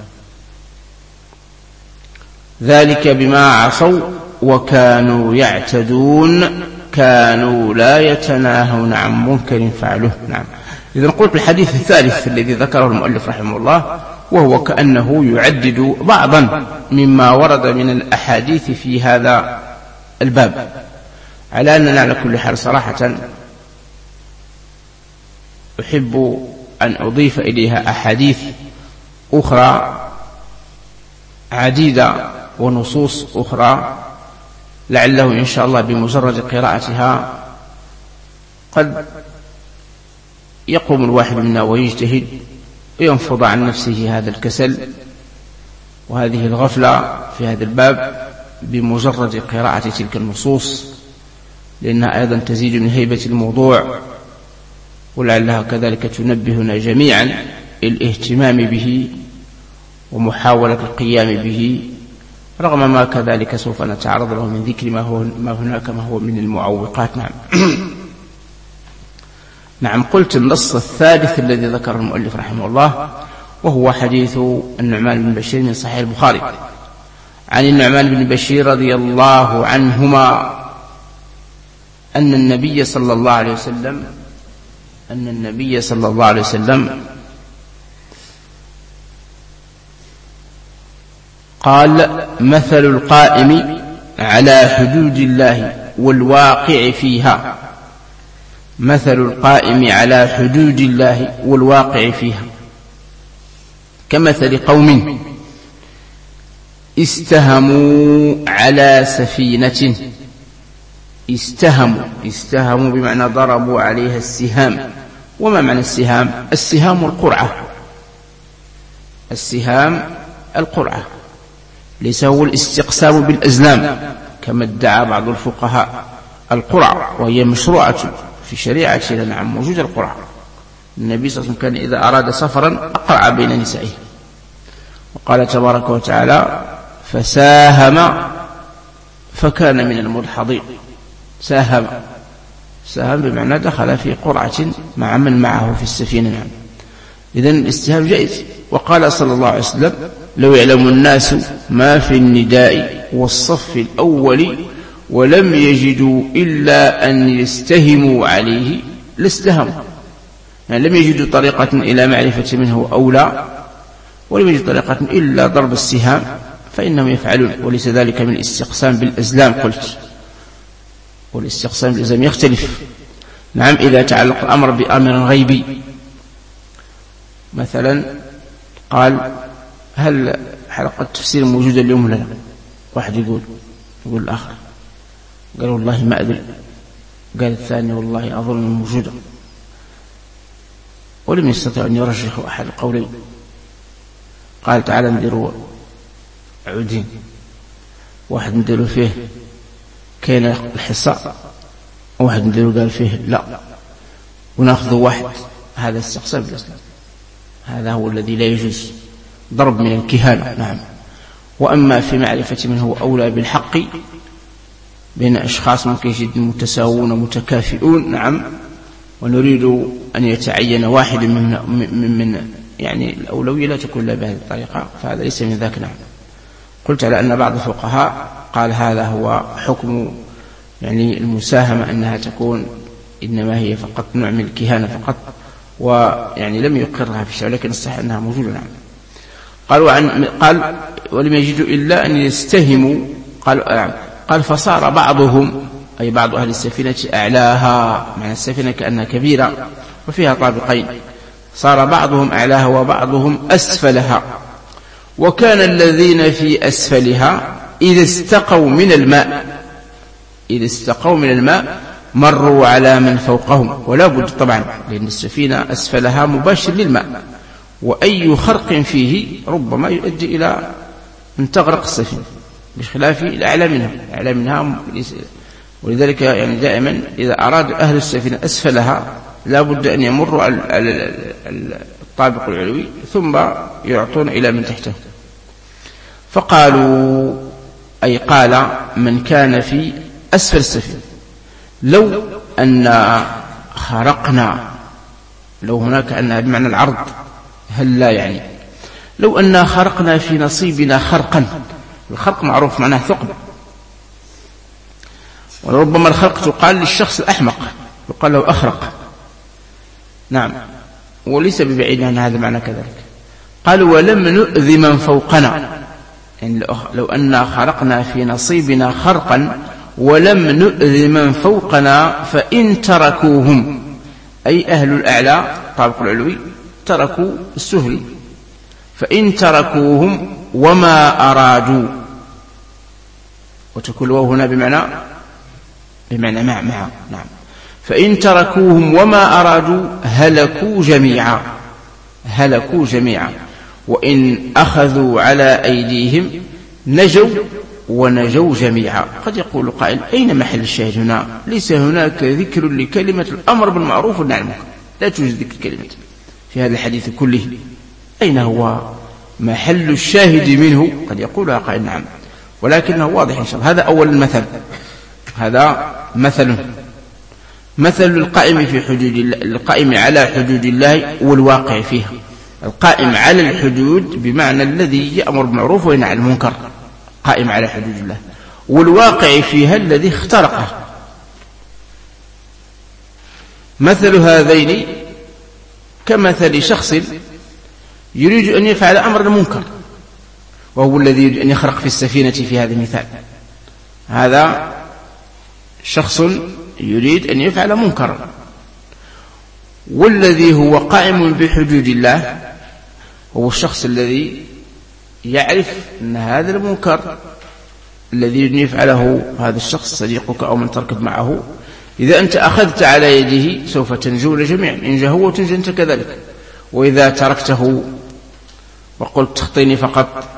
ذلك بما عصوا وكانوا يعتدون كانوا لا يتناهون عن منكر فعلوه. نعم. إذن قلت الحديث الثالث الذي ذكره المؤلف رحمه الله، وهو كأنه يعدد بعضا مما ورد من الأحاديث في هذا الباب، على أننا على كل حال صراحة أحب أن أضيف إليها أحاديث أخرى عديدة ونصوص أخرى، لعله إن شاء الله بمجرد قراءتها قد يقوم الواحد منا ويجتهد وينفض عن نفسه هذا الكسل وهذه الغفلة في هذا الباب بمجرد قراءة تلك النصوص، لأنها أيضا تزيد من هيبة الموضوع، ولعلها كذلك تنبهنا جميعا الاهتمام به ومحاولة القيام به، رغم ما كذلك سوف نتعرض له من ذكر ما, هو ما هناك ما هو من المعوقات. نعم. نعم. قلت النص الثالث الذي ذكره المؤلف رحمه الله، وهو حديث النعمان بن بشير من صحيح البخاري، عن النعمان بن بشير رضي الله عنهما أن النبي صلى الله عليه وسلم أن النبي صلى الله عليه وسلم قال: مثل القائم على حدود الله والواقع فيها مثل القائم على حدود الله والواقع فيها كمثل قوم استهموا على سفينة استهموا استهموا بمعنى ضربوا عليها السهام. وما معنى السهام؟ السهام القرعة السهام القرعة ليس هو الاستقسام بالأزلام كما ادعى بعض الفقهاء. القرعة وهي مشروعة في شريعتنا. نعم، موجود القرعة. النبي صلى الله عليه وسلم كان إذا أراد سفرا أقرع بين نسائه، وقال تبارك وتعالى: فساهم فكان من المدحضين. ساهم ساهم بمعنى دخل في قرعة مع من معه في السفينة. نعم. إذن الاستهام جائز. وقال صلى الله عليه وسلم: لو يعلم الناس ما في النداء والصف الأول ولم يجدوا إلا أن يستهموا عليه لاستهموا. يعني لم يجدوا طريقة إلى معرفة منه أولى، ولم يجدوا طريقة إلا ضرب السهام فإنهم يفعلون. وليس ذلك من الاستقسام بالأزلام. قلت والاستقسام بالأزلام يختلف. نعم. إذا تعلق الأمر بأمر غيبي، مثلا قال: هل حلقة تفسير موجودة اليوم ولا لا؟ واحد يقول يقول الآخر، قال: والله ما أدري. قال الثاني: والله أظن موجودة. ولم يستطيع أن يرجح أحد القولين. قال: تعالى نديروا عودين، واحد نديروا فيه كان الحصاء، وواحد نديروا قال فيه لا، ونأخذ واحد. هذا استقسام بالإسلام، هذا هو الذي لا يجوز، ضرب من الكهانة. نعم. وأما في معرفة من هو أولى بالحق بين أشخاص ممكن يجد متساوون متكافئون، نعم، ونريد أن يتعين واحد من, من, من يعني الأولوية لا تكون لا بهذه الطريقة، فهذا ليس من ذاك. نعم. قلت على أن بعض الفقهاء قال هذا هو حكم يعني المساهمة، أنها تكون إنما هي فقط نوع من الكهانة فقط، ويعني لم يقرها في الشرع، لكن الصحيح أنها موجودة. نعم. قال وعن قال ولم يجدوا إلا أن يستهموا. قال قال فصار بعضهم، أي بعض أهل السفينة، أعلاها، معنى السفينة كأنها كبيرة وفيها طابقين، صار بعضهم أعلاها وبعضهم أسفلها، وكان الذين في أسفلها إذا استقوا من الماء إذا استقوا من الماء مروا على من فوقهم. ولا بد طبعا، لأن السفينة أسفلها مباشر للماء، وأي خرق فيه ربما يؤدي إلى أن تغرق السفينة، بخلاف الأعلى منها. الأعلى منها ولذلك يعني دائما إذا أراد أهل السفينة أسفلها لا بد أن يمروا على الطابق العلوي ثم يعطون إلى من تحته. فقالوا، أي قال من كان في أسفل السفينة: لو أن خرقنا، لو هناك أن بمعنى العرض، هل لا يعني لو أن خرقنا في نصيبنا خرقا. الخرق معروف معناه ثقب، وربما الخرق تقال للشخص الأحمق، يقال له أخرق. نعم، وليس ببعيد عن هذا معنى كذلك. قالوا ولم نؤذي من فوقنا، يعني لو أننا خرقنا في نصيبنا خرقا ولم نؤذي من فوقنا فإن تركوهم، أي أهل الأعلى طابق العلوي تركوا السهل، فإن تركوهم وما أرادوا، وتكون الواو هنا بمعنى بمعنى مع مع نعم، فإن تركوهم وما أرادوا هلكوا جميعا، هلكوا جميعا، وإن أخذوا على أيديهم نجوا ونجوا جميعا. قد يقول قائل أين محل الشاهد هنا؟ ليس هناك ذكر لكلمة الأمر بالمعروف والنهي عن المنكر، لا توجد ذكر كلمة في هذا الحديث كله. أين هو محل الشاهد منه؟ قد يقولها قائل نعم، ولكنه واضح إن شاء الله. هذا أول المثل، هذا مثل مثل القائم في حدود الله، القائم على حدود الله والواقع فيها. القائم على الحدود بمعنى الذي يأمر بالمعروف وينهى عن المنكر، قائم على حدود الله، والواقع فيها الذي اخترقه. مثل هذين كمثل شخص يريد أن يفعل أمر منكر، وهو الذي يريد أن يخرق في السفينة في هذا المثال. هذا شخص يريد أن يفعل منكرا، والذي هو قائم بحدود الله هو الشخص الذي يعرف أن هذا المنكر الذي يريد أن يفعله هذا الشخص صديقك أو من تركب معه، إذا أنت أخذت على يده سوف تنجون جميعا، إن جاء هو تنجو أنت كذلك. وإذا تركته وقلت تخطيني فقط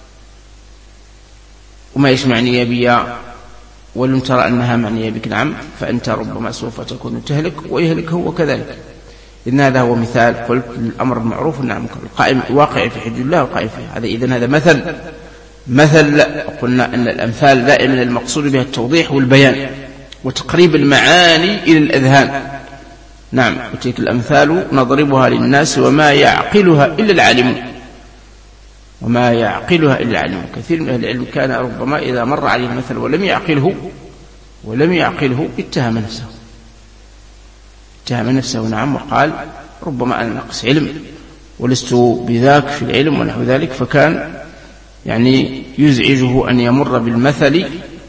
وما يسمعني بي ولم ترى أنها معنية بك، نعم، فأنت ربما سوف تكون تهلك ويهلك هو كذلك. إن هذا هو مثال قلت الأمر بالمعروف والنهي عن المنكر، القائم واقع في حدود الله والقائم فيه. هذا إذن هذا مثل مثل قلنا أن الأمثال دائما المقصود بها التوضيح والبيان وتقريب المعاني إلى الأذهان. نعم، وتلك الأمثال نضربها للناس وما يعقلها إلا العالمون، وما يعقلها إلا العالمون. كثير من أهل العلم كان ربما إذا مر عليه المثل ولم يعقله ولم يعقله اتهم نفسه اتهم نفسه نعم، وقال ربما أنا نقص علم ولست بذاك في العلم ونحو ذلك، فكان يعني يزعجه أن يمر بالمثل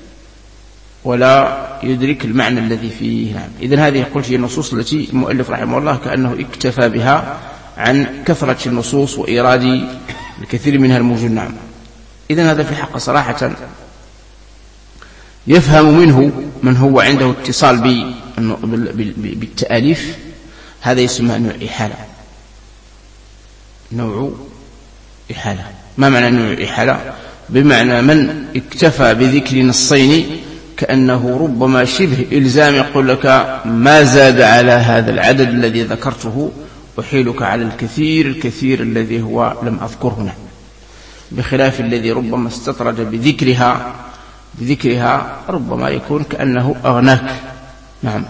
ولا يدرك المعنى الذي فيه. نعم، إذن هذه قلت هي النصوص التي المؤلف رحمه الله كأنه اكتفى بها عن كثرة النصوص وإيراد الكثير منها الموجود. نعم، إذن هذا في الحق صراحة يفهم منه من هو عنده اتصال بالتأليف، هذا يسمى نوع إحالة. نوع إحالة، ما معنى نوع إحالة؟ بمعنى من اكتفى بذكر نصين كأنه ربما شبه إلزام، يقول لك ما زاد على هذا العدد الذي ذكرته أحيلك على الكثير الكثير الذي هو لم أذكره هنا، بخلاف الذي ربما استطرد بذكرها بذكرها ربما يكون كأنه أغناك. نعم.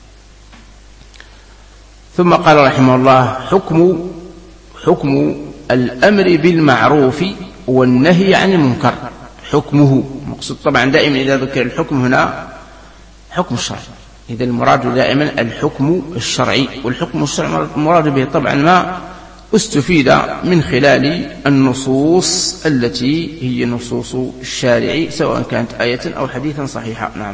ثم قال رحمه الله حكم حكم الأمر بالمعروف والنهي عن المنكر. حكمه مقصود طبعا دائما إذا ذكر الحكم هنا حكم الشرعي، إذا المراد دائما الحكم الشرعي، والحكم الشرعي المراد به طبعا ما استفيد من خلال النصوص التي هي نصوص الشارع سواء كانت آية أو حديثا صحيحا. نعم.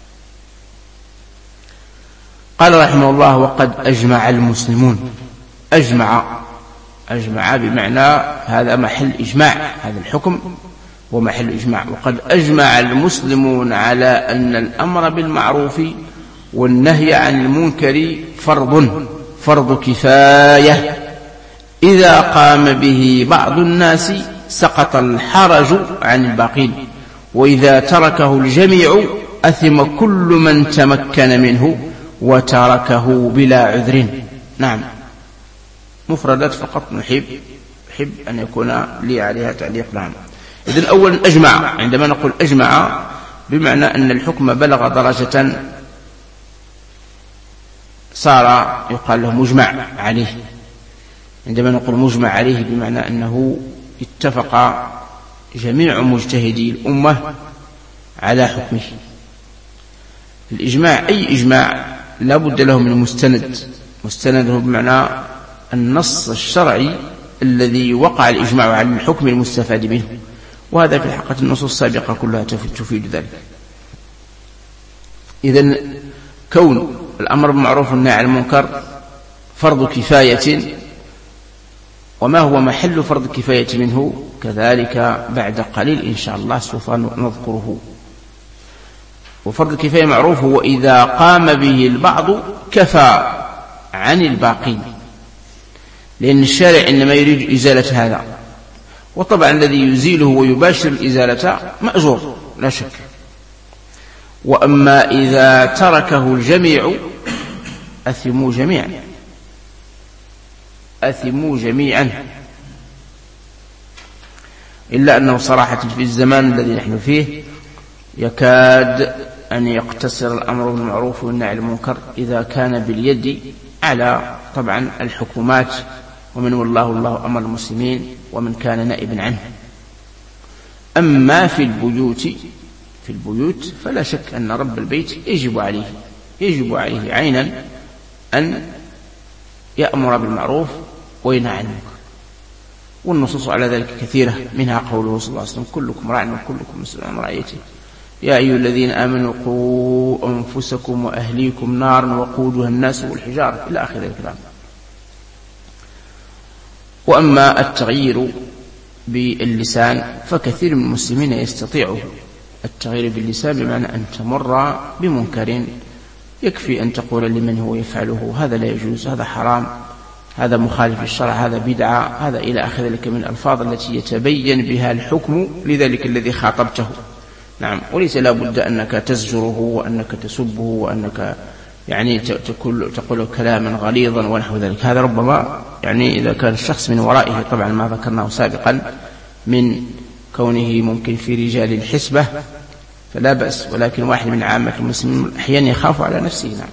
قال رحمه الله وقد أجمع المسلمون. أجمع أجمع بمعنى هذا محل إجماع، هذا الحكم ومحل إجماع. وقد أجمع المسلمون على أن الأمر بالمعروف والنهي عن المنكر فرض فرض كفاية، إذا قام به بعض الناس سقط الحرج عن الباقين، وإذا تركه الجميع أثم كل من تمكن منه وتركه بلا عذر. نعم، مفردات فقط نحب نحب أن يكون لي عليها تعليق. نعم. إذن أولا أجمع، عندما نقول أجمع بمعنى أن الحكم بلغ درجة صار يقال له مجمع عليه. عندما نقول مجمع عليه بمعنى أنه اتفق جميع مجتهدي الأمة على حكمه. الإجماع أي إجماع لا بد له من مستند، مستنده بمعنى النص الشرعي الذي وقع الإجماع على الحكم المستفاد منه، وهذا في الحقيقة النصوص السابقة كلها تفيد ذلك. إذن كون الأمر بالمعروف والنهي عن المنكر فرض كفاية، وما هو محل فرض كفاية منه كذلك بعد قليل إن شاء الله سوف نذكره. وفرض الكفاية معروف هو إذا قام به البعض كفى عن الباقين، لأن الشارع إنما يريد إزالة هذا، وطبعا الذي يزيله ويباشر الإزالة مأجور لا شك. وأما إذا تركه الجميع أثموا جميعا، أثموا جميعا، إلا أنه صراحة في الزمان الذي نحن فيه يكاد أن يقتصر الأمر بالمعروف والنهي عن المنكر إذا كان باليد على طبعا الحكومات، ومن والله الله أمر المسلمين ومن كان نائبا عنه. أما في البيوت في البيوت فلا شك أن رب البيت يجب عليه يجب عليه عينا أن يأمر بالمعروف وينهى عن المنكر، والنصوص على ذلك كثيرة، منها قوله صلى الله عليه وسلم كلكم راع وكلكم مسؤول عن رعيته، يا أيها الذين آمنوا قوا أنفسكم وأهليكم نارا وقودها الناس والحجارة إلى آخر الكلام. وأما التغيير باللسان فكثير من المسلمين يستطيعه، التغيير باللسان بمعنى أن تمر بمنكر يكفي أن تقول لمن هو يفعله هذا لا يجوز، هذا حرام، هذا مخالف الشرع، هذا بدعة، هذا إلى آخر ذلك من الألفاظ التي يتبين بها الحكم لذلك الذي خاطبته. نعم، وليس لا بد أنك تزجره وأنك تسبه وأنك يعني تقول, تقول كلاما غليظا ونحو ذلك، هذا ربما يعني إذا كان الشخص من ورائه طبعا ما ذكرناه سابقا من كونه ممكن في رجال الحسبة فلا بأس، ولكن واحد من عامة المسلمين أحيانا يخاف على نفسه. نعم.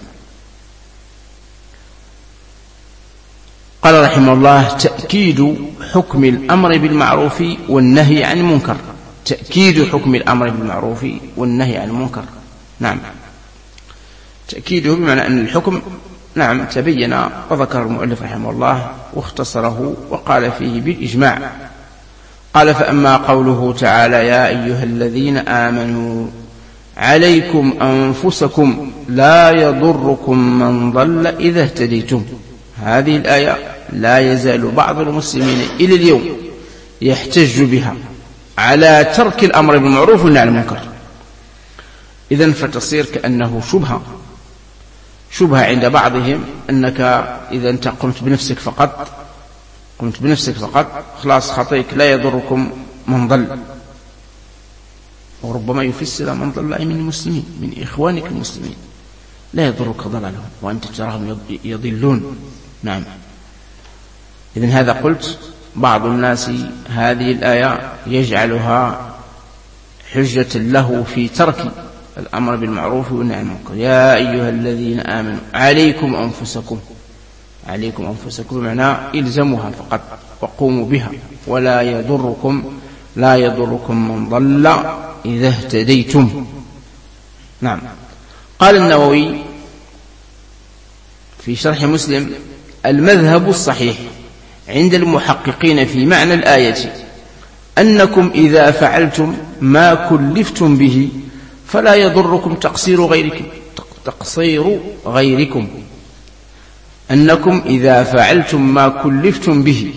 قال رحمه الله تأكيد حكم الأمر بالمعروف والنهي عن المنكر، تأكيد حكم الأمر بالمعروف والنهي عن المنكر. نعم، تأكيده بمعنى أن الحكم نعم تبين، وذكر المؤلف رحمه الله واختصره وقال فيه بالإجماع. قال فأما قوله تعالى يا أيها الذين آمنوا عليكم أنفسكم لا يضركم من ضل إذا اهتديتم، هذه الآية لا يزال بعض المسلمين إلى اليوم يحتج بها على ترك الأمر بالمعروف والنهي عن المنكر. إذن فتصير كأنه شبهة شبهة عند بعضهم أنك إذا أنت قمت بنفسك فقط قمت بنفسك فقط خلاص خطيك لا يضركم من ضل، وربما يفسر من ضل من المسلمين من إخوانك المسلمين، لا يضرك ضلالهم وأنت تراهم يضلون. نعم، إذن هذا قلت بعض الناس هذه الآية يجعلها حجة له في ترك الأمر بالمعروف والنهي عن المنكر. يا أيها الذين آمنوا عليكم أنفسكم، عليكم أنفسكم بمعنى إلزموها فقط وقوموا بها، ولا يضركم لا يضركم من ضل إذا اهتديتم. نعم. قال النووي في شرح مسلم المذهب الصحيح عند المحققين في معنى الآية أنكم إذا فعلتم ما كلفتم به فلا يضركم تقصير غيركم تقصير غيركم أنكم إذا فعلتم ما كلفتم به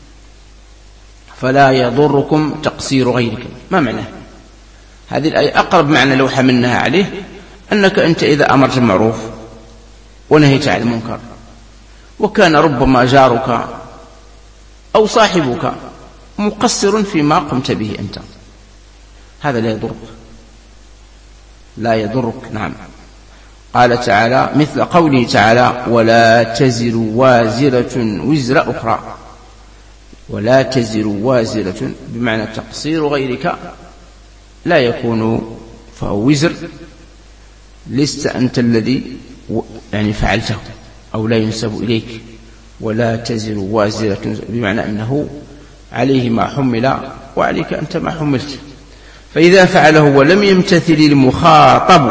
فلا يضركم تقصير غيركم. ما معناه هذه الآية؟ أقرب معنى لو حملناها عليه أنك أنت إذا أمرت بالمعروف ونهيت عن المنكر وكان ربما جارك أو صاحبك مقصر فيما قمت به أنت، هذا لا يضرك لا يضرك. نعم. قال تعالى مثل قوله تعالى ولا تزر وازرة وزر أخرى، ولا تزر وازرة بمعنى تقصير غيرك لا يكون فهو وزر، لست أنت الذي يعني فعلته أو لا ينسب إليك. ولا تزر وازرة بمعنى أنه عليه ما حمل وعليك أنت ما حملت، فإذا فعله ولم يمتثل المخاطب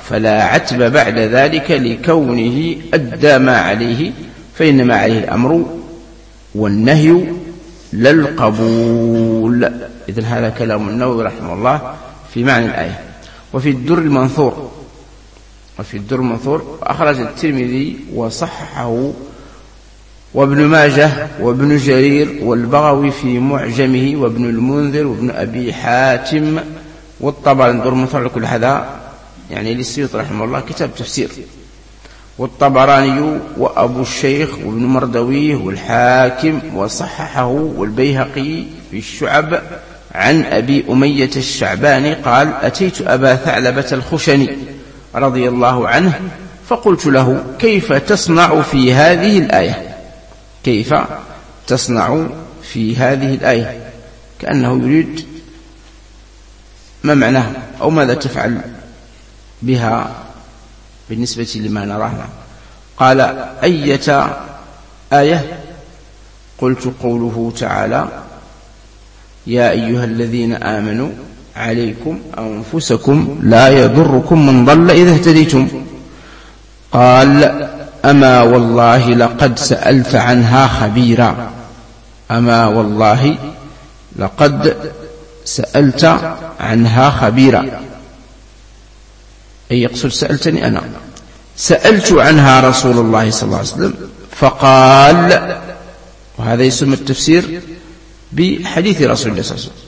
فلا عتب بعد ذلك لكونه أدى ما عليه، فإنما عليه الأمر والنهي لا القبول. إذن هذا كلام النووي رحمه الله في معنى الآية. وفي الدر المنثور وفي الدر المنثور أخرج الترمذي وصححه وابن ماجه وابن جرير والبغوي في معجمه وابن المنذر وابن أبي حاتم والطبراني. الدر المنثور لكل هذا يعني للسيوطي رحمه الله كتاب تفسير، والطبراني وأبو الشيخ وابن مردويه والحاكم وصححه والبيهقي في الشعب عن أبي أمية الشعباني قال: أتيت أبا ثعلبة الخشني رضي الله عنه فقلت له: كيف تصنع في هذه الآية؟ كيف تصنع في هذه الآية؟ كأنه يريد ما معناها أو ماذا تفعل بها بالنسبة لما نراها. قال: أية آية؟ قلت: قوله تعالى: يا أيها الذين آمنوا عليكم أنفسكم لا يضركم من ضل إذا اهتديتم. قال: أما والله لقد سألت عنها خبيرا. أما والله لقد سألت عنها خبيرا، أي يقصد سألتني أنا. سألت عنها رسول الله صلى الله عليه وسلم فقال، وهذا يسمى التفسير بحديث رسول الله صلى الله عليه وسلم،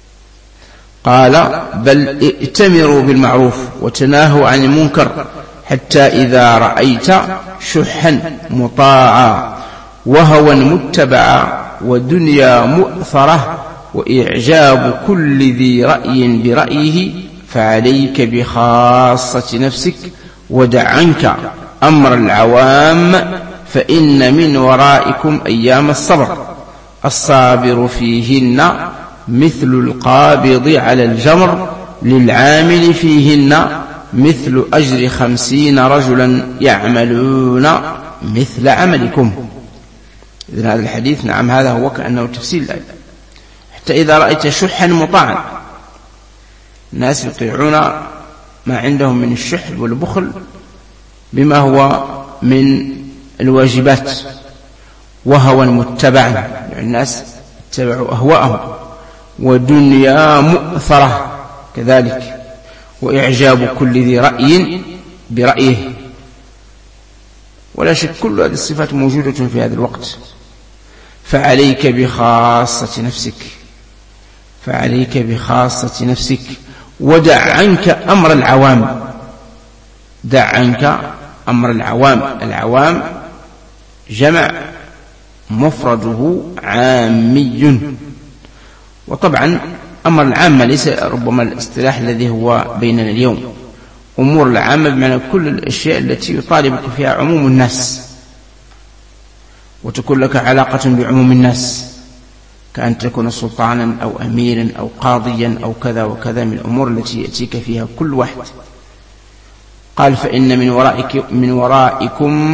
قال: بل ائتمروا بالمعروف وتناهوا عن المنكر حتى إذا رأيت شحا مطاعا وهوى متبعا ودنيا مؤثرة وإعجاب كل ذي رأي برأيه فعليك بخاصة نفسك ودع عنك أمر العوام فإن من ورائكم أيام الصبر الصابر فيهن مثل القابض على الجمر للعامل فيهن مثل أجر خمسين رجلا يعملون مثل عملكم. إذن هذا الحديث نعم هذا هو كأنه تفسير الآية. حتى إذا رأيت شحا مطاعا، الناس يطيعون ما عندهم من الشح والبخل بما هو من الواجبات، وهوى متبعا يعني الناس اتبعوا أهواءهم، ودنيا مؤثرة كذلك، وإعجاب كل ذي رأي برأيه. ولا شك كل هذه الصفات موجودة في هذا الوقت. فعليك بخاصة نفسك فعليك بخاصة نفسك ودع عنك أمر العوام. دع عنك أمر العوام. العوام جمع مفرده عامي، وطبعا أمر العامة ليس ربما الاصطلاح الذي هو بيننا اليوم. أمور العامة بمعنى كل الأشياء التي يطالبك فيها عموم الناس وتكون لك علاقة بعموم الناس، كأن تكون سلطانا أو أميرا أو قاضيا أو كذا وكذا من الأمور التي يأتيك فيها كل واحد. قال: فإن من ورائك من ورائكم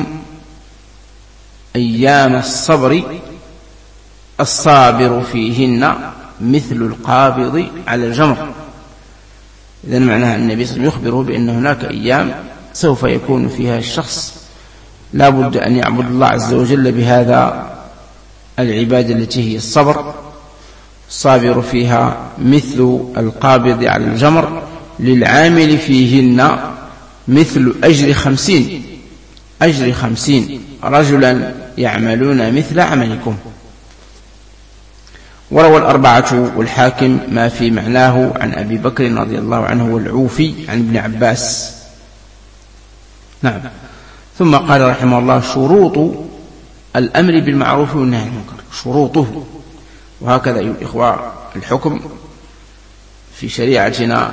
أيام الصبر الصابر فيهن مثل القابض على الجمر. إذن معناها النبي صلى الله عليه وسلم يخبره بأن هناك أيام سوف يكون فيها الشخص لا بد أن يعبد الله عز وجل بهذا العبادة التي هي الصبر، الصابر فيها مثل القابض على الجمر للعامل فيهن مثل أجر خمسين أجر خمسين رجلا يعملون مثل عملكم. وروى الأربعة والحاكم ما في معناه عن أبي بكر رضي الله عنه والعوفي عن ابن عباس. نعم. ثم قال رحمه الله: شروط الأمر بالمعروف والنهي عن المنكر، شروطه. وهكذا أيها الإخوة الحكم في شريعتنا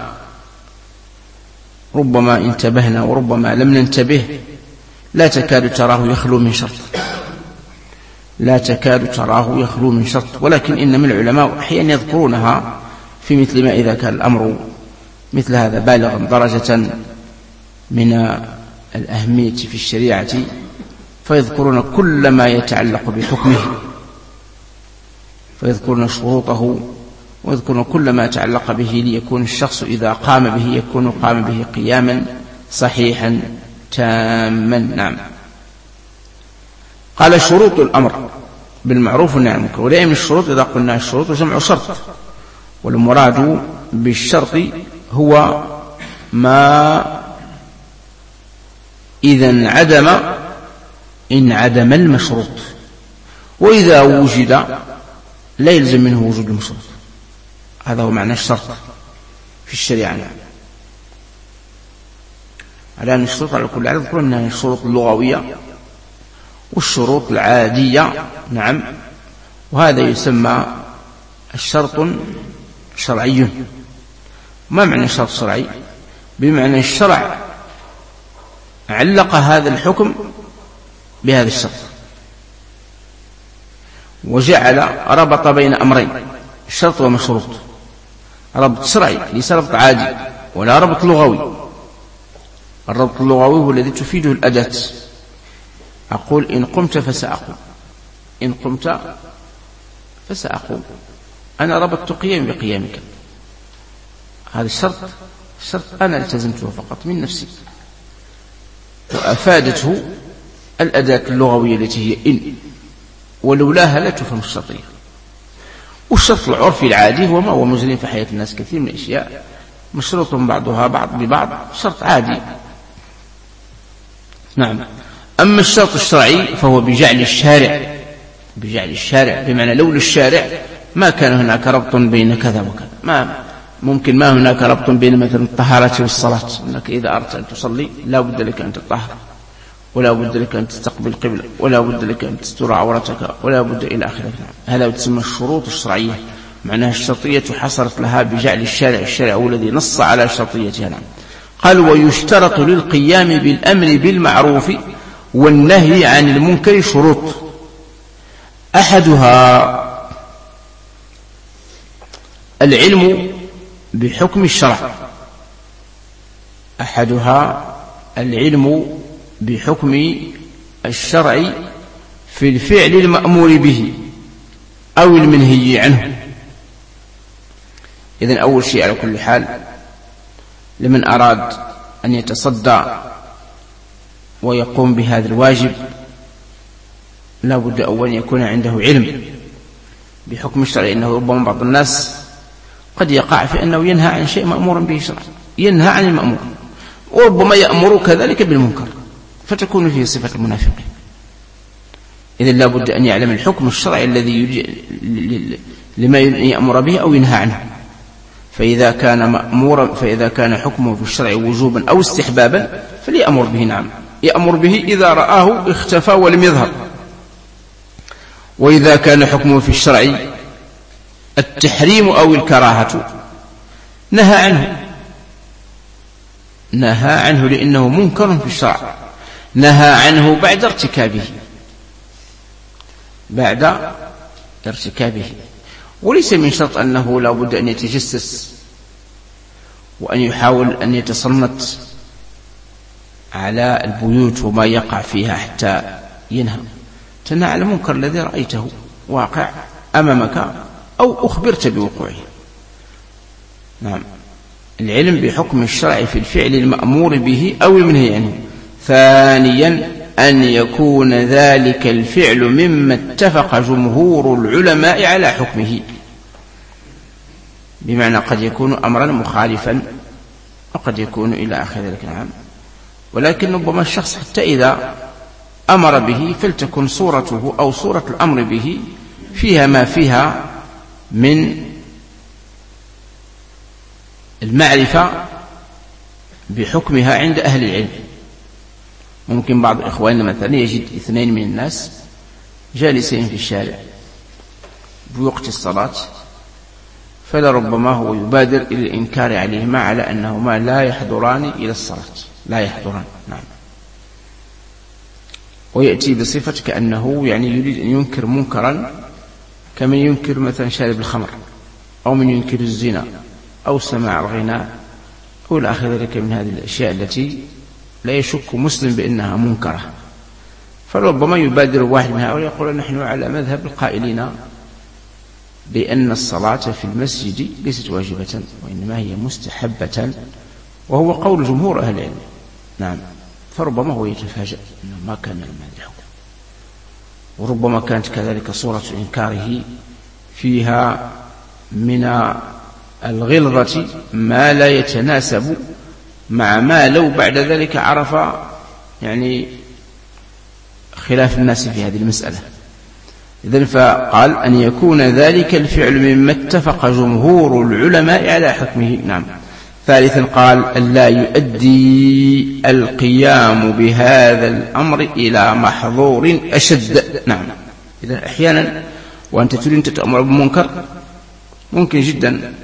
ربما انتبهنا وربما لم ننتبه لا تكاد تراه يخلو من شرط، لا تكاد تراه يخلو من شرط. ولكن إن من العلماء أحيانا يذكرونها في مثل ما إذا كان الأمر مثل هذا بالغا درجة من الأهمية في الشريعة، فيذكرون كل ما يتعلق بحكمه، فيذكرون شروطه ويذكرون كل ما يتعلق به ليكون الشخص إذا قام به يكون قام به قياما صحيحا تاما. نعم. قال شروط الأمر بالمعروف والنهي عن المنكر. ودائما الشروط إذا قلنا الشروط جمع شرط، والمراد بالشرط هو ما إذا انعدم انعدم المشروط، وإذا وجد لا يلزم منه وجود المشروط. هذا هو معنى الشرط في الشريعة. على أن الشروط على كل عدد قلنا الشروط اللغوية والشروط العادية. نعم. وهذا يسمى الشرط شرعي. ما معنى الشرط الشرعي؟ بمعنى الشرع علق هذا الحكم بهذا الشرط، وجعل ربط بين أمرين، الشرط ومشروط، ربط شرعي ليس ربط عادي ولا ربط لغوي. الربط اللغوي هو الذي تفيده الأداة. أقول إن قمت فسأقوم، إن قمت فسأقوم، أنا ربطت قيامي بقيامك. هذا الشرط الشرط أنا التزمته فقط من نفسي، وأفادته الأداة اللغوية التي هي إن، ولولاها لا تفهم الشرطية. والشرط العرفي العادي هو ما هو مجري في حياة الناس، كثير من الأشياء مشروط بعضها بعض ببعض، شرط عادي. نعم. أما الشرط الشرعي فهو بجعل الشارع بجعل الشارع بمعنى لولا الشارع ما كان هناك ربط بين كذا وكذا. ما ممكن ما هناك ربط بين مثلا الطهارة والصلاة، أنك إذا أردت أن تصلي لا بد لك أن تطهر، ولا بد لك أن تستقبل القبلة، ولا بد لك أن تستر عورتك، ولا بد إلى آخره. هذا تسمى الشروط الشرعية، معناها الشرطية حصلت لها بجعل الشارع، الشارع هو الذي نص على شرطيتها. نعم. قال ويشترط للقيام بالأمر بالمعروف والنهي عن المنكر شروط، أحدها العلم بحكم الشرع أحدها العلم بحكم الشرع في الفعل المأمور به أو المنهي عنه. إذن أول شيء على كل حال لمن أراد أن يتصدى ويقوم بهذا الواجب لا بد أولا يكون عنده علم بحكم الشرع. إنه ربما بعض الناس قد يقع في أنه ينهى عن شيء مأمور به شرع، ينهى عن المأمور، وربما يأمر كذلك بالمنكر، فتكون فيه صفة المنافقين. إذن لا بد أن يعلم الحكم الشرعي الذي لما يأمر به أو ينهى عنه. فإذا كان مأمورا فإذا كان حكمه في الشرع وجوبا أو استحبابا فليأمر به. نعم. يأمر به إذا رآه اختفى ولم يظهر. وإذا كان حكمه في الشرع التحريم أو الكراهة نهى عنه نهى عنه لأنه منكر في الشرع، نهى عنه بعد ارتكابه بعد ارتكابه وليس من شرط أنه لا بد أن يتجسس وأن يحاول أن يتصنت على البيوت وما يقع فيها حتى ينهى. تنهى على المنكر الذي رأيته واقع أمامك أو أخبرت بوقوعه. نعم. العلم بحكم الشرع في الفعل المأمور به أو المنهي عنه. ثانيا أن يكون ذلك الفعل مما اتفق جمهور العلماء على حكمه، بمعنى قد يكون أمرا مخالفا وقد يكون إلى آخر ذلك. نعم. ولكن ربما الشخص حتى إذا أمر به فلتكن صورته أو صورة الأمر به فيها ما فيها من المعرفة بحكمها عند أهل العلم. ممكن بعض إخواننا مثلا يجد اثنين من الناس جالسين في الشارع بوقت الصلاة، فلربما هو يبادر إلى الإنكار عليهما على أنهما لا يحضران إلى الصلاة، لا يحضران. نعم. ويأتي بصفة كأنه يعني يريد أن ينكر منكرا كمن ينكر مثلا شارب الخمر أو من ينكر الزنا أو سماع الغناء أو إلى آخر ذلك من هذه الأشياء التي لا يشك مسلم بأنها منكرة. فربما يبادر واحد منها ويقول نحن على مذهب القائلين بأن الصلاة في المسجد ليست واجبة وإنما هي مستحبة، وهو قول جمهور أهل العلم. نعم، فربما هو يتفاجأ أنه ما كان يمدحه، وربما كانت كذلك صورة إنكاره فيها من الغلظة ما لا يتناسب مع ما لو بعد ذلك عرف يعني خلاف الناس في هذه المسألة. إذن فقال أن يكون ذلك الفعل مما اتفق جمهور العلماء على حكمه. نعم. ثالثا قال ألا يؤدي القيام بهذا الأمر إلى محظور أشد. نعم. إذن أحيانا وأنت تريد أن تأمر بالمنكر ممكن جدا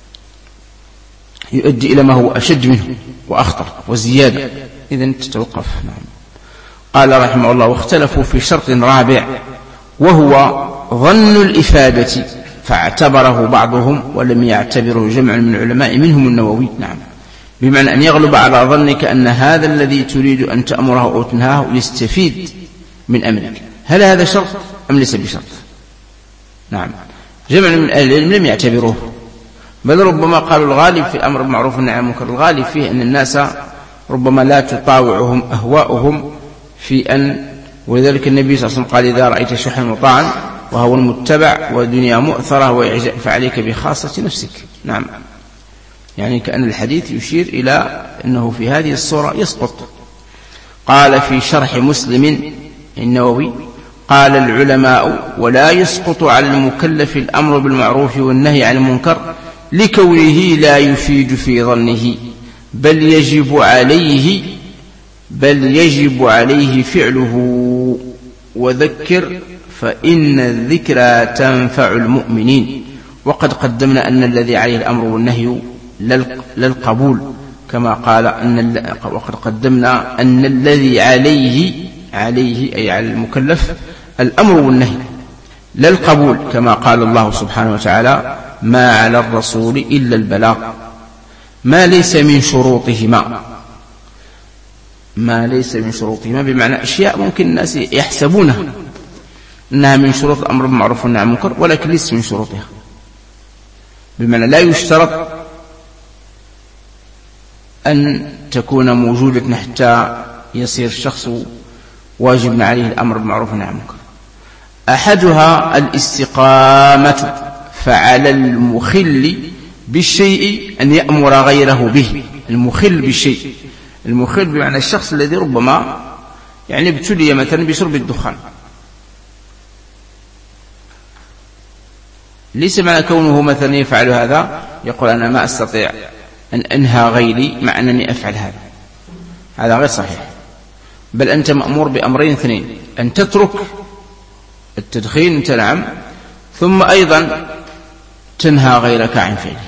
يؤدي إلى ما هو أشد منه وأخطر وزيادة، إذن تتوقف. نعم. قال رحمه الله واختلفوا في شرط رابع وهو ظن الإفادة، فاعتبره بعضهم ولم يعتبره جمع من العلماء منهم النووي. نعم. بمعنى أن يغلب على ظنك أن هذا الذي تريد أن تأمره أو تنهاه يستفيد من أمرك. هل هذا شرط أم ليس بشرط؟ نعم. جمع من أهل العلم لم يعتبروه، بل ربما قالوا الغالب في الأمر بالمعروف والنهي عن المنكر الغالب فيه أن الناس ربما لا تطاوعهم أهواؤهم في أن، ولذلك النبي صلى الله عليه وسلم قال إذا رأيت شحا مطاعا وهو المتبع ودنيا مؤثرة وإعجاء فعليك بخاصة نفسك. نعم. يعني كأن الحديث يشير إلى أنه في هذه الصورة يسقط. قال في شرح مسلم النووي قال العلماء ولا يسقط على المكلف الأمر بالمعروف والنهي عن المنكر لكونه لا يفيد في ظنه، بل يجب عليه بل يجب عليه فعله، وذكر فإن الذكرى تنفع المؤمنين. وقد قدمنا أن الذي عليه الأمر والنهي للقبول كما قال أن وقد قدمنا أن الذي عليه عليه أي على المكلف الأمر والنهي للقبول كما قال الله سبحانه وتعالى ما على الرسول إلا البلاغ، ما ليس من شروطهما ما ليس من شروطهما بمعنى أشياء ممكن الناس يحسبونها أنها من شروط الأمر بالمعروف والنهي عن المنكر ولكن ليس من شروطها، بمعنى لا يشترط أن تكون موجودة حتى يصير الشخص واجب عليه الأمر بالمعروف والنهي عن المنكر. أحدها الاستقامة، فعلى المخل بالشيء أن يأمر غيره به. المخل بالشيء، المخل بمعنى الشخص الذي ربما يعني ابتلي مثلا بشرب الدخان، ليس معنى كونه مثلا يفعل هذا يقول أنا ما أستطيع أن أنهى غيري مع أنني أفعل هذا، هذا غير صحيح. بل أنت مأمور بأمرين اثنين، أن تترك التدخين تنعم، ثم أيضا تنهى غيرك عن فعله.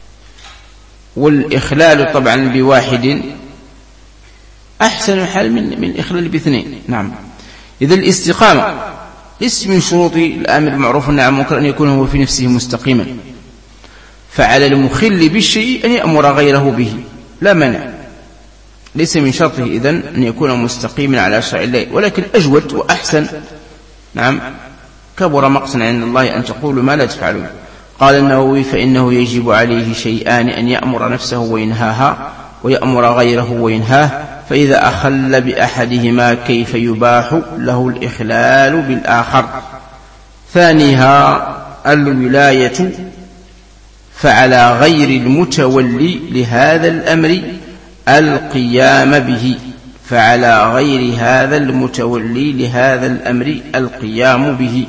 والإخلال طبعا بواحد أحسن حال من من الإخلال باثنين. نعم. إذا الاستقامة اسم من شروط الآمر بالمعروف والنهي عن المنكر أن يكون هو في نفسه مستقيما، فعلى المخل بالشيء أن يأمر غيره به لا مانع، ليس من شرطه إذن أن يكون مستقيما على شرع الله، ولكن أجود وأحسن. نعم. كبر مقتا عند الله أن تقولوا ما لا تفعلون. قال النووي فإنه يجب عليه شيئان، أن يأمر نفسه وينهاها ويأمر غيره وينهاه، فإذا أخل بأحدهما كيف يباح له الإخلال بالآخر. ثانيها الولاية، فعلى غير المتولي لهذا الأمر القيام به فعلى غير هذا المتولي لهذا الأمر القيام به.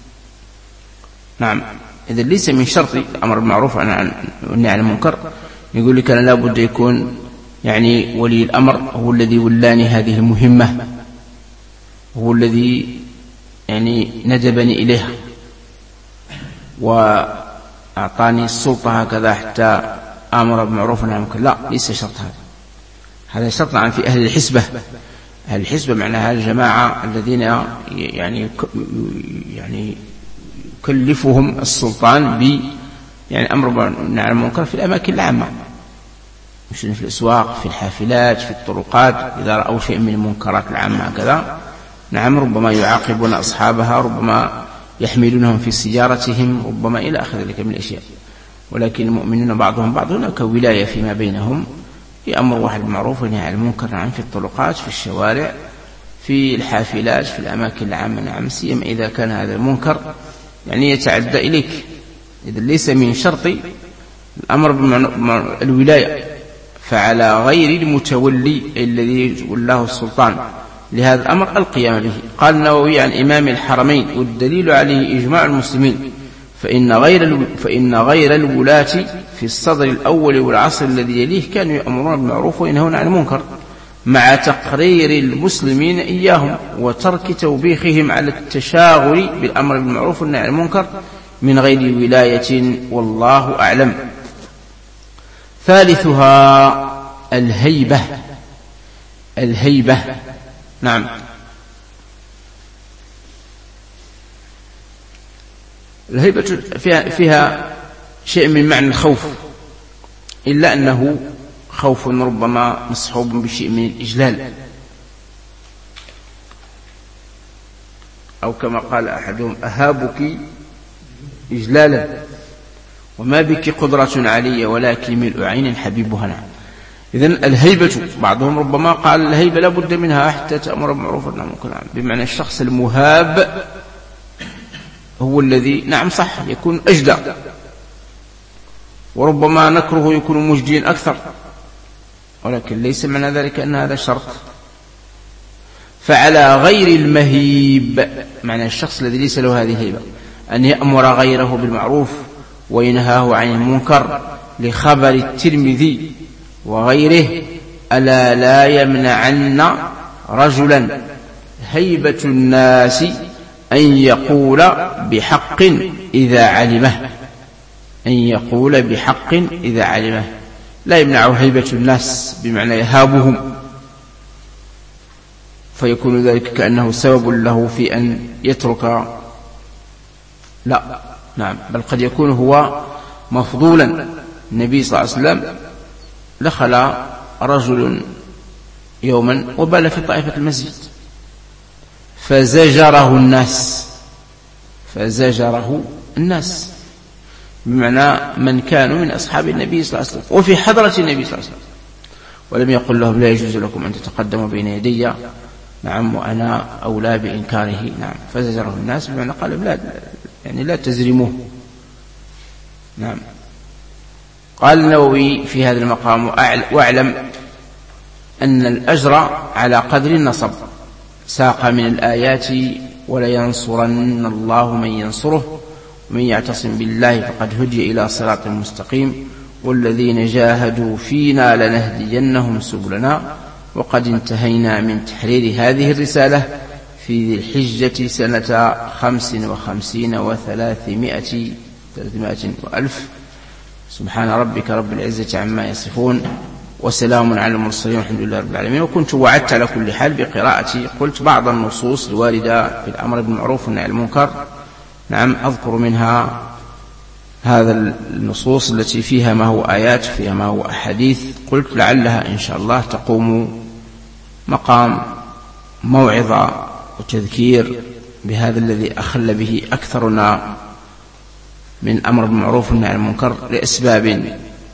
نعم. إذا ليس من شرط الأمر بالمعروف والنهي عن المنكر يقول لك أنا لا بد يكون يعني ولي الأمر هو الذي ولاني هذه المهمة، هو الذي يعني ندبني إليها وأعطاني السلطة هكذا حتى آمر بالمعروف والنهي عن المنكر. لا، ليس شرط هذا. هذا شرط عن في أهل الحسبة. أهل الحسبة معناها الجماعة الذين يعني يعني يكلفهم السلطان ب يعني أمر بالنهي عن المنكر في الأماكن العامة، مش في الأسواق، في الحافلات، في الطرقات، إذا رأوا شيء من المنكرات العامة هكذا. نعم. ربما يعاقبون أصحابها، ربما يحملونهم في سيارتهم، ربما إلى آخر ذلك من الأشياء. ولكن المؤمنون بعضهم بعض، هناك ولاية فيما بينهم يأمر واحد بالمعروف وينهى عن المنكر، نعم، في الطرقات، في الشوارع، في الحافلات، في الأماكن العامة، نعم، سيما إذا كان هذا المنكر يعني يتعدى إليك. إذا ليس من شرط الأمر بالولاية، فعلى غير المتولي الذي ولاه السلطان لهذا الأمر القيام به. قال النووي عن إمام الحرمين: والدليل عليه إجماع المسلمين، فإن غير, فإن غير الولاة في الصدر الأول والعصر الذي يليه كانوا يأمرون بالمعروف وينهون عن المنكر، مع تقرير المسلمين إياهم وترك توبيخهم على التشاغل بالأمر بالمعروف والنهي عن المنكر من غير ولاية، والله أعلم. ثالثها الهيبة. الهيبة، نعم، الهيبة فيها, فيها شيء من معنى الخوف، إلا أنه خوف ربما مصحوب بشيء من الإجلال، أو كما قال أحدهم: أهابك إجلالا وما بك قدرة علي ولكن ملء عين حبيبها. نعم. إذن الهيبة، بعضهم ربما قال الهيبة لا بد منها حتى تأمر بالمعروف والنهي عن المنكر، بمعنى الشخص المهاب هو الذي، نعم صح، يكون أجدى، وربما نكره يكون مجديا أكثر، ولكن ليس معنى ذلك أن هذا شرط. فعلى غير المهيب، معنى الشخص الذي ليس له هذه الهيبة، أن يأمر غيره بالمعروف وينهاه عن المنكر، لخبر الترمذي وغيره: ألا لا يمنعن رجلا هيبة الناس أن يقول بحق إذا علمه. أن يقول بحق إذا علمه، لا يمنع هيبة الناس بمعنى يهابهم، فيكون ذلك كأنه سبب له في أن يترك، لا، نعم، بل قد يكون هو مفضولا. النبي صلى الله عليه وسلم دخل رجل يوما وبال في طائفة المسجد فزجره الناس، فزجره الناس بمعنى من كانوا من أصحاب النبي صلى الله عليه وسلم وفي حضرة النبي صلى الله عليه وسلم، ولم يقل لهم: لا يجوز لكم أن تتقدموا بين يدي، نعم، وأنا أولى بإنكاره. نعم، فزجره الناس بمعنى قال: لا، يعني لا تزرموه. نعم. قال النووي في هذا المقام: واعلم أن الأجر على قدر النصب، ساق من الآيات: ولينصرن الله من ينصره ومن يعتصم بالله فقد هدي إلى صراط مستقيم، والذين جاهدوا فينا لنهدينهم سبلنا، وقد انتهينا من تحرير هذه الرسالة في ذي الحجة سنة خمس وخمسين وثلاثمائة وألف. سبحان ربك رب العزة عما يصفون، وسلام على المرسلين، والحمد لله رب العالمين. وكنت وعدت على كل حال بقراءة قلت بعض النصوص الواردة في الأمر بالمعروف والنهي عن المنكر، نعم، أذكر منها هذا النصوص التي فيها ما هو آيات، فيها ما هو أحاديث، قلت لعلها إن شاء الله تقوم مقام موعظة وتذكير بهذا الذي أخل به أكثرنا من أمر بالمعروف والنهي عن المنكر لأسباب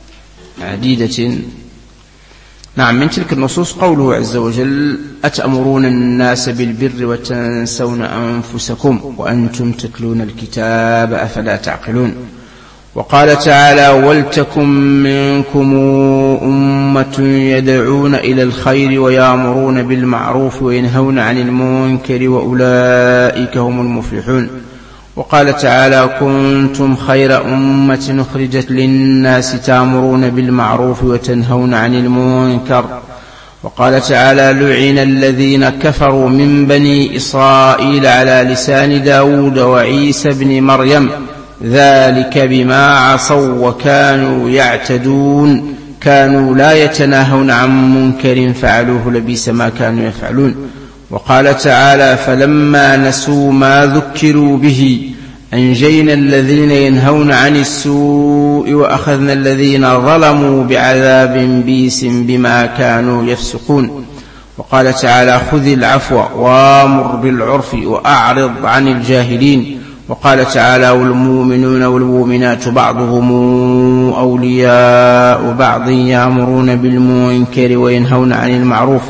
عديدة. نعم، من تلك النصوص قوله عز وجل: أتأمرون الناس بالبر وتنسون أنفسكم وأنتم تتلون الكتاب أفلا تعقلون. وقال تعالى: ولتكن منكم أمة يدعون إلى الخير ويأمرون بالمعروف وينهون عن المنكر وأولئك هم المفلحون. وقال تعالى: كنتم خير أمة أخرجت للناس تأمرون بالمعروف وتنهون عن المنكر. وقال تعالى: لعن الذين كفروا من بني إسرائيل على لسان داود وعيسى بن مريم ذلك بما عصوا وكانوا يعتدون كانوا لا يتناهون عن منكر فعلوه لبئس ما كانوا يفعلون. وقال تعالى: فلما نسوا ما ذكروا به أنجينا الذين ينهون عن السوء وأخذنا الذين ظلموا بعذاب بئيس بما كانوا يفسقون. وقال تعالى: خذ العفو وامر بالعرف وأعرض عن الجاهلين. وقال تعالى: والمؤمنون والمؤمنات بعضهم أولياء خلفاء بعض يأمرون بالمنكر وينهون عن المعروف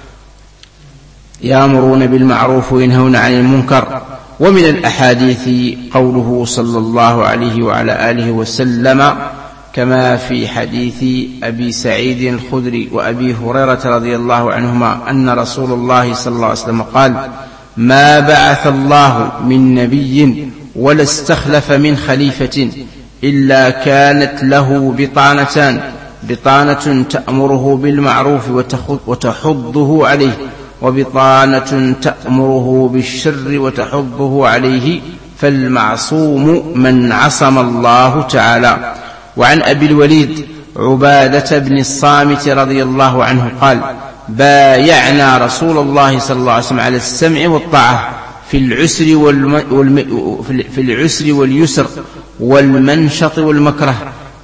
يأمرون بالمعروف وينهون عن المنكر. ومن الأحاديث قوله صلى الله عليه وعلى آله وسلم كما في حديث أبي سعيد الخدري وأبي هريرة رضي الله عنهما أن رسول الله صلى الله عليه وسلم قال: ما بعث الله من نبي ولا استخلف من خليفة إلا كانت له بطانتان: بطانة تأمره بالمعروف وتحضه عليه، وبطانة تأمره بالشر وتحضه عليه، فالمعصوم من عصم الله تعالى. وعن أبي الوليد عبادة بن الصامت رضي الله عنه قال: بايعنا رسول الله صلى الله عليه وسلم على السمع والطاعة في العسر, والم... والم... في العسر واليسر والمنشط والمكره،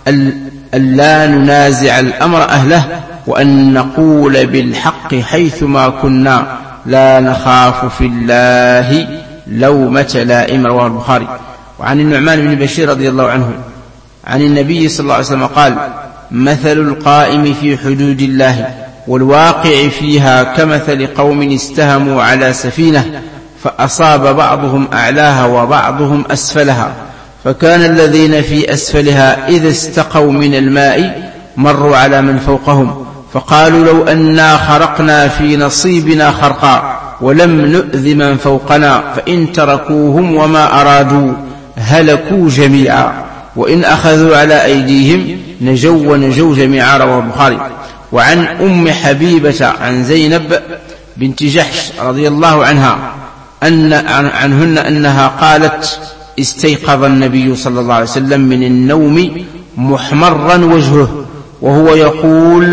ألا ننازع الأمر أهله، وأن نقول بالحق حيثما كنا، لا نخاف في الله لومة لائم. رواه البخاري. وعن النعمان بن بشير رضي الله عنه عن النبي صلى الله عليه وسلم قال: مثل القائم في حدود الله والواقع فيها كمثل قوم استهموا على سفينة فأصاب بعضهم أعلاها وبعضهم أسفلها، فكان الذين في أسفلها إذا استقوا من الماء مروا على من فوقهم فقالوا: لو أنا خرقنا في نصيبنا خرقا ولم نؤذ من فوقنا، فإن تركوهم وما أرادوا هلكوا جميعا، وإن أخذوا على أيديهم نجوا ونجوا جميعا. رواه البخاري. وعن أم حبيبة عن زينب بنت جحش رضي الله عنها أن عنهن أنها قالت: استيقظ النبي صلى الله عليه وسلم من النوم محمرا وجهه وهو يقول: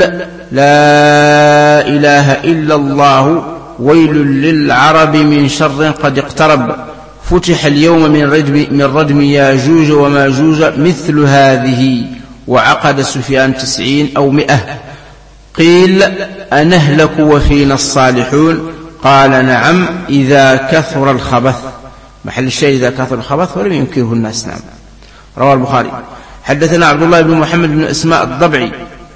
لا إله إلا الله، ويل للعرب من شر قد اقترب، فتح اليوم من ردم, من ردم ياجوج وماجوج مثل هذه، وعقد سفيان تسعين أو مئة. قيل: أنهلك وفينا الصالحون؟ قال: نعم، إذا كثر الخبث. محل الشيء إذا كثر الخبث ولم ينكره الناس. نعم. رواه البخاري. حدثنا عبد الله بن محمد بن أسماء الضبعي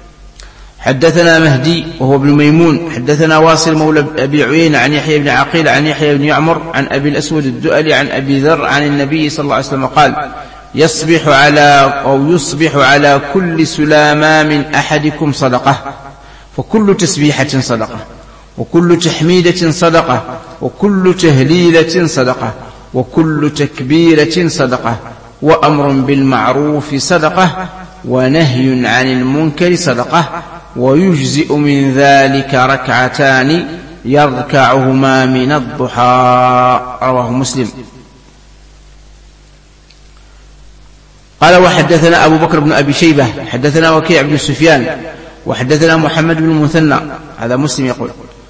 حدثنا مهدي وهو ابن ميمون حدثنا واصل مولى أبي عيينة عن يحيى بن عقيل عن يحيى بن يعمر عن أبي الأسود الدؤلي عن أبي ذر عن النبي صلى الله عليه وسلم قال: يصبح على أو يصبح على كل سلامة من أحدكم صدقة، فكل تسبيحة صدقة، وكل تحميدة صدقة، وكل تهليلة صدقة، وكل تكبيرة صدقة، وأمر بالمعروف صدقة، ونهي عن المنكر صدقة، ويجزئ من ذلك ركعتان يركعهما من الضحى. رواه مسلم. قال: وحدثنا أبو بكر بن أبي شيبة حدثنا وكيع بن سفيان وحدثنا محمد بن المثنى، هذا مسلم يقول،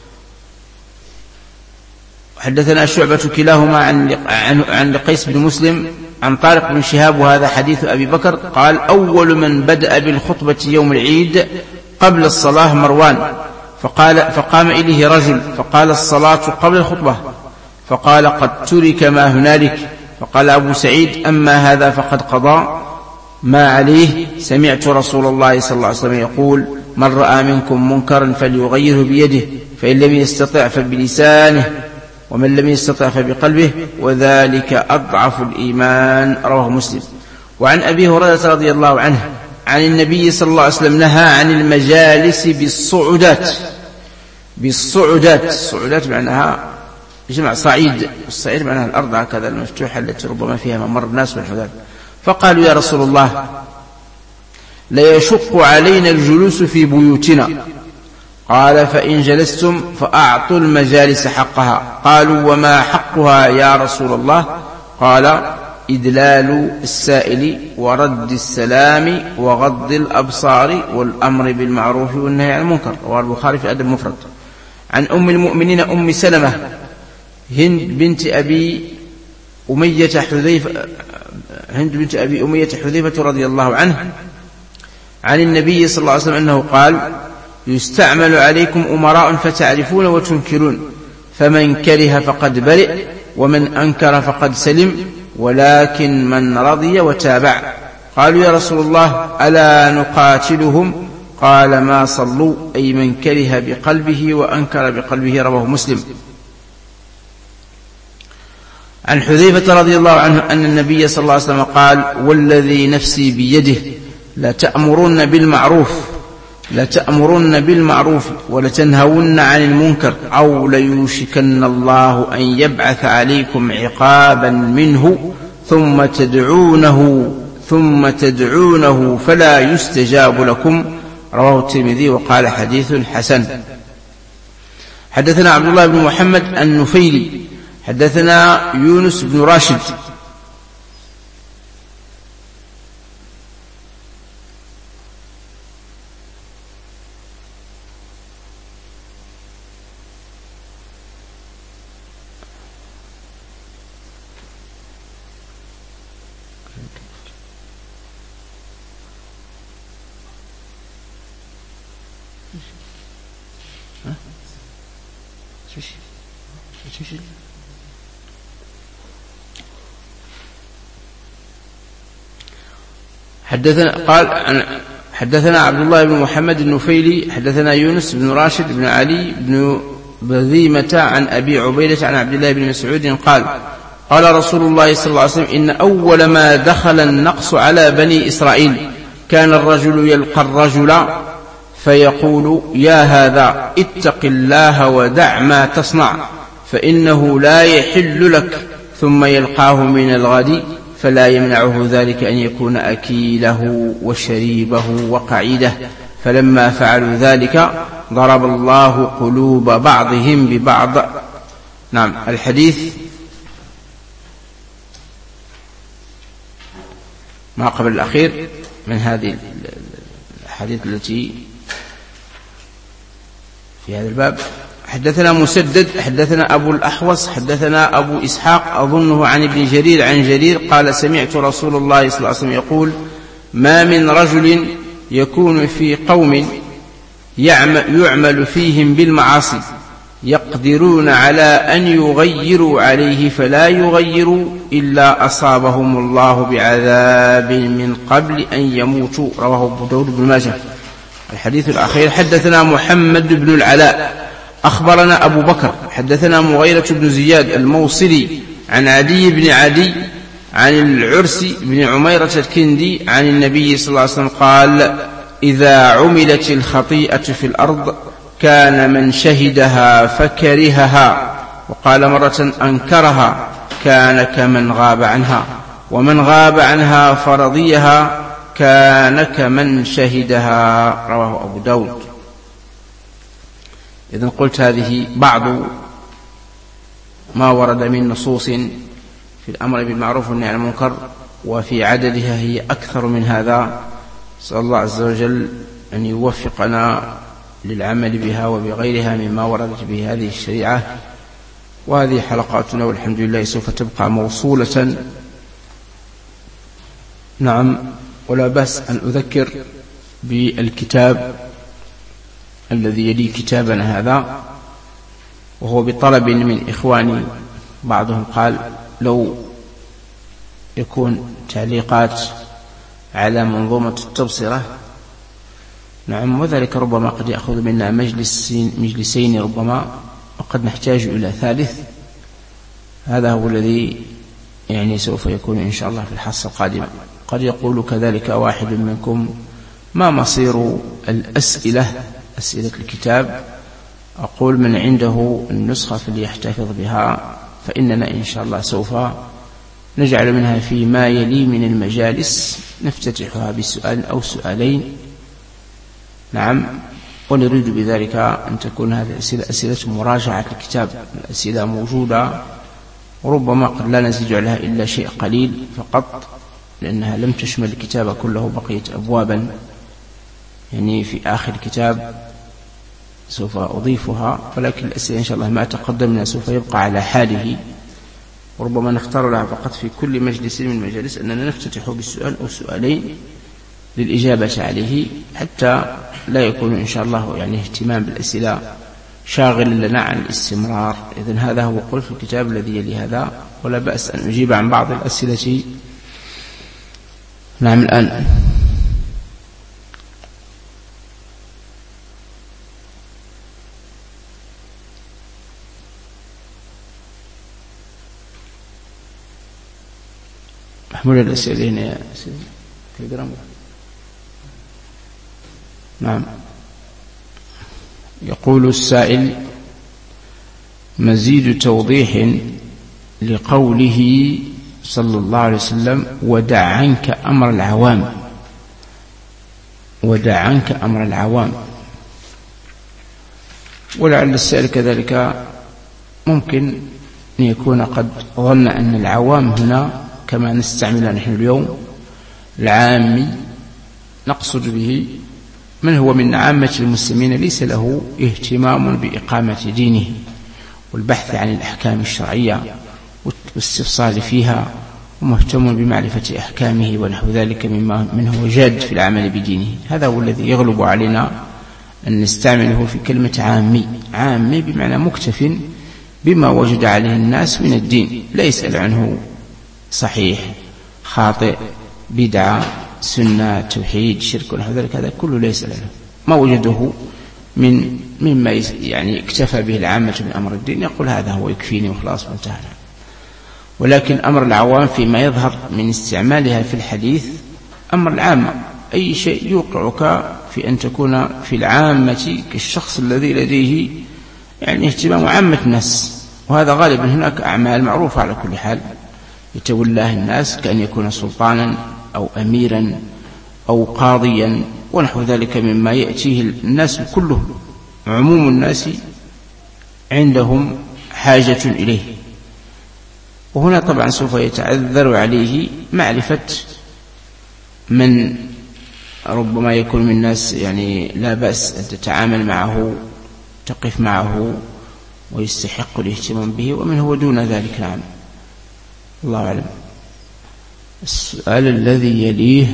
حدثنا شعبة كلاهما عن عن, عن قيس بن مسلم عن طارق بن شهاب، وهذا حديث أبي بكر. قال: أول من بدأ بالخطبة يوم العيد قبل الصلاة مروان، فقال فقام إليه رجل فقال: الصلاة قبل الخطبة، فقال: قد ترك ما هنالك. فقال أبو سعيد: أما هذا فقد قضى ما عليه، سمعت رسول الله صلى الله عليه وسلم يقول: من رأى منكم منكرا فليغيره بيده، فإن لم يستطع فبلسانه، ومن لم يستطع فبقلبه، وذلك أضعف الإيمان. رواه مسلم. وعن أبي هريرة رضي الله عنه عن النبي صلى الله عليه وسلم نهى عن المجالس بالصعودات. بالصعودات، الصعودات معناها جمع صعيد، الصعيد معناها الأرض هكذا المفتوحة التي ربما فيها ممر الناس والحذار. فقالوا: يا رسول الله، لا يشق علينا الجلوس في بيوتنا. قال: فإن جلستم فأعطوا المجالس حقها. قالوا: وما حقها يا رسول الله؟ قال: إدلال السائل ورد السلام وغض الأبصار والأمر بالمعروف والنهي عن المنكر. رواه البخاري في الأدب المفرد. عن أم المؤمنين أم سلمة هند بنت أبي أمية حذيفة هند بنت أبي أمية حذيفة رضي الله عنه عن النبي صلى الله عليه وسلم أنه قال: يستعمل عليكم أمراء فتعرفون وتنكرون، فمن كره فقد برئ، ومن أنكر فقد سلم، ولكن من رضي وتابع. قالوا يا رسول الله ألا نقاتلهم؟ قال ما صلوا، أي من كره بقلبه وأنكر بقلبه. رواه مسلم. عن حذيفة رضي الله عنه أن النبي صلى الله عليه وسلم قال والذي نفسي بيده لتأمرن بالمعروف لتأمرن بالمعروف ولتنهون عن المنكر أو ليوشكن الله أن يبعث عليكم عقابا منه ثم تدعونه ثم تدعونه فلا يستجاب لكم. رواه الترمذي وقال حديث حسن. حدثنا عبد الله بن محمد النفيلي حدثنا يونس بن راشد حدثنا قال حدثنا عبد الله بن محمد النفيلي حدثنا يونس بن راشد بن علي بن بذيمة عن أبي عبيدة عن عبد الله بن مسعود قال قال رسول الله صلى الله عليه وسلم إن أول ما دخل النقص على بني إسرائيل كان الرجل يلقى الرجل فيقول يا هذا اتق الله ودع ما تصنع فإنه لا يحل لك، ثم يلقاه من الغد فلا يمنعه ذلك أن يكون أكيله وشريبه وقعيده، فلما فعلوا ذلك ضرب الله قلوب بعضهم ببعض. نعم. الحديث ما قبل الأخير من هذه الحديث التي في هذا الباب. حدثنا مسدد حدثنا أبو الأحوص حدثنا أبو إسحاق أظنه عن ابن جرير عن جرير قال سمعت رسول الله صلى الله عليه وسلم يقول ما من رجل يكون في قوم يعمل فيهم بالمعاصي يقدرون على أن يغيروا عليه فلا يغيروا إلا أصابهم الله بعذاب من قبل أن يموتوا. رواه أبو داود بن ماجه. الحديث الأخير. حدثنا محمد بن العلاء أخبرنا أبو بكر حدثنا مغيرة بن زياد الموصلي عن عدي بن عدي عن العرس بن عميرة الكندي عن النبي صلى الله عليه وسلم قال إذا عملت الخطيئة في الأرض كان من شهدها فكرهها، وقال مرة أنكرها كان كمن غاب عنها، ومن غاب عنها فرضيها كان كمن شهدها. رواه أبو داود. إذن قلت هذه بعض ما ورد من نصوص في الأمر بالمعروف والنهي عن المنكر، وفي عددها هي أكثر من هذا. صلى الله عز وجل أن يوفقنا للعمل بها وبغيرها مما وردت به هذه الشريعة. وهذه حلقاتنا والحمد لله سوف تبقى موصولة. نعم. ولا بأس أن أذكر بالكتاب الذي يلي كتابنا هذا، وهو بطلب من إخواني. بعضهم قال لو يكون تعليقات على منظومة التبصرة. نعم. وذلك ربما قد يأخذ منا مجلسين, مجلسين ربما، وقد نحتاج إلى ثالث. هذا هو الذي يعني سوف يكون إن شاء الله في الحصة القادمة. قد يقول كذلك واحد منكم ما مصير الأسئلة أسئلة الكتاب؟ أقول من عنده النسخة فليحتفظ بها، فإننا إن شاء الله سوف نجعل منها فيما يلي من المجالس نفتتحها بسؤال أو سؤالين. نعم. ونريد بذلك أن تكون هذه الأسئلة أسئلة مراجعة الكتاب. الأسئلة موجودة وربما قد لا نزيد عليها إلا شيء قليل فقط، لأنها لم تشمل الكتاب كله، بقية أبوابا يعني في آخر الكتاب سوف أضيفها، ولكن الأسئلة إن شاء الله ما تقدمنا سوف يبقى على حاله، وربما نختار لها فقط في كل مجلس من المجالس أننا نفتتح بالسؤال أو سؤالين للإجابة عليه، حتى لا يكون إن شاء الله يعني اهتمام بالأسئلة شاغل لنا عن الاستمرار. إذن هذا هو قول في الكتاب الذي يلي هذا، ولا بأس أن أجيب عن بعض الأسئلة نعم. الآن محمول الأسئلة هنا يا سيدي. نعم. يقول السائل: مزيد توضيح لقوله صلى الله عليه وسلم: ودع عنك أمر العوام. ودع عنك أمر العوام. ولعل السائل كذلك ممكن أن يكون قد ظن أن العوام هنا كما نستعملها نحن اليوم العامي، نقصد به من هو من عامة المسلمين ليس له اهتمام بإقامة دينه والبحث عن الأحكام الشرعية والاستفصال فيها، ومهتم بمعرفة أحكامه ونحو ذلك مما من هو جاد في العمل بدينه. هذا هو الذي يغلب علينا أن نستعمله في كلمة عامي. عامي بمعنى مكتف بما وجد عليه الناس من الدين، لا يسأل عنه صحيح خاطئ بدعة سنة توحيد شرك ونحو ذلك، هذا كله لا يسأل عنه. ما وجده من مما يعني اكتفى به العامة من أمر الدين يقول هذا هو يكفيني وخلاص وانتهى. ولكن أمر العوام فيما يظهر من استعمالها في الحديث أمر العامة، أي شيء يوقعك في أن تكون في العامة كالشخص الذي لديه يعني اهتمام عامة الناس، وهذا غالبا هناك أعمال معروفة على كل حال يتولاه الناس، كأن يكون سلطانا أو أميرا أو قاضيا ونحو ذلك مما يأتيه الناس كله، عموم الناس عندهم حاجة إليه. وهنا طبعا سوف يتعذر عليه معرفة من ربما يكون من الناس يعني لا بأس أن تتعامل معه تقف معه ويستحق الاهتمام به، ومن هو دون ذلك. نعم، الله أعلم. السؤال الذي يليه: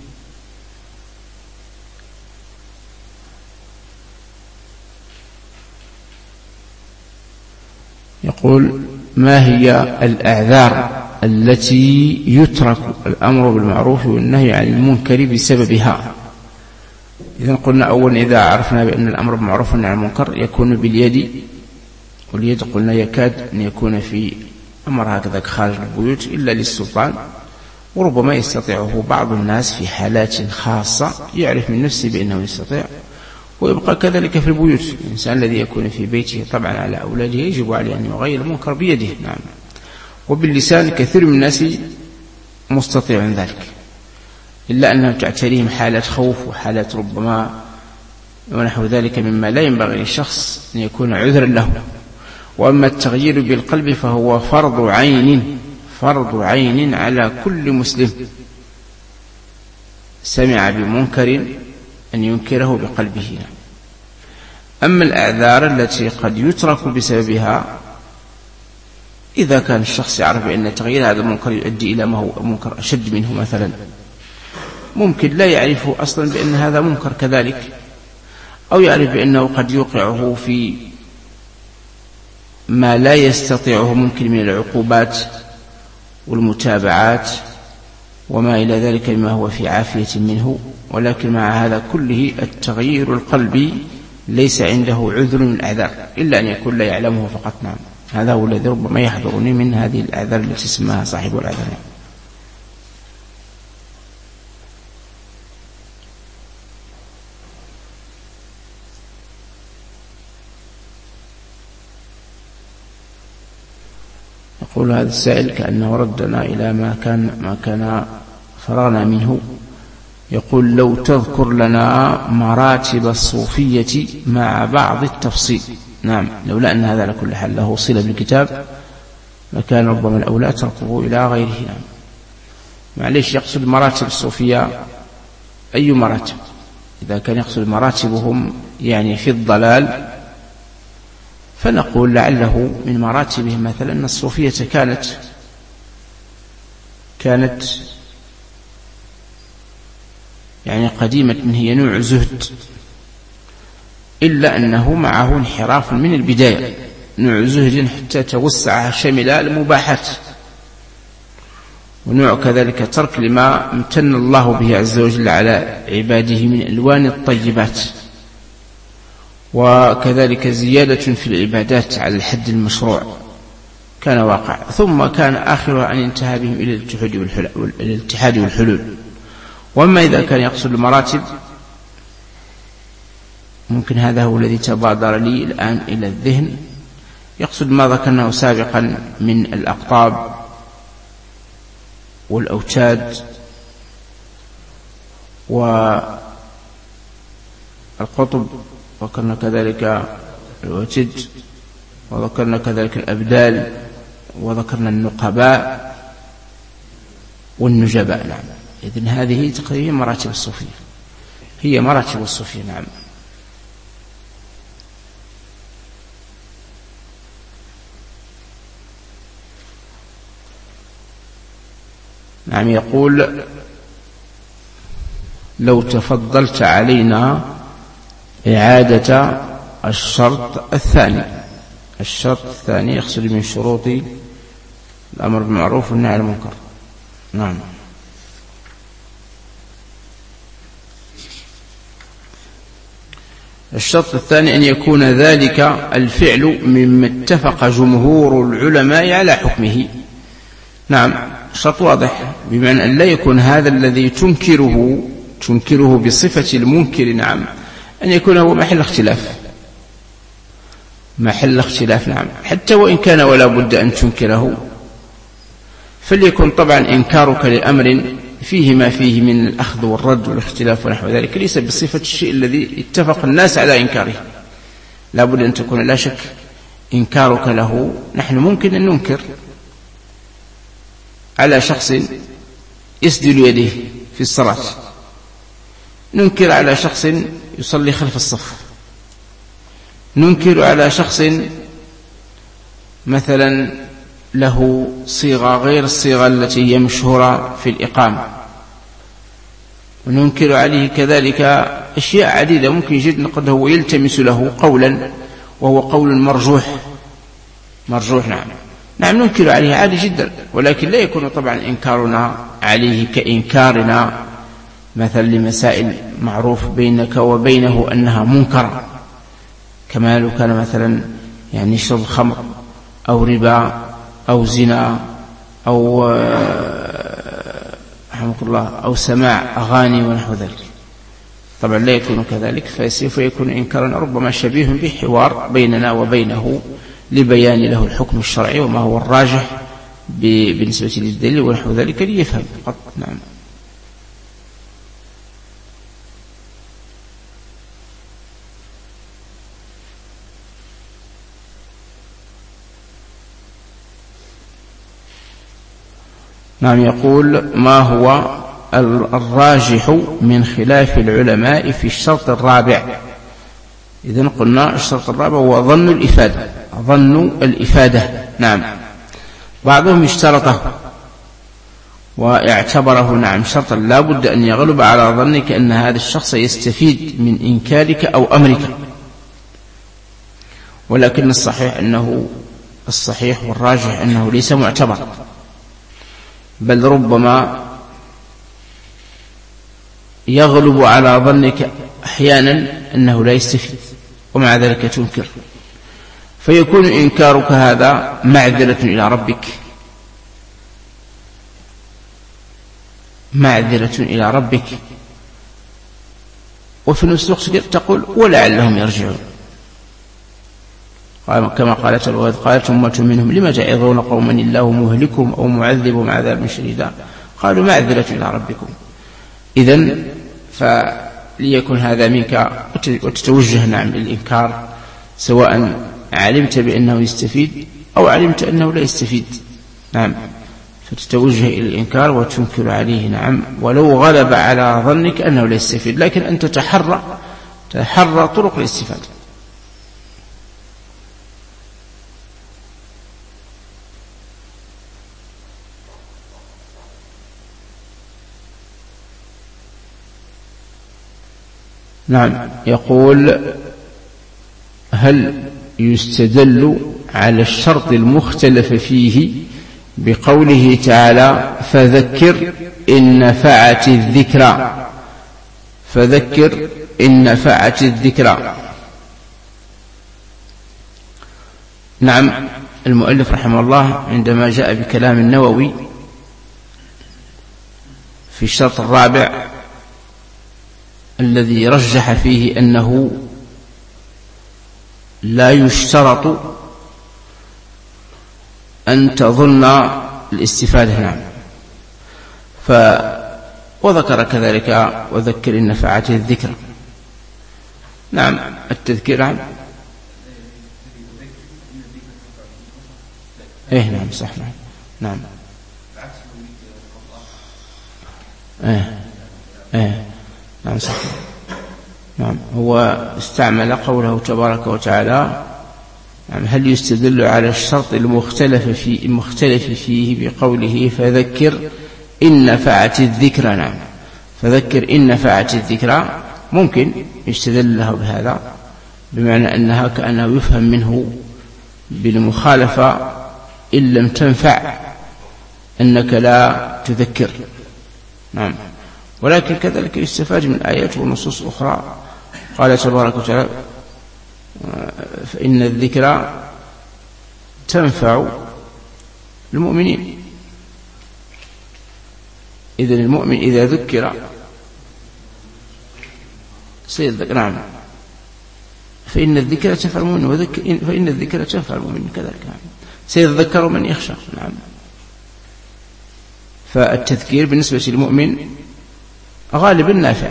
يقول: ما هي الأعذار التي يترك الأمر بالمعروف والنهي عن المنكر بسببها؟ إذن قلنا أولا إذا عرفنا بأن الأمر بالمعروف والنهي عن المنكر يكون باليد، واليد قلنا يكاد أن يكون في أمر هكذا خارج البيوت إلا للسلطان، وربما يستطيعه بعض الناس في حالات خاصة يعرف من نفسه بأنه يستطيع، ويبقى كذلك في البيوت. الإنسان الذي يكون في بيته طبعا على أولاده يجب عليه أن يغير المنكر بيده. نعم. وباللسان كثير من الناس مستطيع ذلك، إلا أنهم تعتريهم حالات خوف وحالات ربما ونحو ذلك مما لا ينبغي للشخص أن يكون عذرا له. وأما التغيير بالقلب فهو فرض عين فرض عين على كل مسلم سمع بمنكر أن ينكره بقلبه. أما الأعذار التي قد يترك بسببها، إذا كان الشخص يعرف بأن تغيير هذا المنكر يؤدي إلى ما هو منكر أشد منه مثلا، ممكن لا يعرفه أصلا بأن هذا منكر كذلك، أو يعرف بأنه قد يوقعه في ما لا يستطيعه ممكن من العقوبات والمتابعات وما إلى ذلك مما هو في عافية منه. ولكن مع هذا كله التغيير القلبي ليس عنده عذر من الأعذار إلا أن يكون لا يعلمه فقط. نعم، هذا هو الذي ربما يحضرني من هذه الأعذار التي اسمها صاحب الأعذار. يقول هذا السائل كأنه ردنا إلى ما كان ما كان فرغنا منه. يقول: لو تذكر لنا مراتب الصوفية مع بعض التفصيل. نعم، لولا أن هذا لكل حال له صلة بالكتاب لكان ربما الأولى تركه إلى غيره. نعم، معليش يقصد مراتب الصوفية أي مراتب؟ إذا كان يقصد مراتبهم يعني في الضلال فنقول لعله من مراتبهم مثلا أن الصوفية كانت كانت يعني قديمة من هي نوع زهد، إلا أنه معه انحراف من البداية، نوع زهد حتى توسع شمل المباحات، ونوع كذلك ترك لما امتن الله به عز وجل على عباده من ألوان الطيبات، وكذلك زيادة في العبادات على الحد المشروع كان واقع. ثم كان آخرها أن ينتهى بهم إلى الاتحاد والحلول. وأما إذا كان يقصد المراتب، ممكن هذا هو الذي تبادر لي الآن إلى الذهن، يقصد ما ذكرناه سابقا من الأقطاب والأوتاد والقطب، وذكرنا كذلك الوتد، وذكرنا كذلك الأبدال، وذكرنا النقباء والنجباء. نعم، إذن هذه تقريبا مراتب الصوفية، هي مراتب الصوفية. نعم. نعم. يقول: لو تفضلت علينا إعادة الشرط الثاني. الشرط الثاني يقصد من شروط الأمر بالمعروف والنهي عن المنكر. نعم. الشرط الثاني أن يكون ذلك الفعل مما اتفق جمهور العلماء على حكمه. نعم، الشرط واضح، بمعنى أن لا يكون هذا الذي تنكره تنكره بصفة المنكر، نعم، أن يكون هو محل اختلاف محل اختلاف نعم، حتى وإن كان ولا بد أن تنكره، فليكن طبعا إنكارك لأمر فيه ما فيه من الأخذ والرد والاختلاف ونحو ذلك ليس بصفة الشيء الذي اتفق الناس على إنكاره. لا بد أن تكون لا شك إنكارك له. نحن ممكن أن ننكر على شخص يسدل يده في الصلاة، ننكر على شخص يصلي خلف الصف، ننكر على شخص مثلا له صيغة غير الصيغة التي هي مشهورة في الإقامة، وننكر عليه كذلك أشياء عديدة ممكن جدا قد هو يلتمس له قولا وهو قول مرجوح مرجوح نعم نعم ننكر عليه عادي جدا، ولكن لا يكون طبعا إنكارنا عليه كإنكارنا مثلا لمسائل معروف بينك وبينه أنها منكرة، كما لو كان مثلا يعني شرب الخمر أو ربا أو زنا أو رحمك الله أو سماع أغاني ونحو ذلك. طبعا لا يكون كذلك، فسوف يكون إنكارا ربما شبيه بحوار بيننا وبينه لبيان له الحكم الشرعي وما هو الراجح بالنسبة للدليل ونحو ذلك ليفهم فقط. نعم. نعم. يقول: ما هو الراجح من خلاف العلماء في الشرط الرابع؟ إذن قلنا الشرط الرابع هو ظن الإفادة ظن الإفادة نعم. بعضهم اشترطه واعتبره نعم شرطا لا بد أن يغلب على ظنك أن هذا الشخص يستفيد من إنكارك أو أمرك، ولكن الصحيح أنه الصحيح والراجح أنه ليس معتبر، بل ربما يغلب على ظنك أحيانا أنه لا يستفيد ومع ذلك تنكر، فيكون إنكارك هذا معذرة إلى ربك معذرة إلى ربك وفي نفس الوقت تقول ولعلهم يرجعون، كما قالت الواد قالت أمة منهم لما تعظون قوما الله مهلكهم أو معذبهم عذابا شديدا قالوا معذرة إلى ربكم. إذن فليكن هذا منك وتتوجه نعم للإنكار، سواء علمت بأنه يستفيد أو علمت أنه لا يستفيد نعم، فتتوجه إلى الإنكار وتنكر عليه نعم، ولو غلب على ظنك أنه لا يستفيد، لكن أن تتحرى تحرى طرق الاستفادة. نعم. يقول: هل يستدل على الشرط المختلف فيه بقوله تعالى فذكر إن نفعت الذكرى، فذكر إن نفعت الذكرى. نعم، المؤلف رحمه الله عندما جاء بكلام النووي في الشرط الرابع الذي رجح فيه أنه لا يشترط أن تظن الاستفادة، نعم، ف وذكر كذلك وذكر إن نفعت الذكر. نعم، التذكير، نعم، إيه نعم صح، نعم نعم إيه إيه نعم صح، نعم. هو استعمل قوله تبارك وتعالى نعم هل يستدل على الشرط المختلف فيه المختلف فيه بقوله فذكر إن نفعت الذكرى. نعم، فذكر إن نفعت الذكرى ممكن يستدل له بهذا، بمعنى أنها كأنه يفهم منه بالمخالفة إن لم تنفع أنك لا تذكر. نعم، ولكن كذلك يستفاد من آيات ونصوص أخرى. قال تبارك وتعالى فإن الذكرى تنفع المؤمنين. إذن المؤمن إذا ذكر سيذكر. نعم، فإن الذكرى تنفع المؤمن وذكر فإن الذكرى تنفع المؤمن كذلك. نعم، سيذكر من يخشى. نعم، فالتذكير بالنسبة للمؤمن غالب النافع،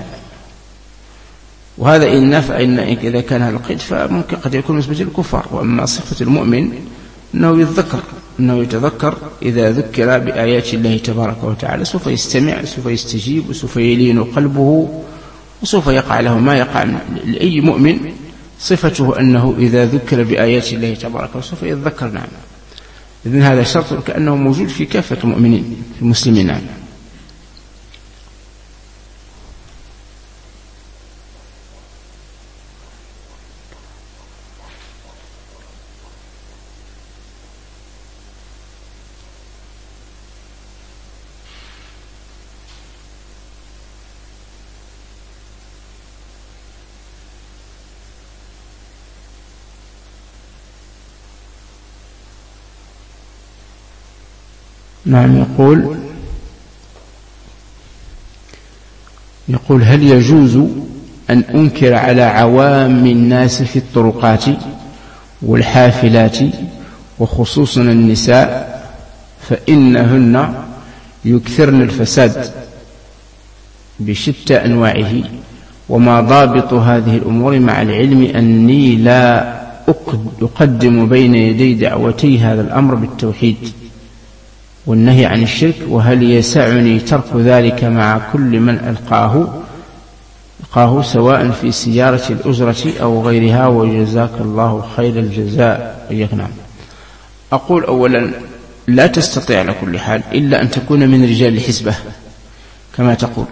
وهذا إن نفع إن إذا كان هذا القيد فممكن قد يكون بالنسبة للكفار. وأما صفة المؤمن أنه يتذكر أنه يتذكر إذا ذكر بآيات الله تبارك وتعالى سوف يستمع، سوف يستجيب، وسوف يلين قلبه، وسوف يقع له ما يقع لأي مؤمن. صفته أنه إذا ذكر بآيات الله تبارك وتعالى سوف يتذكر. نعم، إذن هذا شرط كأنه موجود في كافة المؤمنين في المسلمين. نعم. نعم، يقول يقول هل يجوز أن أنكر على عوام الناس في الطرقات والحافلات وخصوصا النساء فإنهن يكثرن الفساد بشتى أنواعه، وما ضابط هذه الأمور مع العلم أني لا أقدم بين يدي دعوتي هذا الأمر بالتوحيد والنهي عن الشرك، وهل يسعني ترك ذلك مع كل من ألقاه ألقاه سواء في سيارة الأجرة أو غيرها، وجزاك الله خير الجزاء. نعم، أقول أولا لا تستطيع على كل حال إلا أن تكون من رجال الحسبة كما تقول.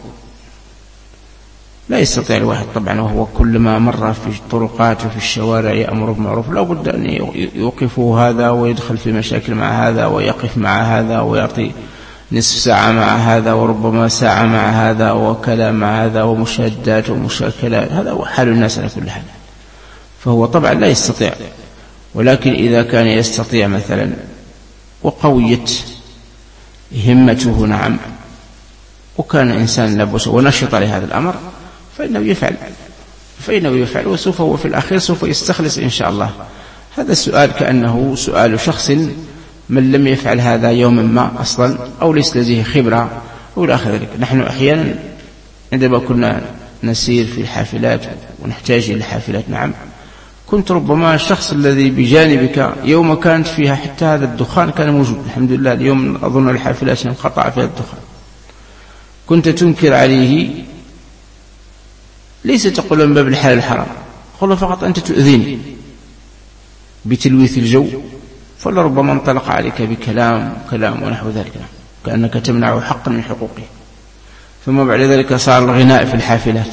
لا يستطيع الواحد طبعا وهو كل ما مر في الطرقات وفي الشوارع يأمر بالمعروف، لا بد أن يوقفه هذا ويدخل في مشاكل مع هذا ويقف مع هذا ويعطي نصف ساعة مع هذا وربما ساعة مع هذا وكلام مع هذا ومشادات ومشاكلات. هذا هو حال الناس على كل حال، فهو طبعا لا يستطيع. ولكن إذا كان يستطيع مثلا وقويت همته نعم وكان إنسان لبس ونشط لهذا الأمر فإنه يفعل فإنه يفعل وسوف هو في الأخير سوف يستخلص إن شاء الله. هذا السؤال كأنه سؤال شخص من لم يفعل هذا يوما ما أصلا أو ليس لديه خبرة أو لا آخر ذلك. نحن أحيانا عندما كنا نسير في الحافلات ونحتاج إلى الحافلات نعم كنت ربما الشخص الذي بجانبك يوم كانت فيها حتى هذا الدخان كان موجود، الحمد لله اليوم أظن الحافلات انقطع فيها الدخان، كنت تنكر عليه ليس تقول من باب الحلال الحرام، قل فقط أنت تؤذيني بتلويث الجو، فلربما انطلق عليك بكلام كلام ونحو ذلك كأنك تمنع حقا من حقوقه. ثم بعد ذلك صار الغناء في الحافلات،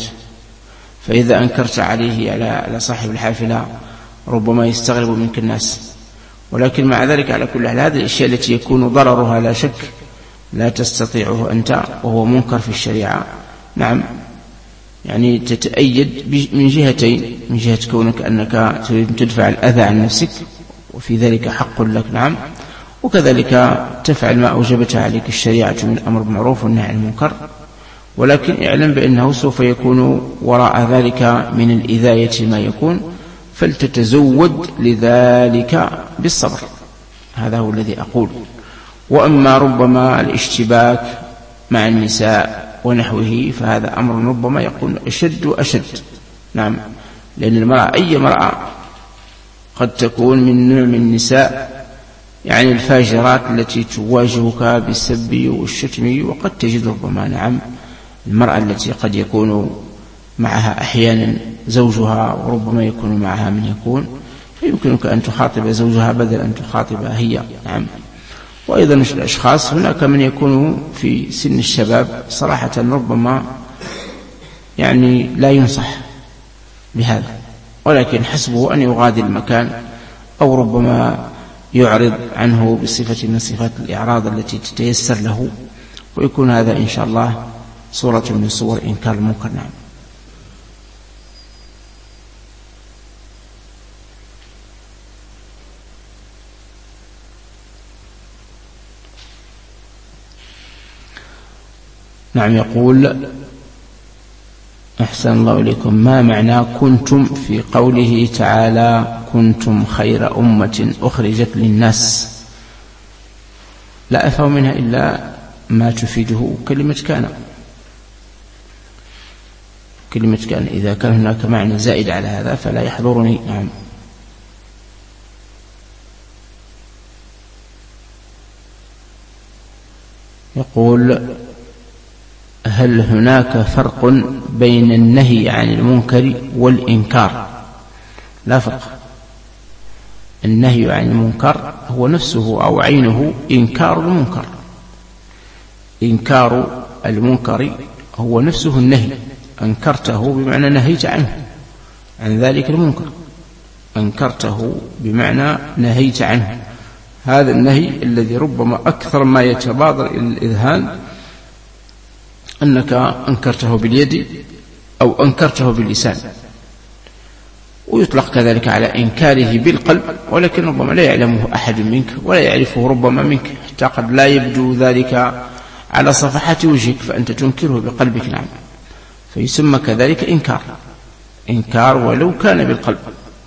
فإذا أنكرت عليه على صاحب الحافلة ربما يستغرب منك الناس ولكن مع ذلك على كل حال هذه الأشياء التي يكون ضررها لا شك لا تستطيعه أنت وهو منكر في الشريعة، نعم، يعني تتأيد من جهتين، من جهة كونك أنك تريد تدفع الأذى عن نفسك وفي ذلك حق لك، نعم، وكذلك تفعل ما أوجبت عليك الشريعة من أمر بالمعروف والنهي عن المنكر، ولكن اعلم بأنه سوف يكون وراء ذلك من الإذاية ما يكون، فلتتزود لذلك بالصبر. هذا هو الذي أقول. وأما ربما الاشتباك مع النساء ونحوه فهذا أمر ربما يكون أشد وأشد، نعم، لأن المرأة أي مرأة قد تكون من نوع من النساء يعني الفاجرات التي تواجهك بالسب والشتم، وقد تجد ربما، نعم، المرأة التي قد يكون معها أحيانا زوجها وربما يكون معها من يكون، فيمكنك أن تخاطب زوجها بدل أن تخاطبها هي، نعم. وأيضا الأشخاص هناك من يكون في سن الشباب صراحة ربما يعني لا ينصح بهذا، ولكن حسبه أن يغادر المكان أو ربما يعرض عنه بصفة من صفات الإعراض التي تتيسر له، ويكون هذا إن شاء الله صورة من صور إنكار المنكر، نعم. نعم، يقول أحسن الله إليكم: ما معنى كنتم في قوله تعالى كنتم خير أمة أخرجت للناس؟ لا أفهم منها إلا ما تفيده كلمة كان. كلمة كان إذا كان هناك معنى زائد على هذا فلا يحضرني، نعم. يقول: هل هناك فرق بين النهي عن المنكر والإنكار؟ لا فرق. النهي عن المنكر هو نفسه أو عينه إنكار المنكر. إنكار المنكر هو نفسه النهي، أنكرته بمعنى نهيت عنه عن ذلك المنكر، أنكرته بمعنى نهيت عنه. هذا النهي الذي ربما أكثر ما يتبادر إلى الإذهان أنك أنكرته باليد أو أنكرته باللسان، ويطلق كذلك على إنكاره بالقلب، ولكن ربما لا يعلمه أحد منك ولا يعرفه ربما منك، حتى قد لا يبدو ذلك على صفحات وجهك فأنت تنكره بقلبك، نعم، فيسمى كذلك إنكار، إنكار ولو كان بالقلب.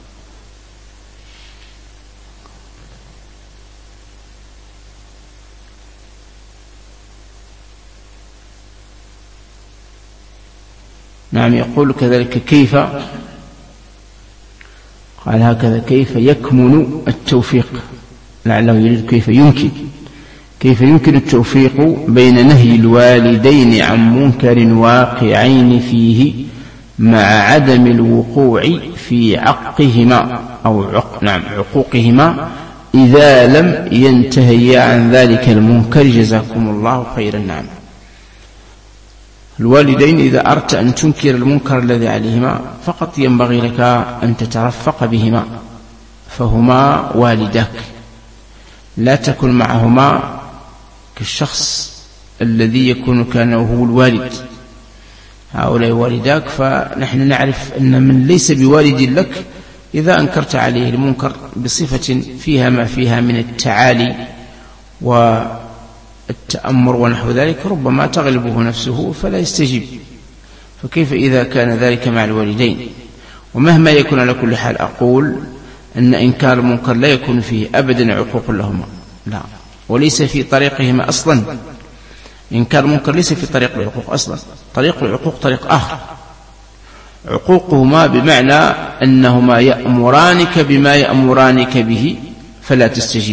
نعم، يقول كذلك كيف، قال هكذا: كيف يكمن التوفيق؟ لعله يريد كيف يمكن كيف يمكن التوفيق بين نهي الوالدين عن منكر واقعين فيه مع عدم الوقوع في عقهما أو عق نعم عقوقهما إذا لم ينتهيا عن ذلك المنكر؟ جزاكم الله خيرا. نعم، الوالدين إذا أردت أن تنكر المنكر الذي عليهما فقط ينبغي لك أن تترفق بهما، فهما والداك، لا تكن معهما كالشخص الذي يكون كان هو الوالد. هؤلاء والداك، فنحن نعرف أن من ليس بوالد لك إذا أنكرت عليه المنكر بصفة فيها ما فيها من التعالي والتأمر ونحو ذلك ربما تغلبه نفسه فلا يستجيب، فكيف إذا كان ذلك مع الوالدين؟ ومهما يكون على كل حال أقول أن إنكار المنكر لا يكون فيه أبدا عقوق لهما، لا، وليس في طريقهما أصلا. إنكار المنكر ليس في طريق العقوق أصلا، طريق العقوق طريق آخر. عقوقهما بمعنى أنهما يأمرانك بما يأمرانك به فلا تستجيب،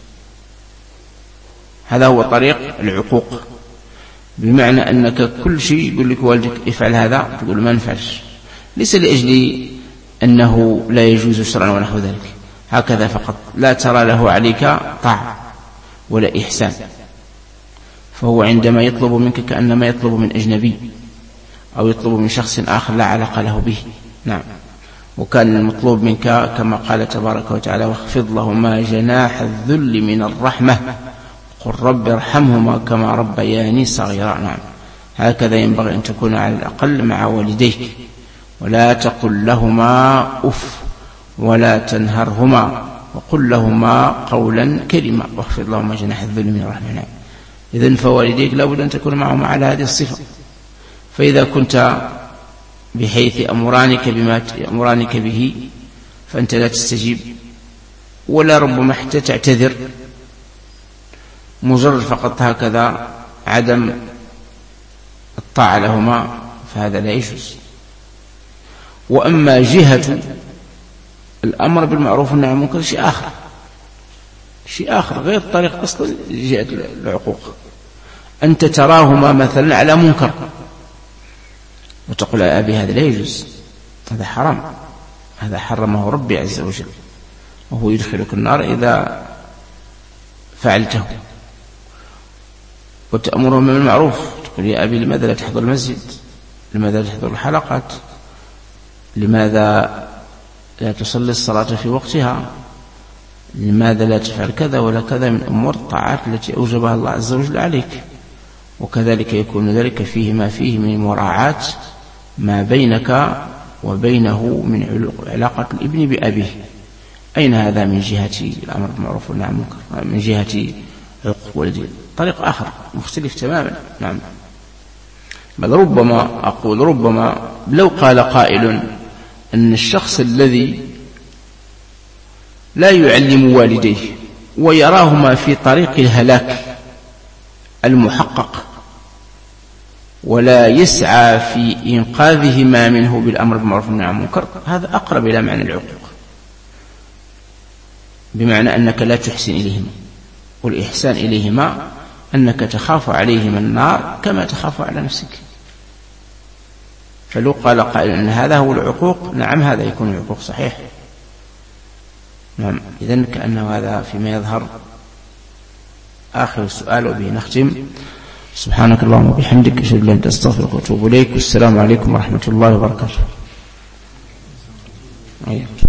هذا هو طريق العقوق، بمعنى أنك كل شيء يقول لك والدك افعل هذا تقول ما نفعلش، ليس لأجل أنه لا يجوز شرعا ونحو ذلك، هكذا فقط، لا ترى له عليك طاعة ولا إحسان، فهو عندما يطلب منك كأنما يطلب من أجنبي أو يطلب من شخص آخر لا علاقة له به. نعم، وكان المطلوب منك كما قال تبارك وتعالى واخفض لهما جناح الذل من الرحمة قل رب ارحمهما كما ربياني صغيرا. نعم هكذا ينبغي أن تكون على الأقل مع والديك، ولا تقل لهما أف ولا تنهرهما وقل لهما قولا كريما واخفض لهما جناح الذل من الرحمة. إذن فوالديك لابد أن تكون معهم على هذه الصفة. فإذا كنت بحيث أمرانك بما يأمرانك به فأنت لا تستجيب، ولا ربما حتى تعتذر، مجرد فقط هكذا عدم الطاعة لهما، فهذا لا يجوز. وأما جهة الأمر بالمعروف والنهي عن المنكر شيء آخر، شيء آخر غير طريق أصلا جهة العقوق. أنت تراهما مثلا على منكر وتقول يا أبي هذا لا يجوز، هذا حرام، هذا حرمه ربي عز وجل وهو يدخلك النار إذا فعلته. وتأمرهم بالمعروف، تقول يا أبي لماذا لا تحضر المسجد، لماذا لا تحضر الحلقات، لماذا لا تصلي الصلاة في وقتها، لماذا لا تفعل كذا ولا كذا من أمور الطاعات التي أوجبها الله عز وجل عليك. وكذلك يكون ذلك فيه ما فيه من مراعاة ما بينك وبينه من علاقة الابن بأبيه. أين هذا من جهة الأمر بالمعروف والنهي عن المنكر، من جهة عقوق والدين طريق آخر مختلف تماما. نعم بل ربما أقول ربما لو قال قائل أن الشخص الذي لا يعلم والديه ويراهما في طريق الهلاك المحقق ولا يسعى في إنقاذهما منه بالأمر بالمعروف والنهي عن المنكر، هذا أقرب إلى معنى العقوق، بمعنى أنك لا تحسن إليهما، والإحسان إليهما أنك تخاف عليهما النار كما تخاف على نفسك. فلو قال قائل أن هذا هو العقوق، نعم هذا يكون العقوق صحيح. نعم إذن كأنه هذا فيما يظهر آخر السؤال وبه نختم. سبحانك اللهم وبحمدك أشهد أن لا إله إلا أنت أستغفرك وأتوب إليك، والسلام عليكم ورحمة الله وبركاته.